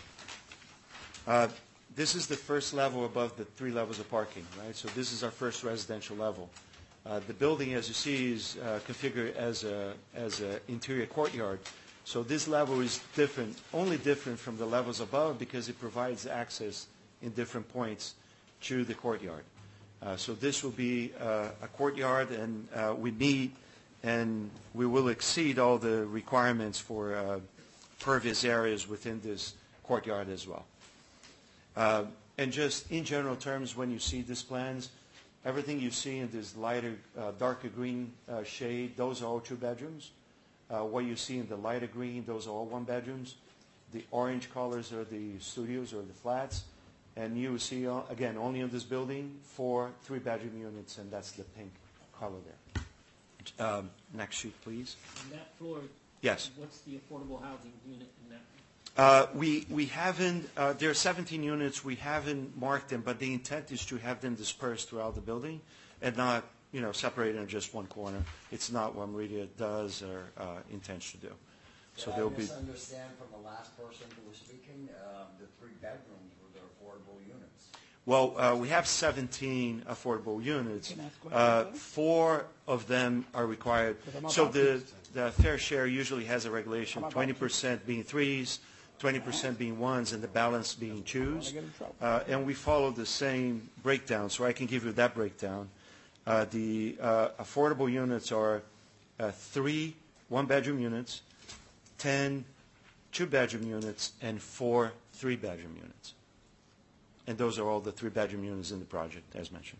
This is the first level above the 3 levels of parking, right? So this is our first residential level. The building, as you see, is configured as an interior courtyard. So this level is different, only different from the levels above because it provides access in different points to the courtyard. So this will be a courtyard, and we will exceed all the requirements for pervious areas within this courtyard as well. And just in general terms, when you see these plans, everything you see in this lighter, darker green shade, those are all 2 bedrooms. What you see in the lighter green, those are all 1 bedrooms. The orange colors are the studios or the flats. And you see, again, only in this building, 4 3-bedroom units, and that's the pink color there. Next sheet, please. On that floor, yes. What's the affordable housing unit in that? We haven't, there are 17 units, we haven't marked them, but the intent is to have them dispersed throughout the building and not, separated in just one corner. It's not what Meridia does or intends to do. So Did there I will be. misunderstand from the last person who was speaking, the 3 bedrooms were the affordable units? Well, we have 17 affordable units. 4 of them are required. So the fair share usually has a regulation, 20% being 3s, 20% being 1s, and the balance being 2s. And we follow the same breakdown, so I can give you that breakdown. The affordable units are 3 1-bedroom units, 10 2-bedroom units, and 4 3-bedroom units. And those are all the 3-bedroom units in the project, as mentioned.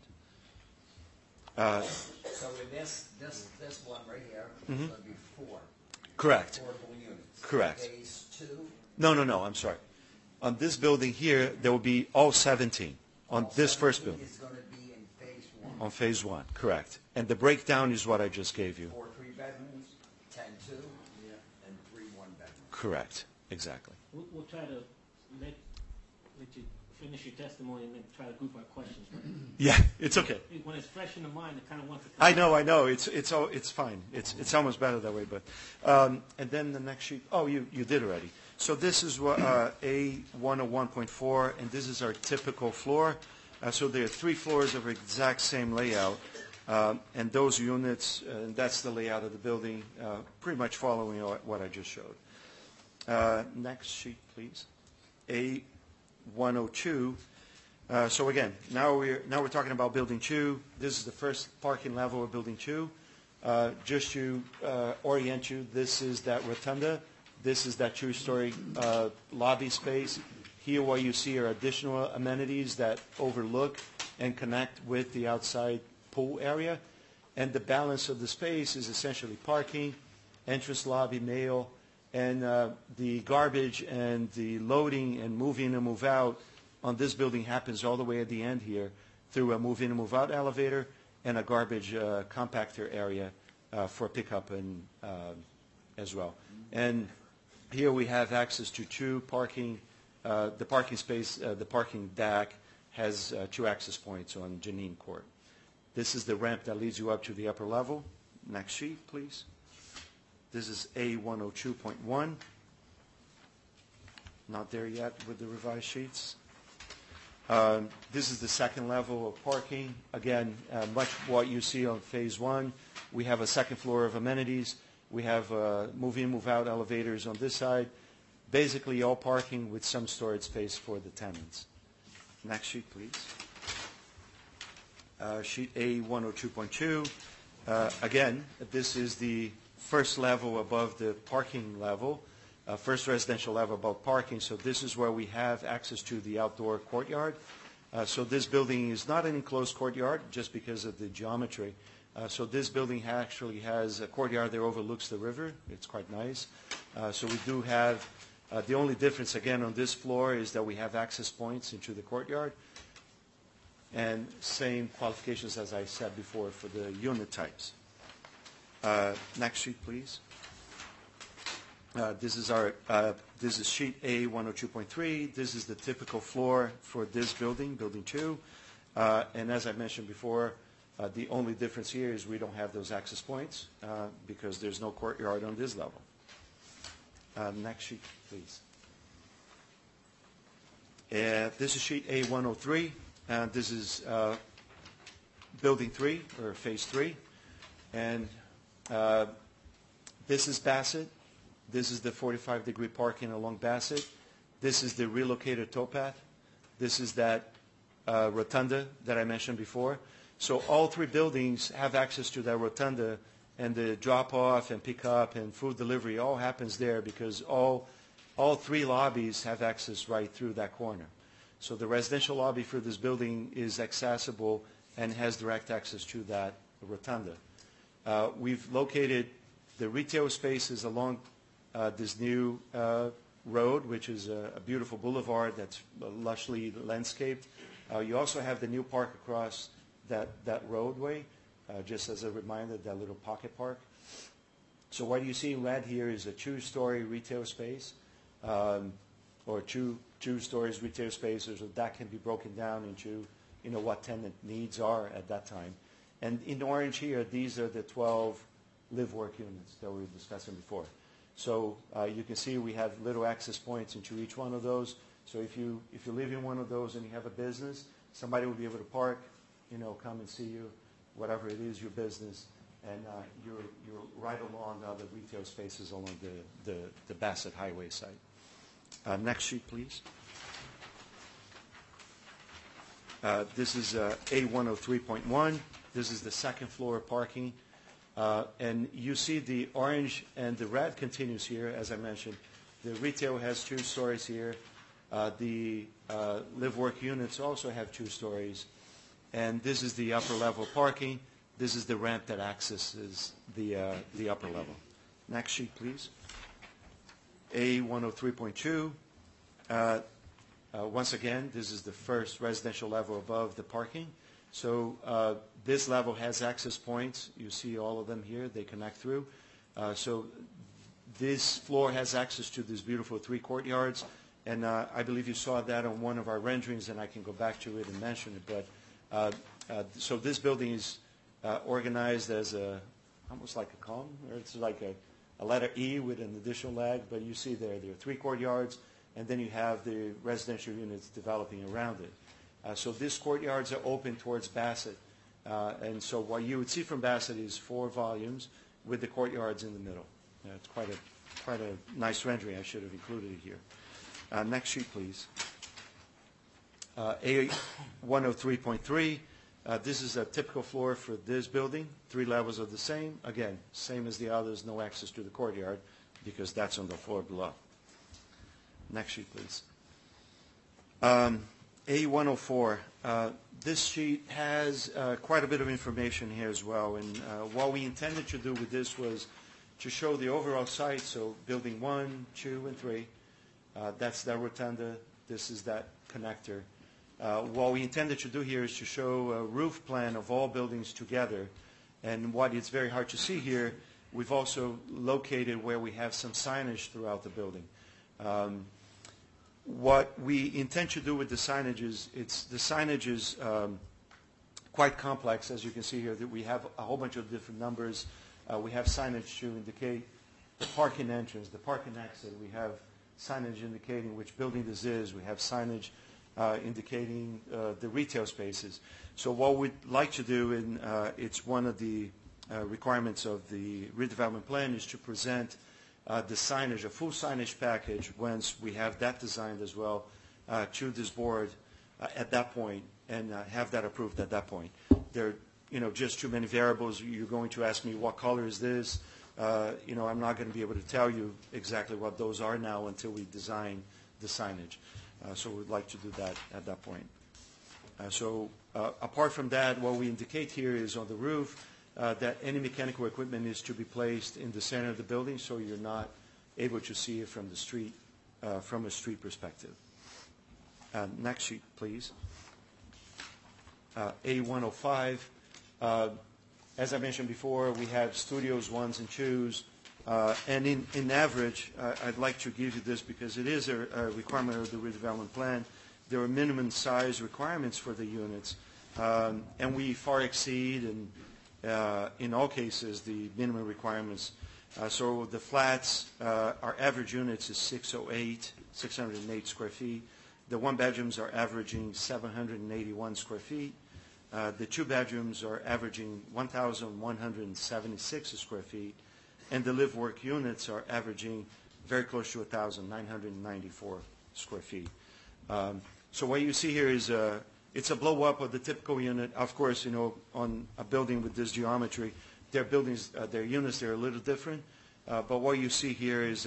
So with this one right here, it's going to be 4. Correct. Affordable units. Correct. Phase 2? No, I'm sorry. On this building here, there will be all 17 on this first building. It's going to be in phase 1. On phase 1, correct. And the breakdown is what I just gave you. 4 3-bedrooms, 10 2, and 3 1-bedrooms. Correct, exactly. We'll try to let you finish your testimony and then try to group our questions. Yeah, it's okay. When it's fresh in the mind, I kind of want to. I know. It's fine. It's almost better that way. But and then the next sheet. Oh, you did already. So this is A101.4, and this is our typical floor. So there are 3 floors of exact same layout, and those units. And that's the layout of the building, pretty much following what I just showed. Next sheet, please. A102. So again, now we're talking about Building 2. This is the first parking level of Building 2. Just to orient you, this is that rotunda. This is that 2-story lobby space. Here what you see are additional amenities that overlook and connect with the outside pool area. And the balance of the space is essentially parking, entrance lobby, mail, and the garbage and the loading and move in and move out on this building happens all the way at the end here through a move in and move out elevator and a garbage compactor area for pickup and as well. And here we have access to 2 parking. The parking space, the parking deck has 2 access points on Janine Court. This is the ramp that leads you up to the upper level. Next sheet, please. This is A102.1. Not there yet with the revised sheets. This is the second level of parking. Again, much what you see on phase 1. We have a second floor of amenities. We have move-in, move-out elevators on this side. Basically all parking with some storage space for the tenants. Next sheet, please. Sheet A102.2. Again, this is the first level above the parking level, first residential level above parking. So this is where we have access to the outdoor courtyard. So this building is not an enclosed courtyard just because of the geometry. So this building actually has a courtyard that overlooks the river. It's quite nice. So we do have, the only difference again on this floor is that we have access points into the courtyard. And same qualifications as I said before for the unit types. Next sheet, please. This is sheet A102.3. This is the typical floor for this building, Building 2. And as I mentioned before, the only difference here is we don't have those access points because there's no courtyard on this level. Next sheet, please. This is sheet A103. This is Building 3, or Phase 3. And this is Bassett. This is the 45-degree parking along Bassett. This is the relocated towpath. This is that rotunda that I mentioned before. So all 3 buildings have access to that rotunda, and the drop-off and pick-up and food delivery all happens there because all all three lobbies have access right through that corner. So the residential lobby for this building is accessible and has direct access to that rotunda. We've located the retail spaces along this new road, which is a beautiful boulevard that's lushly landscaped. You also have the new park across that roadway, just as a reminder, that little pocket park. So what you see in red here is a two-story retail space, or two stories retail spaces, so that can be broken down into what tenant needs are at that time. And in orange here, these are the 12 live-work units that we were discussing before. So you can see we have little access points into each one of those. So if you live in one of those and you have a business, somebody will be able to park, come and see you, whatever it is, your business, and you're right along the retail spaces along the Bassett Highway site. Next sheet, please. This is A103.1. This is the second floor parking. And you see the orange and the red continues here, as I mentioned. The retail has 2 stories here. The live-work units also have 2 stories. And this is the upper level parking. This is the ramp that accesses the upper level. Next sheet, please. A103.2. Once again, this is the first residential level above the parking. So this level has access points. You see all of them here. They connect through. So this floor has access to these beautiful 3 courtyards. And I believe you saw that on one of our renderings, and I can go back to it and mention it. But so this building is organized as almost like a column, or it's like a letter E with an additional leg. But you see there are 3 courtyards, and then you have the residential units developing around it. So these courtyards are open towards Bassett. And so what you would see from Bassett is 4 volumes with the courtyards in the middle. It's quite a nice rendering. I should have included it here. Next sheet, please. A103.3. This is a typical floor for this building. 3 levels are the same. Again, same as the others, no access to the courtyard because that's on the floor below. Next sheet, please. A104. This sheet has quite a bit of information here as well. And what we intended to do with this was to show the overall site. So building 1, 2, and 3. That's that rotunda. This is that connector. What we intended to do here is to show a roof plan of all buildings together. And what it's very hard to see here, we've also located where we have some signage throughout the building. What we intend to do with the signage is, the signage is quite complex, as you can see here, that we have a whole bunch of different numbers. We have signage to indicate the parking entrance, the parking exit. We have signage indicating which building this is. We have signage indicating the retail spaces. So what we'd like to do, and it's one of the requirements of the redevelopment plan, is to present the signage, a full signage package, once we have that designed as well, to this board at that point, and have that approved at that point. There are just too many variables. You're going to ask me, what color is this? I'm not going to be able to tell you exactly what those are now until we design the signage. So we'd like to do that at that point. Apart from that, what we indicate here is on the roof that any mechanical equipment is to be placed in the center of the building, so you're not able to see it from the street, from a street perspective. Next sheet, please. A105. As I mentioned before, we have studios 1s and 2s. And in average, I'd like to give you this because it is a requirement of the redevelopment plan. There are minimum size requirements for the units, and we far exceed, and in all cases, the minimum requirements. So the flats, our average units is 608 square feet. The 1-bedrooms are averaging 781 square feet. The 2-bedrooms are averaging 1,176 square feet. And the live-work units are averaging very close to 1,994 square feet. So what you see here is it's a blow-up of the typical unit. Of course, on a building with this geometry, their units, they're a little different. But what you see here is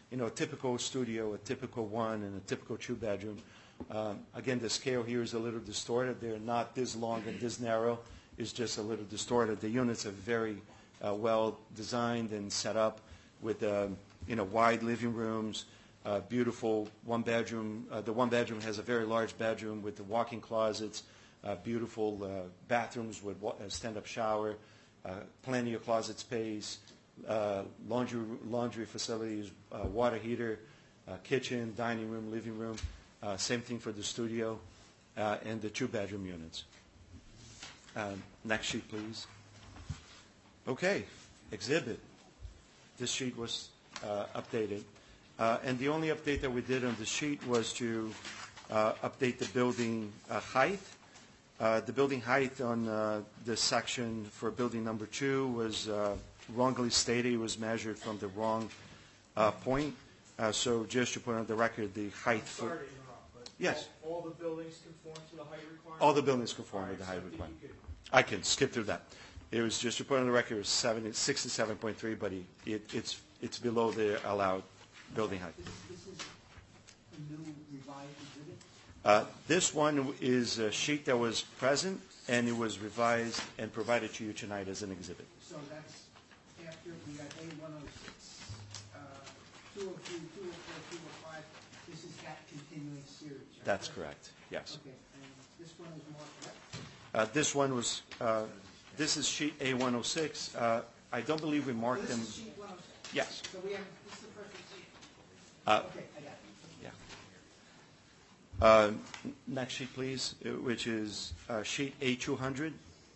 a typical studio, a typical one, and a typical two-bedroom. Again, the scale here is a little distorted. They're not this long and this narrow. It's just a little distorted. The units are very well designed and set up with wide living rooms, beautiful one-bedroom. The one-bedroom has a very large bedroom with the walk-in closets, beautiful bathrooms with stand-up shower, plenty of closet space, laundry facilities, water heater, kitchen, dining room, living room. Same thing for the studio and the two-bedroom units. Next sheet, please. Okay, exhibit. This sheet was updated. And the only update that we did on the sheet was to update the building height. The building height on this section for building number 2 was wrongly stated. It was measured from the wrong point. So just to put on the record, the height for... Sorry to interrupt, but yes. All the buildings conform to the height requirement? All the buildings conform with the height requirement. I can skip through that. It was just to put on the record, it was 67.3, but it's below the allowed building height. This is a new revised exhibit? This one is a sheet that was present, and it was revised and provided to you tonight as an exhibit. So that's after we got A106, 203, 204, 205. This is that continuing series, right? That's correct, yes. Okay, and this one is more correct? This one was, this is sheet A106. I don't believe we marked them. This is sheet 106? Yes. So we have, this is the first sheet? Okay, I got it. Yeah. Next sheet, please, which is sheet A200.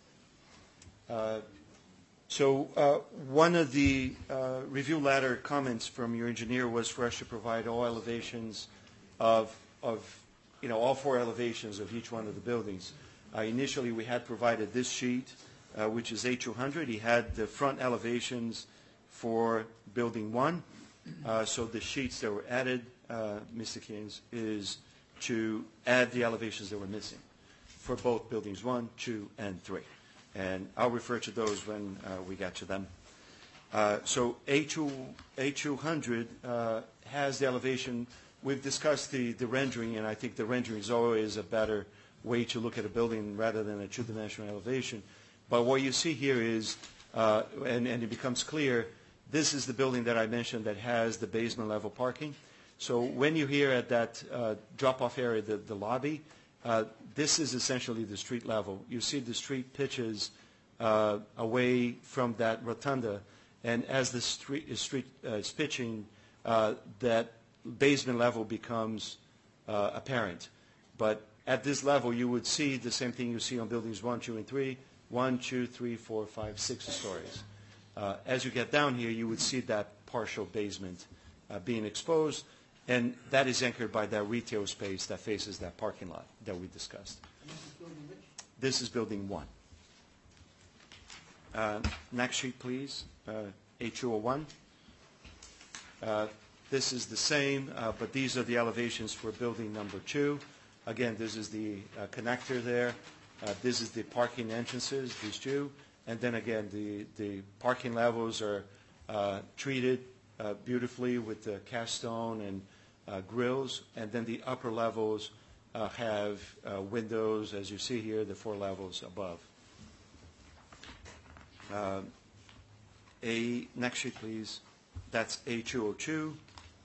So one of the review letter comments from your engineer was for us to provide all elevations of all 4 elevations of each one of the buildings. Initially, we had provided this sheet, which is A200. He had the front elevations for building 1. So the sheets that were added, Mr. Keynes, is to add the elevations that were missing for both buildings 1, 2, and 3. And I'll refer to those when we get to them. So A200 has the elevation. We've discussed the rendering, and I think the rendering is always a better way to look at a building rather than a two-dimensional elevation. But what you see here is, and it becomes clear, this is the building that I mentioned that has the basement level parking. So when you're here at that drop-off area, the lobby, this is essentially the street level. You see the street pitches away from that rotunda, and as the street is pitching, that basement level becomes apparent. But at this level, you would see the same thing you see on buildings 1, 2, and 3, 1, 2, 3, 4, 5, 6 stories. As you get down here, you would see that partial basement being exposed, and that is anchored by that retail space that faces that parking lot that we discussed. This is building which? This is building 1. Next sheet, please. A201. This is the same, but these are the elevations for building number 2. Again, this is the connector there. This is the parking entrances, these 2. And then again, the parking levels are treated beautifully with the cast stone and grills. And then the upper levels have windows, as you see here, the 4 levels above. Next sheet, please. That's A202.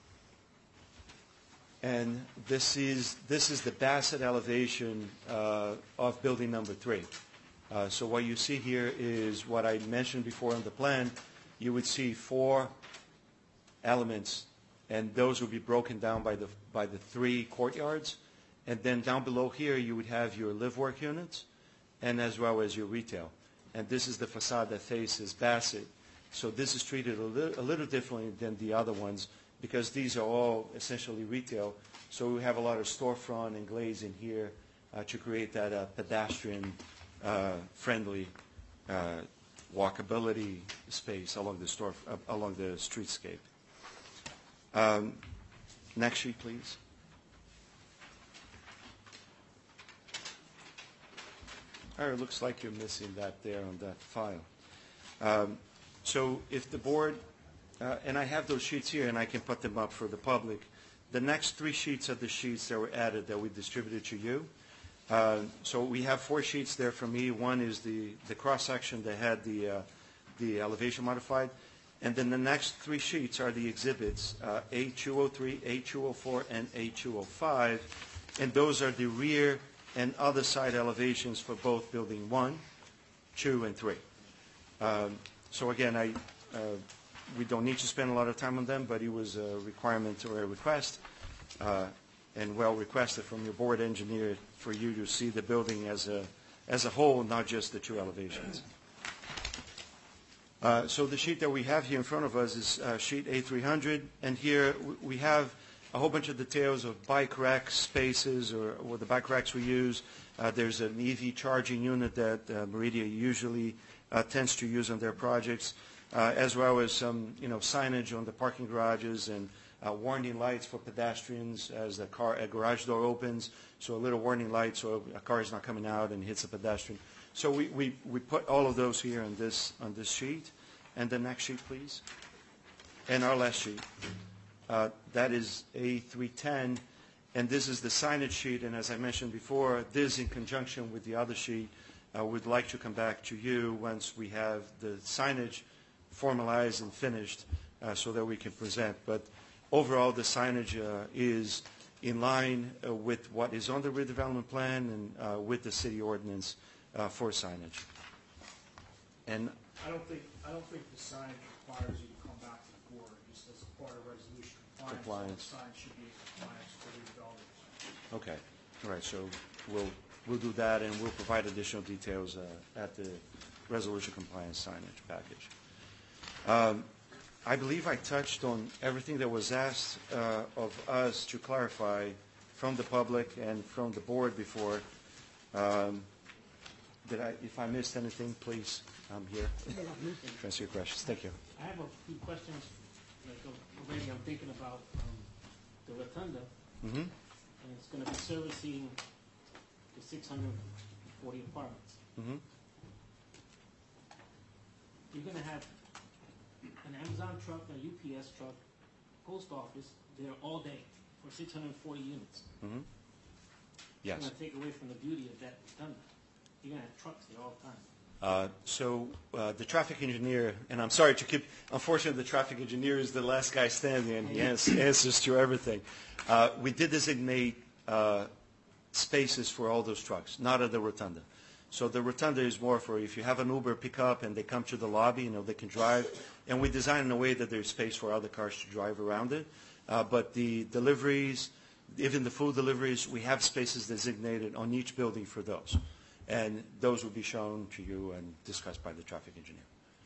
And this is the Bassett elevation of building number 3. So what you see here is what I mentioned before on the plan. You would see 4 elements, and those would be broken down by the 3 courtyards. And then down below here, you would have your live work units, and as well as your retail. And this is the facade that faces Bassett. So this is treated a little differently than the other ones, because these are all essentially retail. So we have a lot of storefront and glazing here to create that pedestrian friendly walkability space along the streetscape. Next sheet, please. Oh, it looks like you're missing that there on that file. So if the board and I have those sheets here, and I can put them up for the public. The next 3 sheets are the sheets that were added that we distributed to you. So we have 4 sheets there for me. One is the cross-section that had the elevation modified. And then the next 3 sheets are the exhibits, A203, A204, and A205. And those are the rear and other side elevations for both building 1, 2, and 3. So again, we don't need to spend a lot of time on them, but it was a requirement or a request, and well requested from your board engineer for you to see the building as a whole, not just the 2 elevations. So the sheet that we have here in front of us is sheet A300, and here we have a whole bunch of details of bike rack spaces or the bike racks we use. There's an EV charging unit that Meridia usually tends to use on their projects, as well as some signage on the parking garages and warning lights for pedestrians as a garage door opens, so a little warning light so a car is not coming out and hits a pedestrian. So we put all of those here on this sheet. And the next sheet, please. And our last sheet. That is A310, and this is the signage sheet. And as I mentioned before, this in conjunction with the other sheet, we'd like to come back to you once we have the signage formalized and finished so that we can present. But overall, the signage is in line with what is on the redevelopment plan and with the city ordinance for signage. And I don't think the sign requires you to come back to the board, just as part of resolution compliance. The sign should be in compliance for the developers. Okay. All right. So we'll do that, and we'll provide additional details at the resolution compliance signage package. I believe I touched on everything that was asked of us to clarify from the public and from the board before. If I missed anything, please, I'm here to answer your questions. Thank you. I have a few questions. Already I'm thinking about the rotunda, and it's going to be servicing the 640 apartments. You're going to have an Amazon truck, a UPS truck, post office there all day for 640 units. Yes. It's going to take away from the beauty of that rotunda. You're going to have trucks there all the time. So the traffic engineer, and I'm sorry to keep, unfortunately the traffic engineer is the last guy standing and he answers to everything. We did designate spaces for all those trucks, not at the rotunda. So the rotunda is more for if you have an Uber pickup and they come to the lobby, they can drive. And we design in a way that there's space for other cars to drive around it. But the deliveries, even the food deliveries, we have spaces designated on each building for those. And those will be shown to you and discussed by the traffic engineer.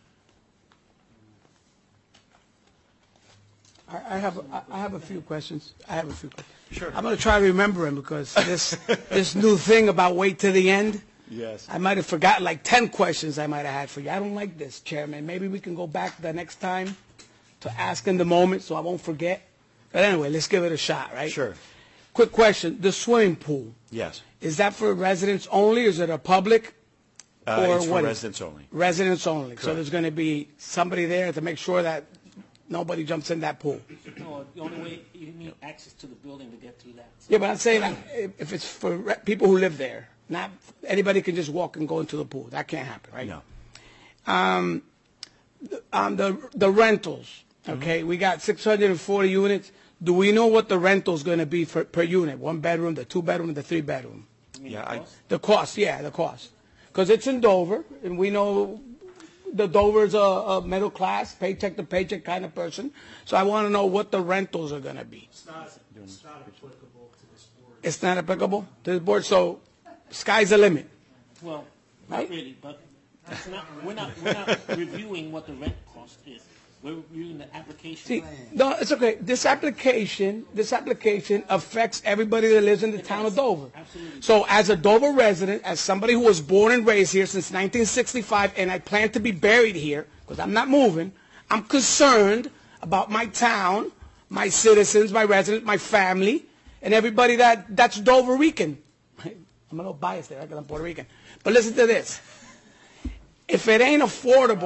I have a few questions. Sure. I'm going to try to remember them because this new thing about wait till the end. Yes. I might have forgotten like 10 questions I might have had for you. I don't like this, Chairman. Maybe we can go back the next time to ask in the moment so I won't forget. But anyway, let's give it a shot, right? Sure. Quick question. The swimming pool. Yes. Is that for residents only? Is it a public? Or it's for what? residents only. Residents only. Correct. So there's going to be somebody there to make sure that nobody jumps in that pool. No, the only way you need access to the building to get through that. Yeah, but I'm saying like, if it's for people who live there, not anybody can just walk and go into the pool. That can't happen, right? No. The rentals, okay? We got 640 units. Do we know what the rental's going to be per unit? 1 bedroom, the 2 bedroom, the 3 bedroom? The cost. Because it's in Dover, and we know the Dover's a middle class, paycheck to paycheck kind of person. So I want to know what the rentals are going to be. It's not applicable to this board. It's not applicable to this board, so sky's the limit. Well, Right? not really, but we're not reviewing what the rent cost is. We're reviewing the application. See, no, it's okay. This application affects everybody that lives in the town of Dover. Absolutely. So as a Dover resident, as somebody who was born and raised here since 1965, and I plan to be buried here, because I'm not moving, I'm concerned about my town, my citizens, my residents, my family, and everybody that's Dover Rican. I'm a little biased there, because I'm Puerto Rican. But listen to this. If it ain't affordable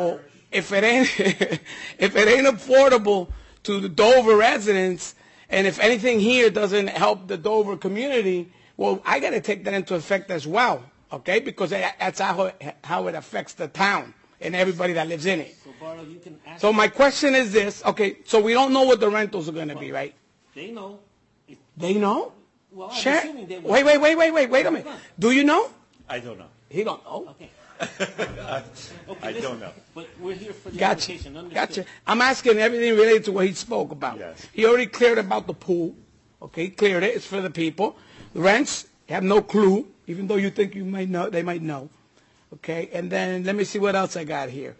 if it ain't if it ain't affordable to the Dover residents, and if anything here doesn't help the Dover community, well, I got to take that into effect as well, okay? Because that's how it affects the town and everybody that lives in it. So, Barlow, you can ask. So my question is this, okay? So we don't know what the rentals are going to be, right? They know. They know? Well, I'm Share. assuming they will. Wait a minute. Do you know? I don't know. He don't know. Okay. I don't know. But we're here for the Gotcha. application. Understood. Gotcha. I'm asking everything related to what he spoke about. Yes. He already cleared about the pool. Okay, he cleared it. It's for the people. The rents, you have no clue, even though you think you might know. They might know. Okay, and then let me see what else I got here.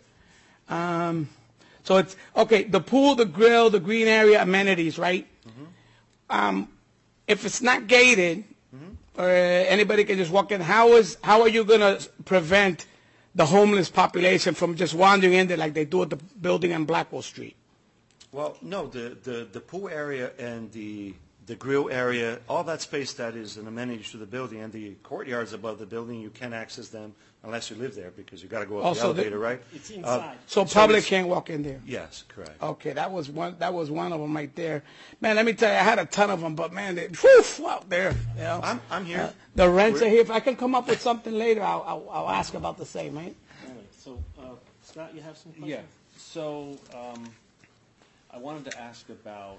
So it's okay. The pool, the grill, the green area, amenities, right? If it's not gated, or anybody can just walk in, how are you going to prevent the homeless population from just wandering in there like they do at the building on Blackwell Street? Well, no, the pool area and the grill area, all that space that is an amenity to the building, and the courtyards above the building, you can't access them unless you live there, because you got to go up the elevator, right? It's inside. So public can't walk in there. Yes, correct. Okay, that was one of them right there. Man, let me tell you, I had a ton of them, but man, they whew, out there. You know? I'm here. The rents are here. If I can come up with something later, I'll ask about the same, right? Anyway, so, Scott, you have some questions? Yeah. So I wanted to ask about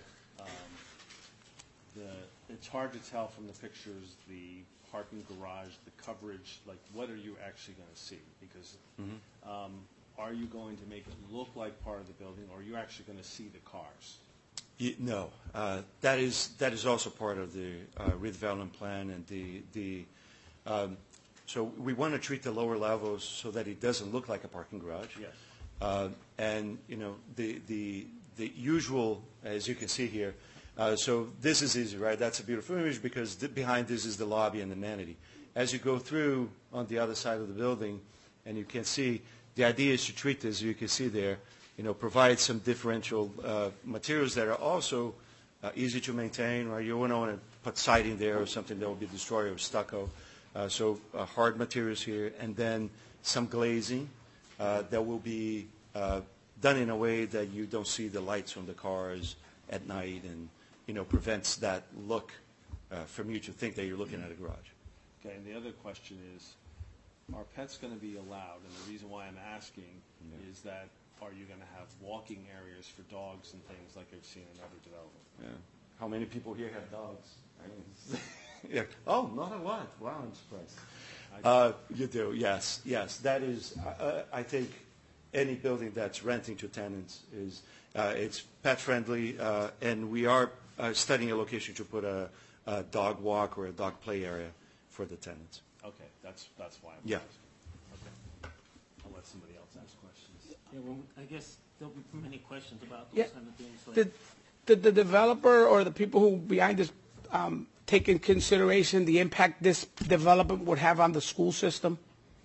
it's hard to tell from the pictures, the parking garage, the coverage, like what are you actually going to see? Because are you going to make it look like part of the building, or are you actually going to see the cars? No, that is also part of the redevelopment plan, and so we want to treat the lower levels so that it doesn't look like a parking garage. Yes. And you know the usual, as you can see here. So this is easy, right? That's a beautiful image because behind this is the lobby and the amenity. As you go through on the other side of the building, and you can see, the idea is to treat this, you can see there, provide some differential materials that are also easy to maintain, right? You wouldn't want to put siding there or something that will be destroyed, or stucco. So hard materials here, and then some glazing that will be done in a way that you don't see the lights from the cars at night, and prevents that look from you to think that you're looking at a garage. Okay, and the other question is, are pets going to be allowed? And the reason why I'm asking is that are you going to have walking areas for dogs and things like I've seen in other developments? Yeah. How many people here have dogs? Yeah. Oh, not a lot. Wow, I'm surprised. You do, yes. That is, I think, any building that's renting to tenants is it's pet friendly, and we are studying a location to put a dog walk or a dog play area for the tenants. Okay, that's why I'm Yeah. asking. Okay. I'll let somebody else ask questions. Yeah, well, I guess there'll be many questions about those Yeah. kind of things. So Did the developer or the people who behind this take in consideration the impact this development would have on the school system?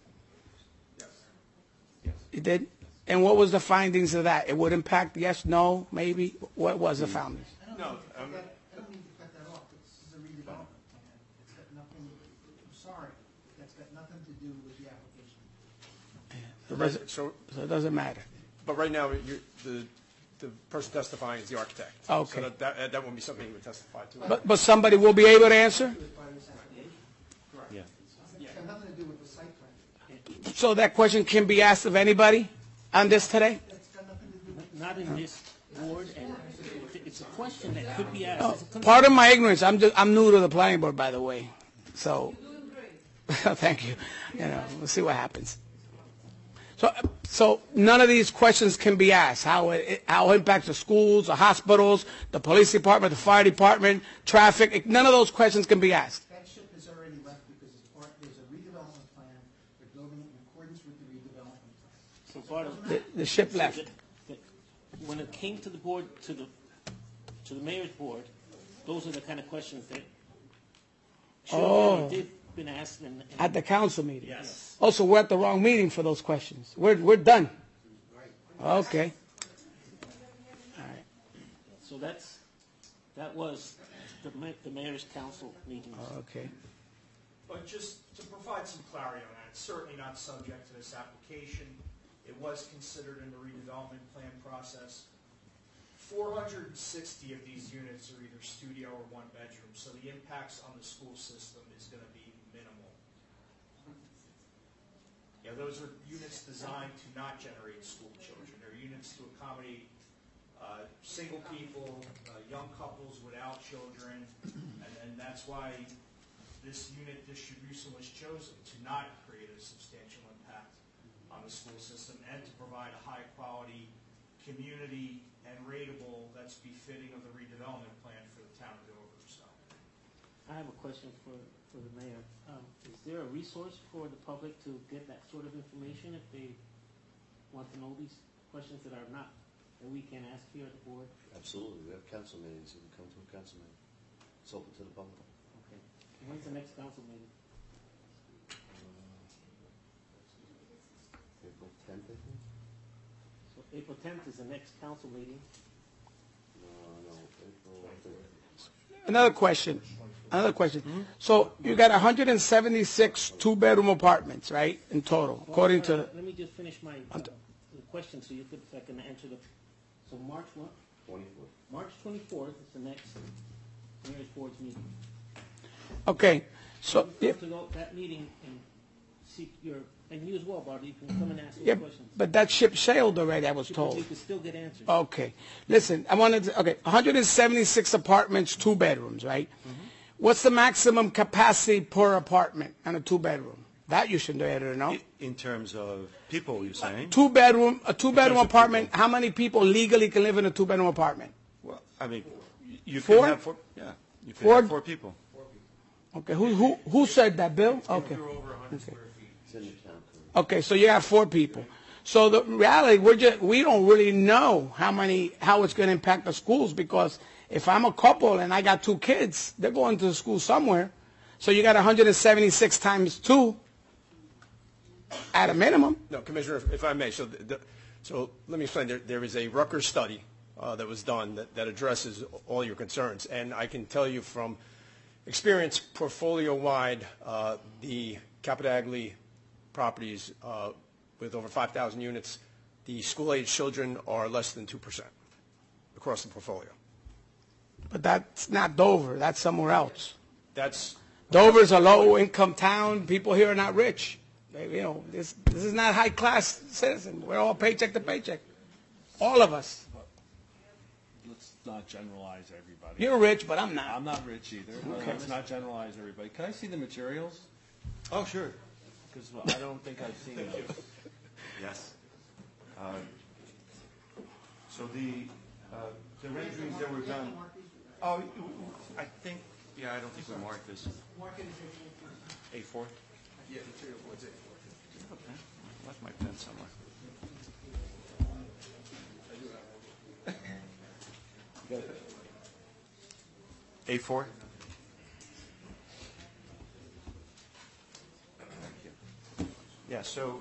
Yes. It did? And what was the findings of that? It would impact, yes, no, maybe? What was the findings? I don't mean to cut that off. This is a redevelopment plan. It's got nothing, I'm sorry, that's got nothing to do with the application. So it doesn't matter. But right now, the person testifying is the architect. Okay. So that won't be something he would testify to. But somebody will be able to answer? Yeah. It's got nothing to do with the site plan. So that question can be asked of anybody on this today? not in this board, and it's a question that could be asked. Part of my ignorance, I'm new to the planning board, by the way. So, thank you. We'll see what happens. So none of these questions can be asked. How it impacts the schools, the hospitals, the police department, the fire department, traffic. None of those questions can be asked. That ship has already left because there's a redevelopment plan. They're building it in accordance with the redevelopment plan. So part of The ship left. When it came to the board, to the mayor's board, those are the kind of questions that should have been asked. At the council meeting? Yes. Oh, so we're at the wrong meeting for those questions. We're done. Okay. All right. So that was the mayor's council meeting. Okay. But just to provide some clarity on that, it's certainly not subject to this application. It was considered in the redevelopment plan process. 460 of these units are either studio or one bedroom, so the impacts on the school system is going to be minimal. Yeah, those are units designed to not generate school children. They're units to accommodate single people, young couples without children, and that's why this unit distribution was chosen, to not create a substantial impact on the school system and to provide a high-quality community and rateable that's befitting of the redevelopment plan for the town of Dover. So, I have a question for the mayor. Is there a resource for the public to get that sort of information if they want to know these questions that are not, that we can ask here at the board? Absolutely. We have council meetings. You can come to a council meeting. It's open to the public. Okay. When's the next council meeting? April 10th, I think? So April 10th is the next council meeting. No, April 3rd. Another question. So you got 176 two-bedroom apartments, right, in total, according to... Let me just finish my the question so I can answer the... So March what? 24th. March 24th is the next mayor's board's meeting. Okay, so... You have to go to that meeting and seek your... And you as well, Barbara, you can come and ask those Yeah, questions. but that ship sailed already, I was told. You can still get answers. Okay. Listen, 176 apartments, two bedrooms, right? What's the maximum capacity per apartment on a two-bedroom? That you should better know. In terms of people, you're saying? A two-bedroom apartment, how many people legally can live in a two-bedroom apartment? Well, I mean, you Four? can have four. Yeah, you can have four people. Okay, who said that, Bill? Okay. Okay, so you have four people. So the reality, we don't really know how it's going to impact the schools, because if I'm a couple and I got two kids, they're going to school somewhere. So you got 176 times two at a minimum. No, Commissioner, if I may, so let me explain. There is a Rutgers study that was done that addresses all your concerns, and I can tell you from experience, portfolio-wide, the Capitagli properties with over 5,000 units, the school-age children are less than 2% across the portfolio. But that's not Dover. That's somewhere else. That's Dover's a low-income town. People here are not rich. This is not high-class citizen. We're all paycheck to paycheck. All of us. Let's not generalize everybody. You're rich, but I'm not. I'm not rich either. Okay. Let's not generalize everybody. Can I see the materials? Oh, sure. Because I don't think I've seen those. Yes. So the renderings that were done. Oh, I think. Yeah, I don't think we marked this. A4. Yeah, material board's A4. Okay. Left my pen somewhere. A4. Yeah, so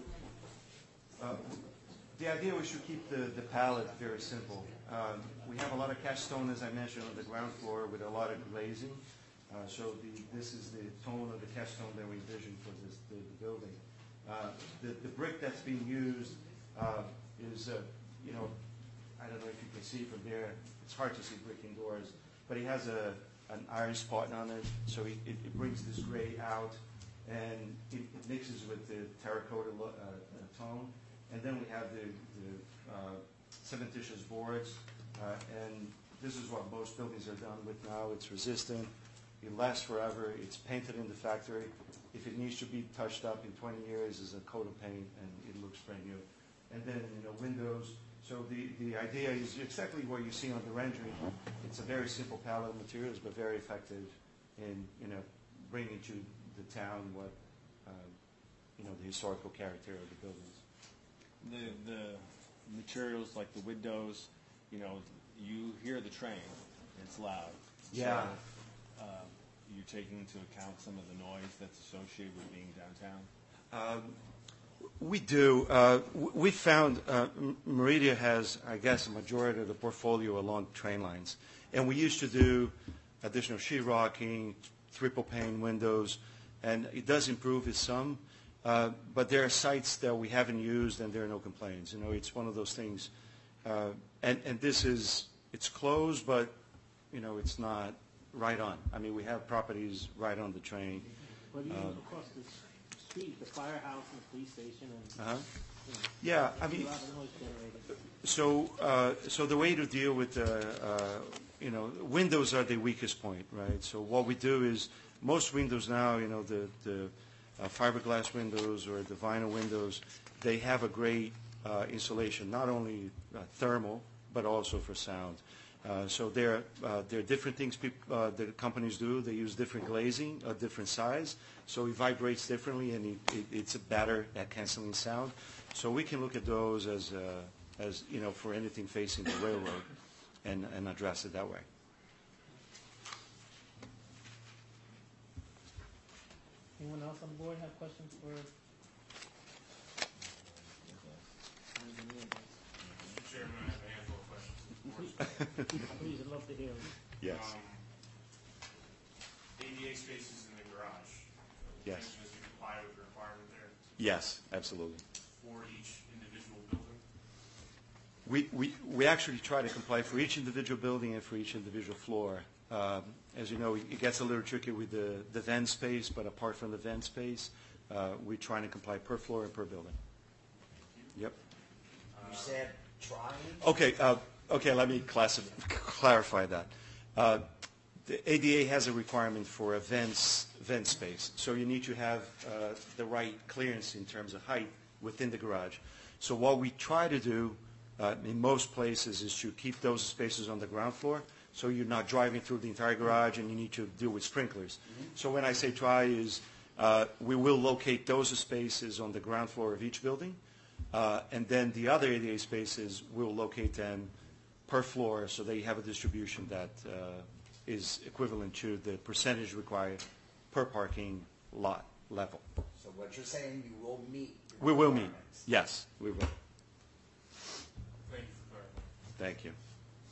the idea was to keep the palette very simple. We have a lot of cast stone, as I mentioned, on the ground floor with a lot of glazing. So this is the tone of the cast stone that we envisioned for the building. The brick that's being used is, I don't know if you can see from there. It's hard to see brick indoors, but it has an iron spot on it, so it brings this gray out. And it mixes with the terracotta tone. And then we have the cementitious boards. And this is what most buildings are done with now. It's resistant. It lasts forever. It's painted in the factory. If it needs to be touched up in 20 years, it's a coat of paint, and it looks brand new. And then, windows. So the idea is exactly what you see on the rendering. It's a very simple palette of materials, but very effective in, bringing to the town what the historical character of the buildings. The materials like the windows, you hear the train, it's loud. Yeah. So, you're taking into account some of the noise that's associated with being downtown? We do. We found Meridia has, I guess, a majority of the portfolio along train lines. And we used to do additional sheetrocking, triple pane windows, and it does improve it some, But there are sites that we haven't used and there are no complaints. You know, it's one of those things. And this is, it's close, but, you know, it's not right on. I mean, we have properties right on the train. But even across the street, the firehouse and the police station and... You know, yeah, I mean, a lot of noise generated. so the way to deal with, you know, windows are the weakest point, right? So what we do is, most windows now, you know, the fiberglass windows or the vinyl windows, they have a great insulation, not only thermal, but also for sound. So there are different things that companies do. They use different glazing, a different size, so it vibrates differently, and it's better at canceling sound. So we can look at those as you know, for anything facing the railroad, and address it that way. Anyone else on the board have questions for? Mr. Chairman, I have a handful of questions. Please, I'd love to hear them. Yes. ADA spaces in the garage. Yes. Does it comply with the requirement there? Yes, absolutely. For each individual building? We actually try to comply for each individual building and for each individual floor. As you know, it gets a little tricky with the vent space, but apart from the vent space, we're trying to comply per floor and per building. Yep. You said trying? Okay, let me clarify that. The ADA has a requirement for a vent space, so you need to have the right clearance in terms of height within the garage. So what we try to do in most places is to keep those spaces on the ground floor, so you're not driving through the entire garage and you need to deal with sprinklers. So when I say try is, we will locate those spaces on the ground floor of each building, and then the other ADA spaces, we'll locate them per floor, so they have a distribution that is equivalent to the percentage required per parking lot level. So what you're saying, you will meet the We will meet. requirements. Yes, we will. Thank you for clarifying. Thank you.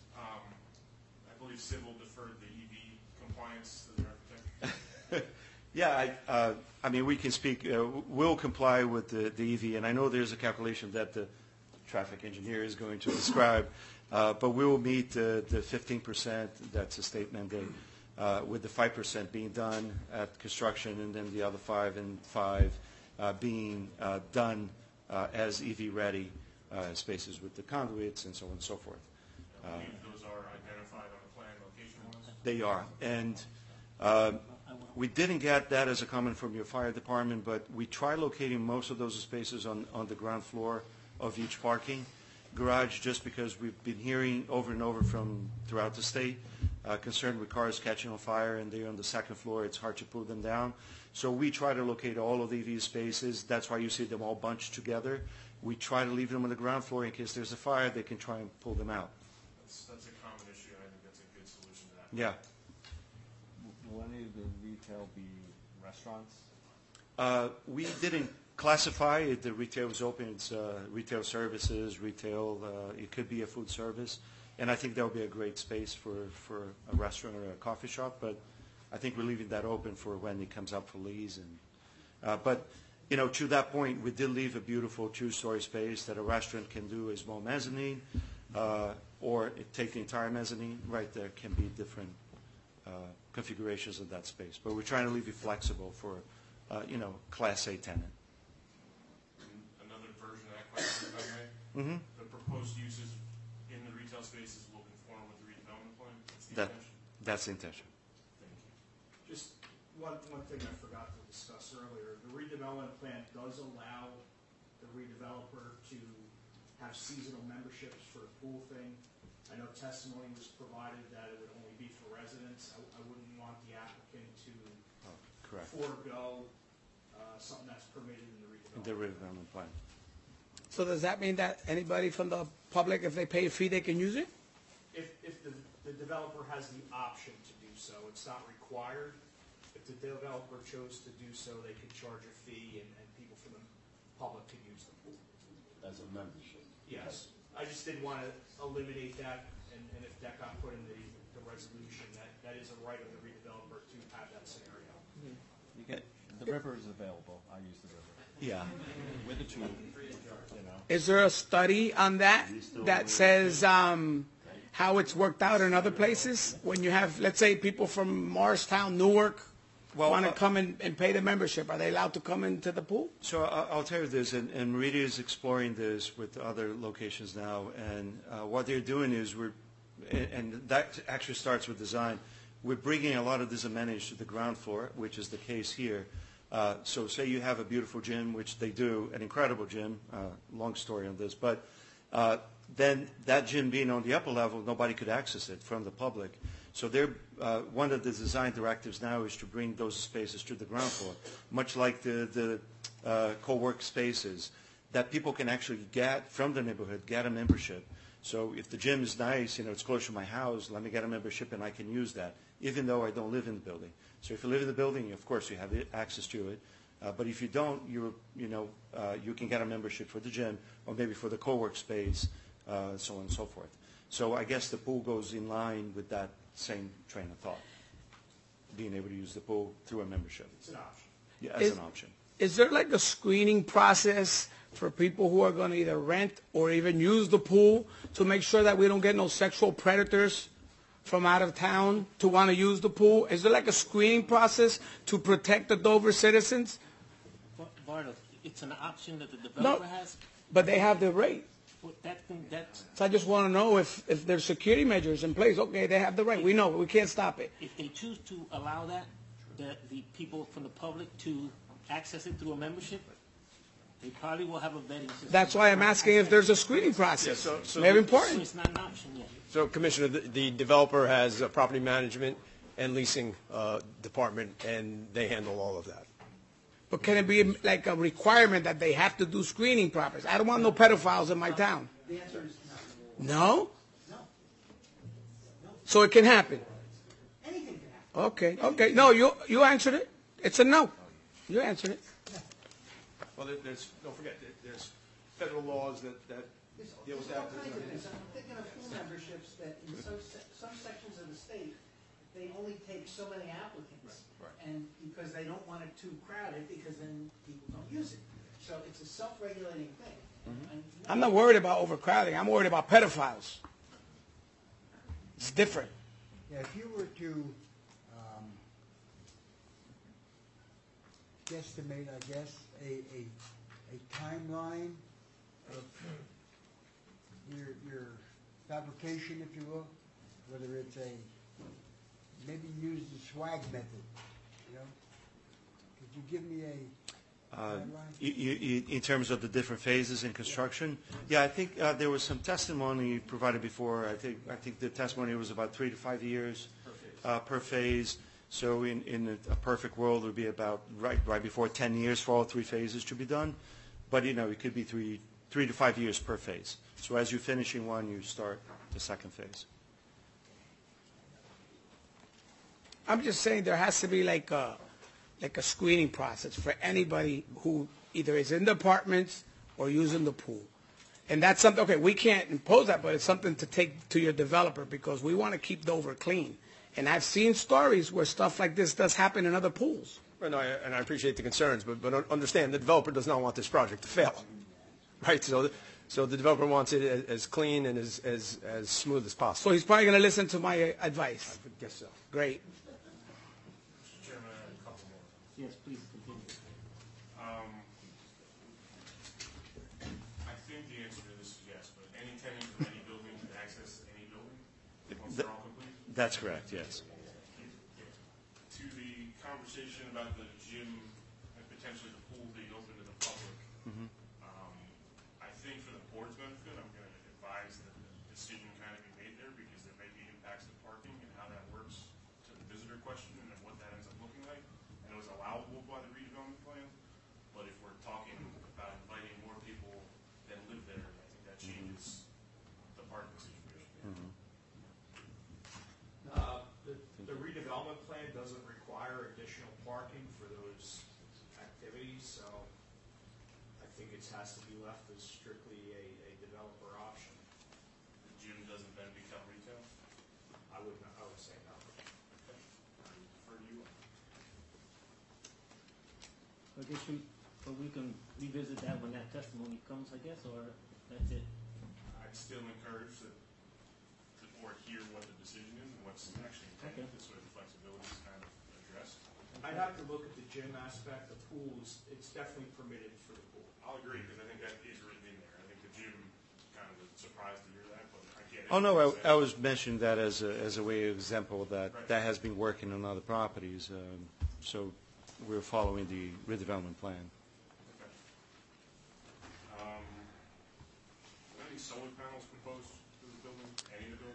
I believe Civil deferred the EV compliance to the architect. Yeah, I mean, we can speak, we'll comply with the EV, and I know there's a calculation that the traffic engineer is going to describe, but we will meet the 15%, that's a state mandate, with the 5% being done at construction, and then the other 5 and 5 being done as EV-ready spaces with the conduits and so on and so forth. I believe those are identified on the plan location-wise? They are, and we didn't get that as a comment from your fire department, but we try locating most of those spaces on the ground floor of each parking garage, just because we've been hearing over and over from throughout the state concerned with cars catching on fire, and they're on the second floor, it's hard to pull them down. So we try to locate all of the EV spaces. That's why you see them all bunched together. We try to leave them on the ground floor in case there's a fire, they can try and pull them out. That's a common issue, and I think that's a good solution to that. Yeah. Will any of the retail be restaurants? We didn't classify it. The retail was open. It's retail services, retail. It could be a food service. And I think that would be a great space for a restaurant or a coffee shop. But I think we're leaving that open for when it comes up for lease. And but, you know, to that point, we did leave a beautiful two-story space that a restaurant can do a small mezzanine, or take the entire mezzanine. Right, there can be different configurations of that space. But we're trying to leave it flexible for, you know, Class A tenant. Another version of that question, if I may. The proposed uses in the retail spaces will conform with the redevelopment plan? That's the intention? That's the intention. Thank you. Just one thing I forgot to discuss earlier. The redevelopment plan does allow the redeveloper to have seasonal memberships for the pool thing. I know testimony was provided that it would only be for residents. I wouldn't want the applicant to forego something that's permitted in the redevelopment. The redevelopment plan. So does that mean that anybody from the public, if they pay a fee, they can use it? If the developer has the option to do so, it's not required. If the developer chose to do so, they could charge a fee, and people from the public could use the pool. As a membership. Yes. I just didn't want to eliminate that, and if that got put in the resolution, that is a right of the redeveloper to have that scenario. You get river is available. I use the river. Yeah. With a tool, Is there a study on that says how it's worked out in other places? When you have, let's say, people from Morristown, Newark, want to come and pay the membership, are they allowed to come into the pool? So I'll tell you this, and Meridia is exploring this with other locations now, and what they're doing is and that actually starts with design, we're bringing a lot of these amenities to the ground floor, which is the case here. So say you have a beautiful gym, which they do, an incredible gym, long story on this, but then that gym being on the upper level, nobody could access it from the public. So one of the design directives now is to bring those spaces to the ground floor, much like the co-work spaces, that people can actually get from the neighborhood, get a membership. So if the gym is nice, it's close to my house, let me get a membership and I can use that, even though I don't live in the building. So if you live in the building, of course you have access to it. But if you don't, you can get a membership for the gym or maybe for the co-work space, so on and so forth. So I guess the pool goes in line with that same train of thought, being able to use the pool through a membership. It's an option. Yeah, as an option. Is there like a screening process for people who are going to either rent or even use the pool to make sure that we don't get no sexual predators from out of town to want to use the pool? Is there like a screening process to protect the Dover citizens? Bardo, it's an option that the developer has. But they have the right. Well, So I just want to know if there's security measures in place. Okay, they have the right. We know, but we can't stop it. If they choose to allow that, the people from the public to access it through a membership, they probably will have a vetting system. That's why I'm asking if there's a screening process. Yeah, so Very important. So it's not an option yet. So, Commissioner, the developer has a property management and leasing department, and they handle all of that. But can it be like a requirement that they have to do screening process? I don't want no pedophiles in my town. The answer is No? no. So it can happen? Anything can happen. Okay. No, you answered it. It's a no. You answered it. Well, don't forget, there's federal laws that deal with that. All kinds of things. I'm thinking of pool memberships that in some sections of the state, they only take so many applicants. Right. And because they don't want it too crowded, because then people don't use it. So it's a self-regulating thing. And I'm not worried about overcrowding. I'm worried about pedophiles. It's different. Yeah, if you were to guesstimate, I guess, a timeline of your fabrication, if you will, whether it's maybe use the swag method, Could you give me a timeline? In terms of the different phases in construction, yeah, I think there was some testimony provided before. I think the testimony was about 3 to 5 years per phase. So in a perfect world, it would be about right before 10 years for all 3 phases to be done. But it could be 3 to 5 years per phase. So as you're finishing one, you start the second phase. I'm just saying there has to be like a screening process for anybody who either is in the apartments or using the pool. And that's something, okay, we can't impose that, but it's something to take to your developer because we want to keep Dover clean. And I've seen stories where stuff like this does happen in other pools. Right, no, and I appreciate the concerns, but understand the developer does not want this project to fail, right? So the developer wants it as clean and as smooth as possible. So he's probably going to listen to my advice. I guess so. Great. Mr. Chairman, I have a couple more. Yes, please continue. I think the answer to this is yes, but any tenant of any building can access any building once they're all complete? That's correct, yes. To the conversation about the gym and potentially the pool being open to the public, I think for the board's benefit, I'm going to advise that the decision kind of be made there because there may be impacts to parking and how that works to the visitor question and then what that ends up looking like. And it was allowable by the redevelopment plan, but if we're talking about inviting more people than live there, I think that changes the parking situation. The redevelopment plan doesn't require additional parking for those activities, so I think it has to be left as strictly a developer option. The gym doesn't then become retail? I would say no. Okay. I would defer to you. guess but we can revisit that when that testimony comes, I guess, or that's it? I'd still encourage that the board hear what the decision is and what's actually intended. This way the flexibility is kind of addressed. I'd have to look at the gym aspect. The pool it's definitely permitted for the pool. I'll agree, because I think that is written in there. I think the gym kind of was surprised to hear that, but I get it. Oh, no, I was mentioning that as a way of example that has been working on other properties. So we're following the redevelopment plan. Any solar panels proposed to the building? Any of the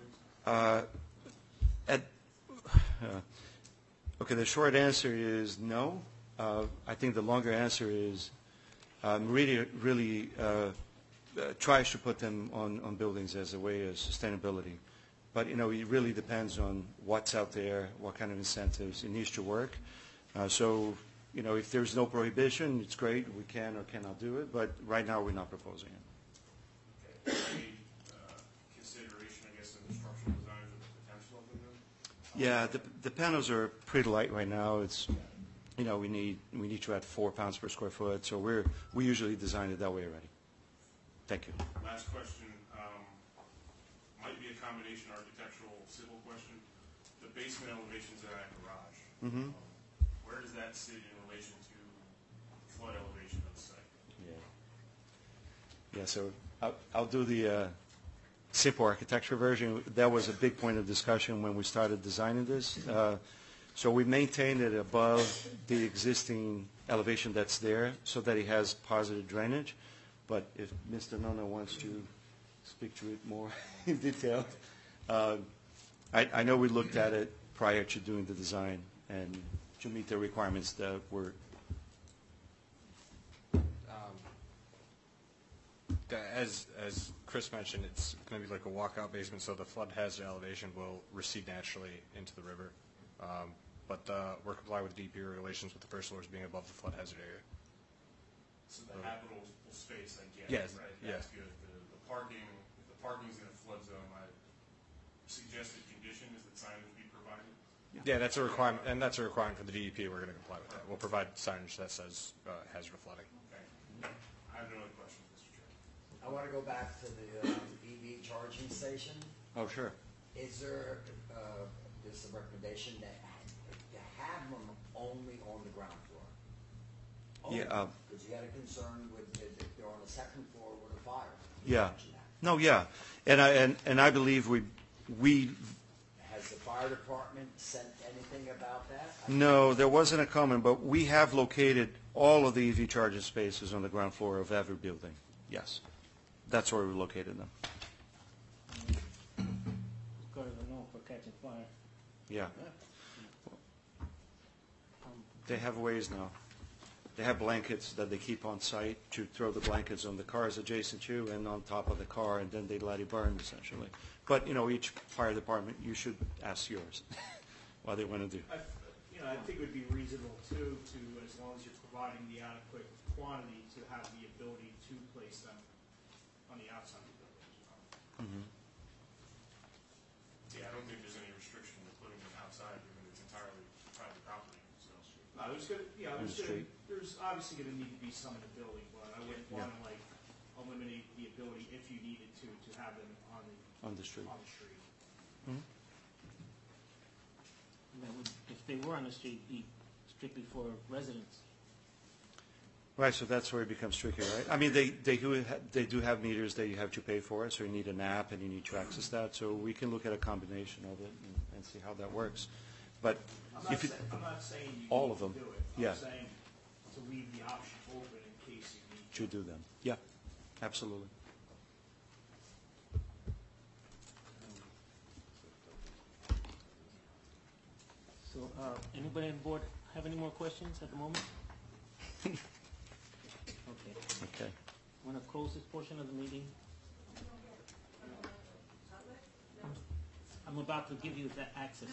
buildings? Okay, the short answer is no. I think the longer answer is really tries to put them on buildings as a way of sustainability. But, it really depends on what's out there, what kind of incentives. It needs to work. So, if there's no prohibition, it's great. We can or cannot do it. But right now, we're not proposing it. Any consideration, I guess, in the structural design for the potential of them then? Yeah, the panels are pretty light right now. It's, we need to add 4 pounds per square foot. So we usually design it that way already. Thank you. Last question, might be a combination architectural civil question. The basement elevations of that garage, where does that sit in relation to flood elevation of the site? Yeah, so I'll do the simple architecture version. That was a big point of discussion when we started designing this. So we maintained it above the existing elevation that's there so that it has positive drainage. But if Mr. Nono wants to speak to it more in detail, I know we looked at it prior to doing the design and to meet the requirements that were. As Chris mentioned, it's going to be like a walkout basement, so the flood hazard elevation will recede naturally into the river. But we're complying with DEP regulations with the first floors being above the flood hazard area. So the habitable space, I guess, yes, right? Yes. That's good. The parking, if the parking's in a flood zone, my suggested condition is that signage be provided? Yeah, that's a requirement, and that's a requirement for the DEP. We're going to comply with that. We'll provide signage that says hazard of flooding. Okay. I have no other questions, Mr. Chair. I want to go back to the EV charging station. Oh, sure. Is there just a recommendation that you have them only on the ground floor? Yeah. Because you had a concern with if they're on the second floor with a fire. Yeah. No, yeah. And I believe we Has the fire department sent anything about that? No, there wasn't a comment, but we have located all of the EV charging spaces on the ground floor of every building. Yes. That's where we located them. Because of the known for catching fire. Yeah. They have ways now. They have blankets that they keep on site to throw the blankets on the cars adjacent to and on top of the car, and then they let it burn, essentially. But, each fire department, you should ask yours what they want to do. I think it would be reasonable, too, as long as you're providing the adequate quantity, to have the ability to place them on the outside of the building as well. Mm-hmm. Yeah, I don't think there's any restriction to putting them outside, given it's entirely private property. So. There's obviously going to need to be some in the building, but I wouldn't want to eliminate the ability, if you needed to have them on the street. Mm-hmm. That would, if they were on the street, be strictly for residents. Right, so that's where it becomes tricky, right? I mean, they do have meters that you have to pay for, so you need an app and you need to access that. So we can look at a combination of it and see how that works. But I'm not saying you all need of them, to do it. yeah, I'm saying to leave the option open in case you need to do them. Yeah, absolutely. So, anybody on board have any more questions at the moment? Okay. Okay. I want to close this portion of the meeting. I'm about to give you that access.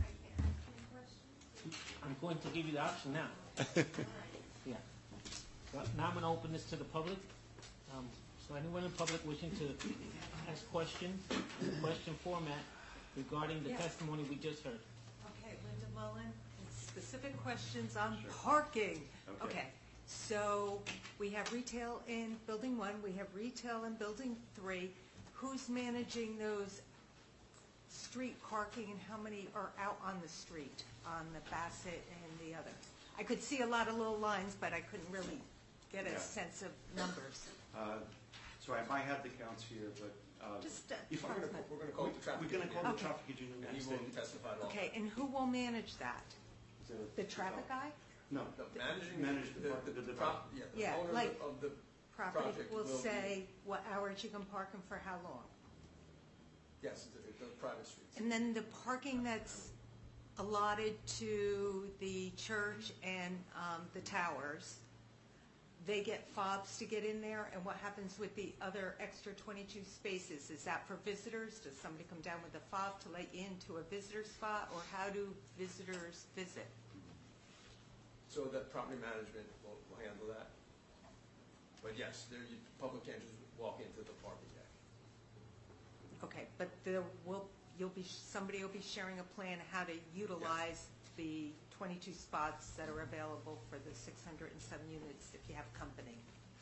I'm going to give you the option now. Yeah. Well, now I'm going to open this to the public. So anyone in public wishing to ask questions in the question format regarding the testimony we just heard. Okay, Linda Mullen, specific questions on parking. Okay, So we have retail in Building 1, we have retail in Building 3. Who's managing those street parking and how many are out on the street, on the Bassett and the other? I could see a lot of little lines, but I couldn't really get a sense of numbers. So I might have the counts here, but Just We're going to call it the traffic. we're going to call the Okay. traffic engineer And he next. will and- testify to all. Okay, and who will manage that? The traffic guy? No, manage the development. Yeah, owner like of the property project will will be- say what hours you can park and for how long. Yes, the private streets. And then the parking that's allotted to the church and the towers, they get fobs to get in there, and what happens with the other extra 22 spaces? Is that for visitors? Does somebody come down with a fob to let you into a visitor spot, or how do visitors visit? So that property management will handle that. But yes, public can just walk into the parking deck. Okay, but somebody will be sharing a plan how to utilize the 22 spots that are available for the 607 units if you have company.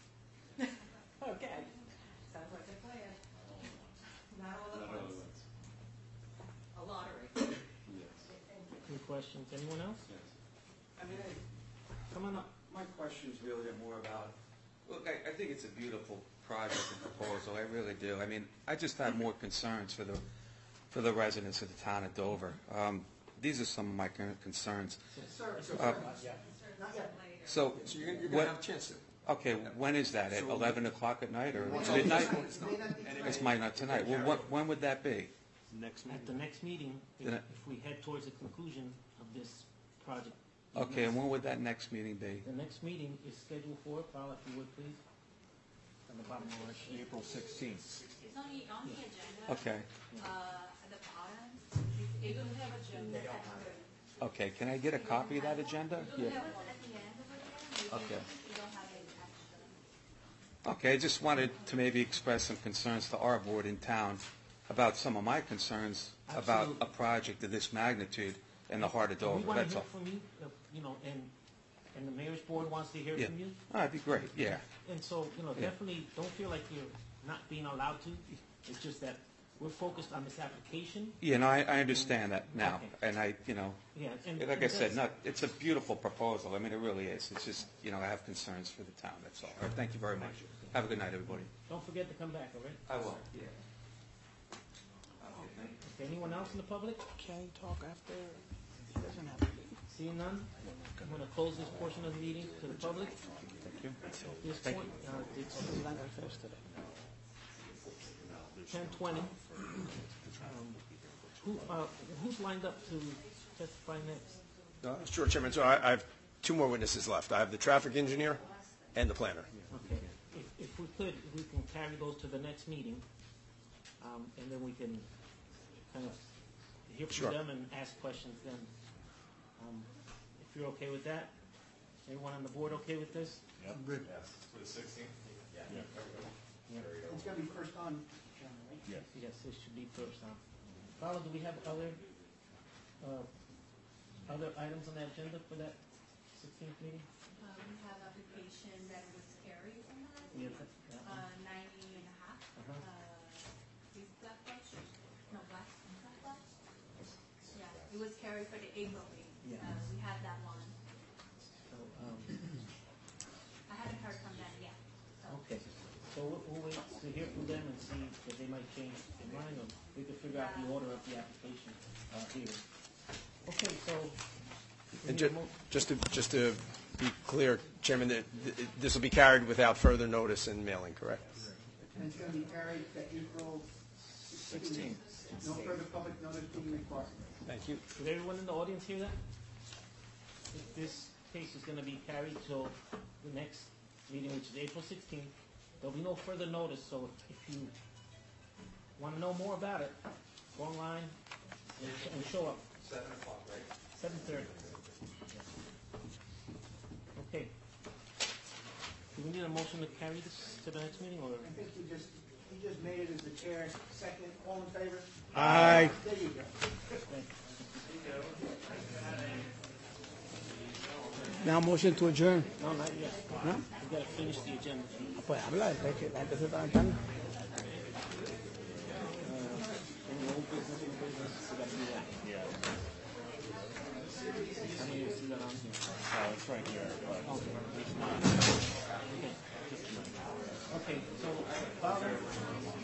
Okay, sounds like a plan. Not all at once. A lottery. Any questions? Anyone else? I mean, Come on up. my questions really are more about, look, I think it's a beautiful project and proposal, I really do. I mean, I just have more concerns for the residents of the town of Dover. These are some of my concerns. So, you're going to what- have a chance to. Okay, when is that? At 11 o'clock at night or midnight? It's might not tonight. Well, when would that be? Next At the next meeting, if Then if we head towards the conclusion of this project. Okay, and when would that next meeting be? The next meeting is scheduled for, Paul, if you would, please. On the bottom of April 16th. It's only on the agenda. Okay, At the bottom, they don't have agenda. okay, can I get a copy of that agenda? We don't have one at the end of it. Okay. We don't have it extra. Okay, I just wanted to maybe express some concerns to our board in town about some of my concerns about a Absolutely. project of this magnitude in the heart of We Dover, want to that's hear all. from you, and the mayor's board wants to hear Yeah. from you. Oh, that'd be great, yeah. And so, Yeah. definitely don't feel like you're not being allowed to. It's just that we're focused on this application. Yeah, no, I understand that now, Okay. and I, Yeah, and like I and said, that's- it's a beautiful proposal, I mean, it really is. It's just, I have concerns for the town, that's all. All right, thank you very much. Have a good night, everybody. Don't forget to come back, all right? I will. Yeah. Okay, anyone else in the public? Can you talk after? He doesn't have to be. Seeing none, I'm going to close this portion of the meeting to the public. Thank you. This point, it's 10:20. Who's lined up to testify next? Sure, Chairman. So I have two more witnesses left. I have the traffic engineer and the planner. Okay. If we could, we can carry those to the next meeting, and then we can kind of hear Sure. from them and ask questions then. If you're okay with that? Everyone on the board okay with this? Yep. Good. For the 16th? Yeah. It's gonna be first on, Chairman, right? Yes. Yes, it should be first on. Paolo, do we have other items on the agenda for that 16th meeting? We have application that was carried from that. Yes. 90 and a half. Is that black? No, black. Is that black? Yeah, it was carried for the April meeting. Yeah. We have that one. So, I haven't heard from them yet. okay. So we'll wait to hear from them and see if they might change their mind, or we can figure out the order of the application here. Okay, so. And just to be clear, Chairman, this will be carried without further notice and mailing, correct? And it's gonna be carried to April 16th. No further public notice will be required. Thank you. Did everyone in the audience hear that? This case is going to be carried till the next meeting, which is April 16th. There'll be no further notice, so if you want to know more about it, go online and show up. 7 o'clock, right? 7:30. Okay. Do we need a motion to carry this to the next meeting, or? I think you just made it as the chair. Second, all in favor? Aye. There you go. Now motion to adjourn. No, not yet. ¿No? We gotta finish the agenda. Pues habla, es que la gente se está levantando. Any old business, new business, we gotta do that. Yeah. I don't even see that on here. Oh, it's right here, but Okay, it's not. Okay, just a minute. Okay, so, Father,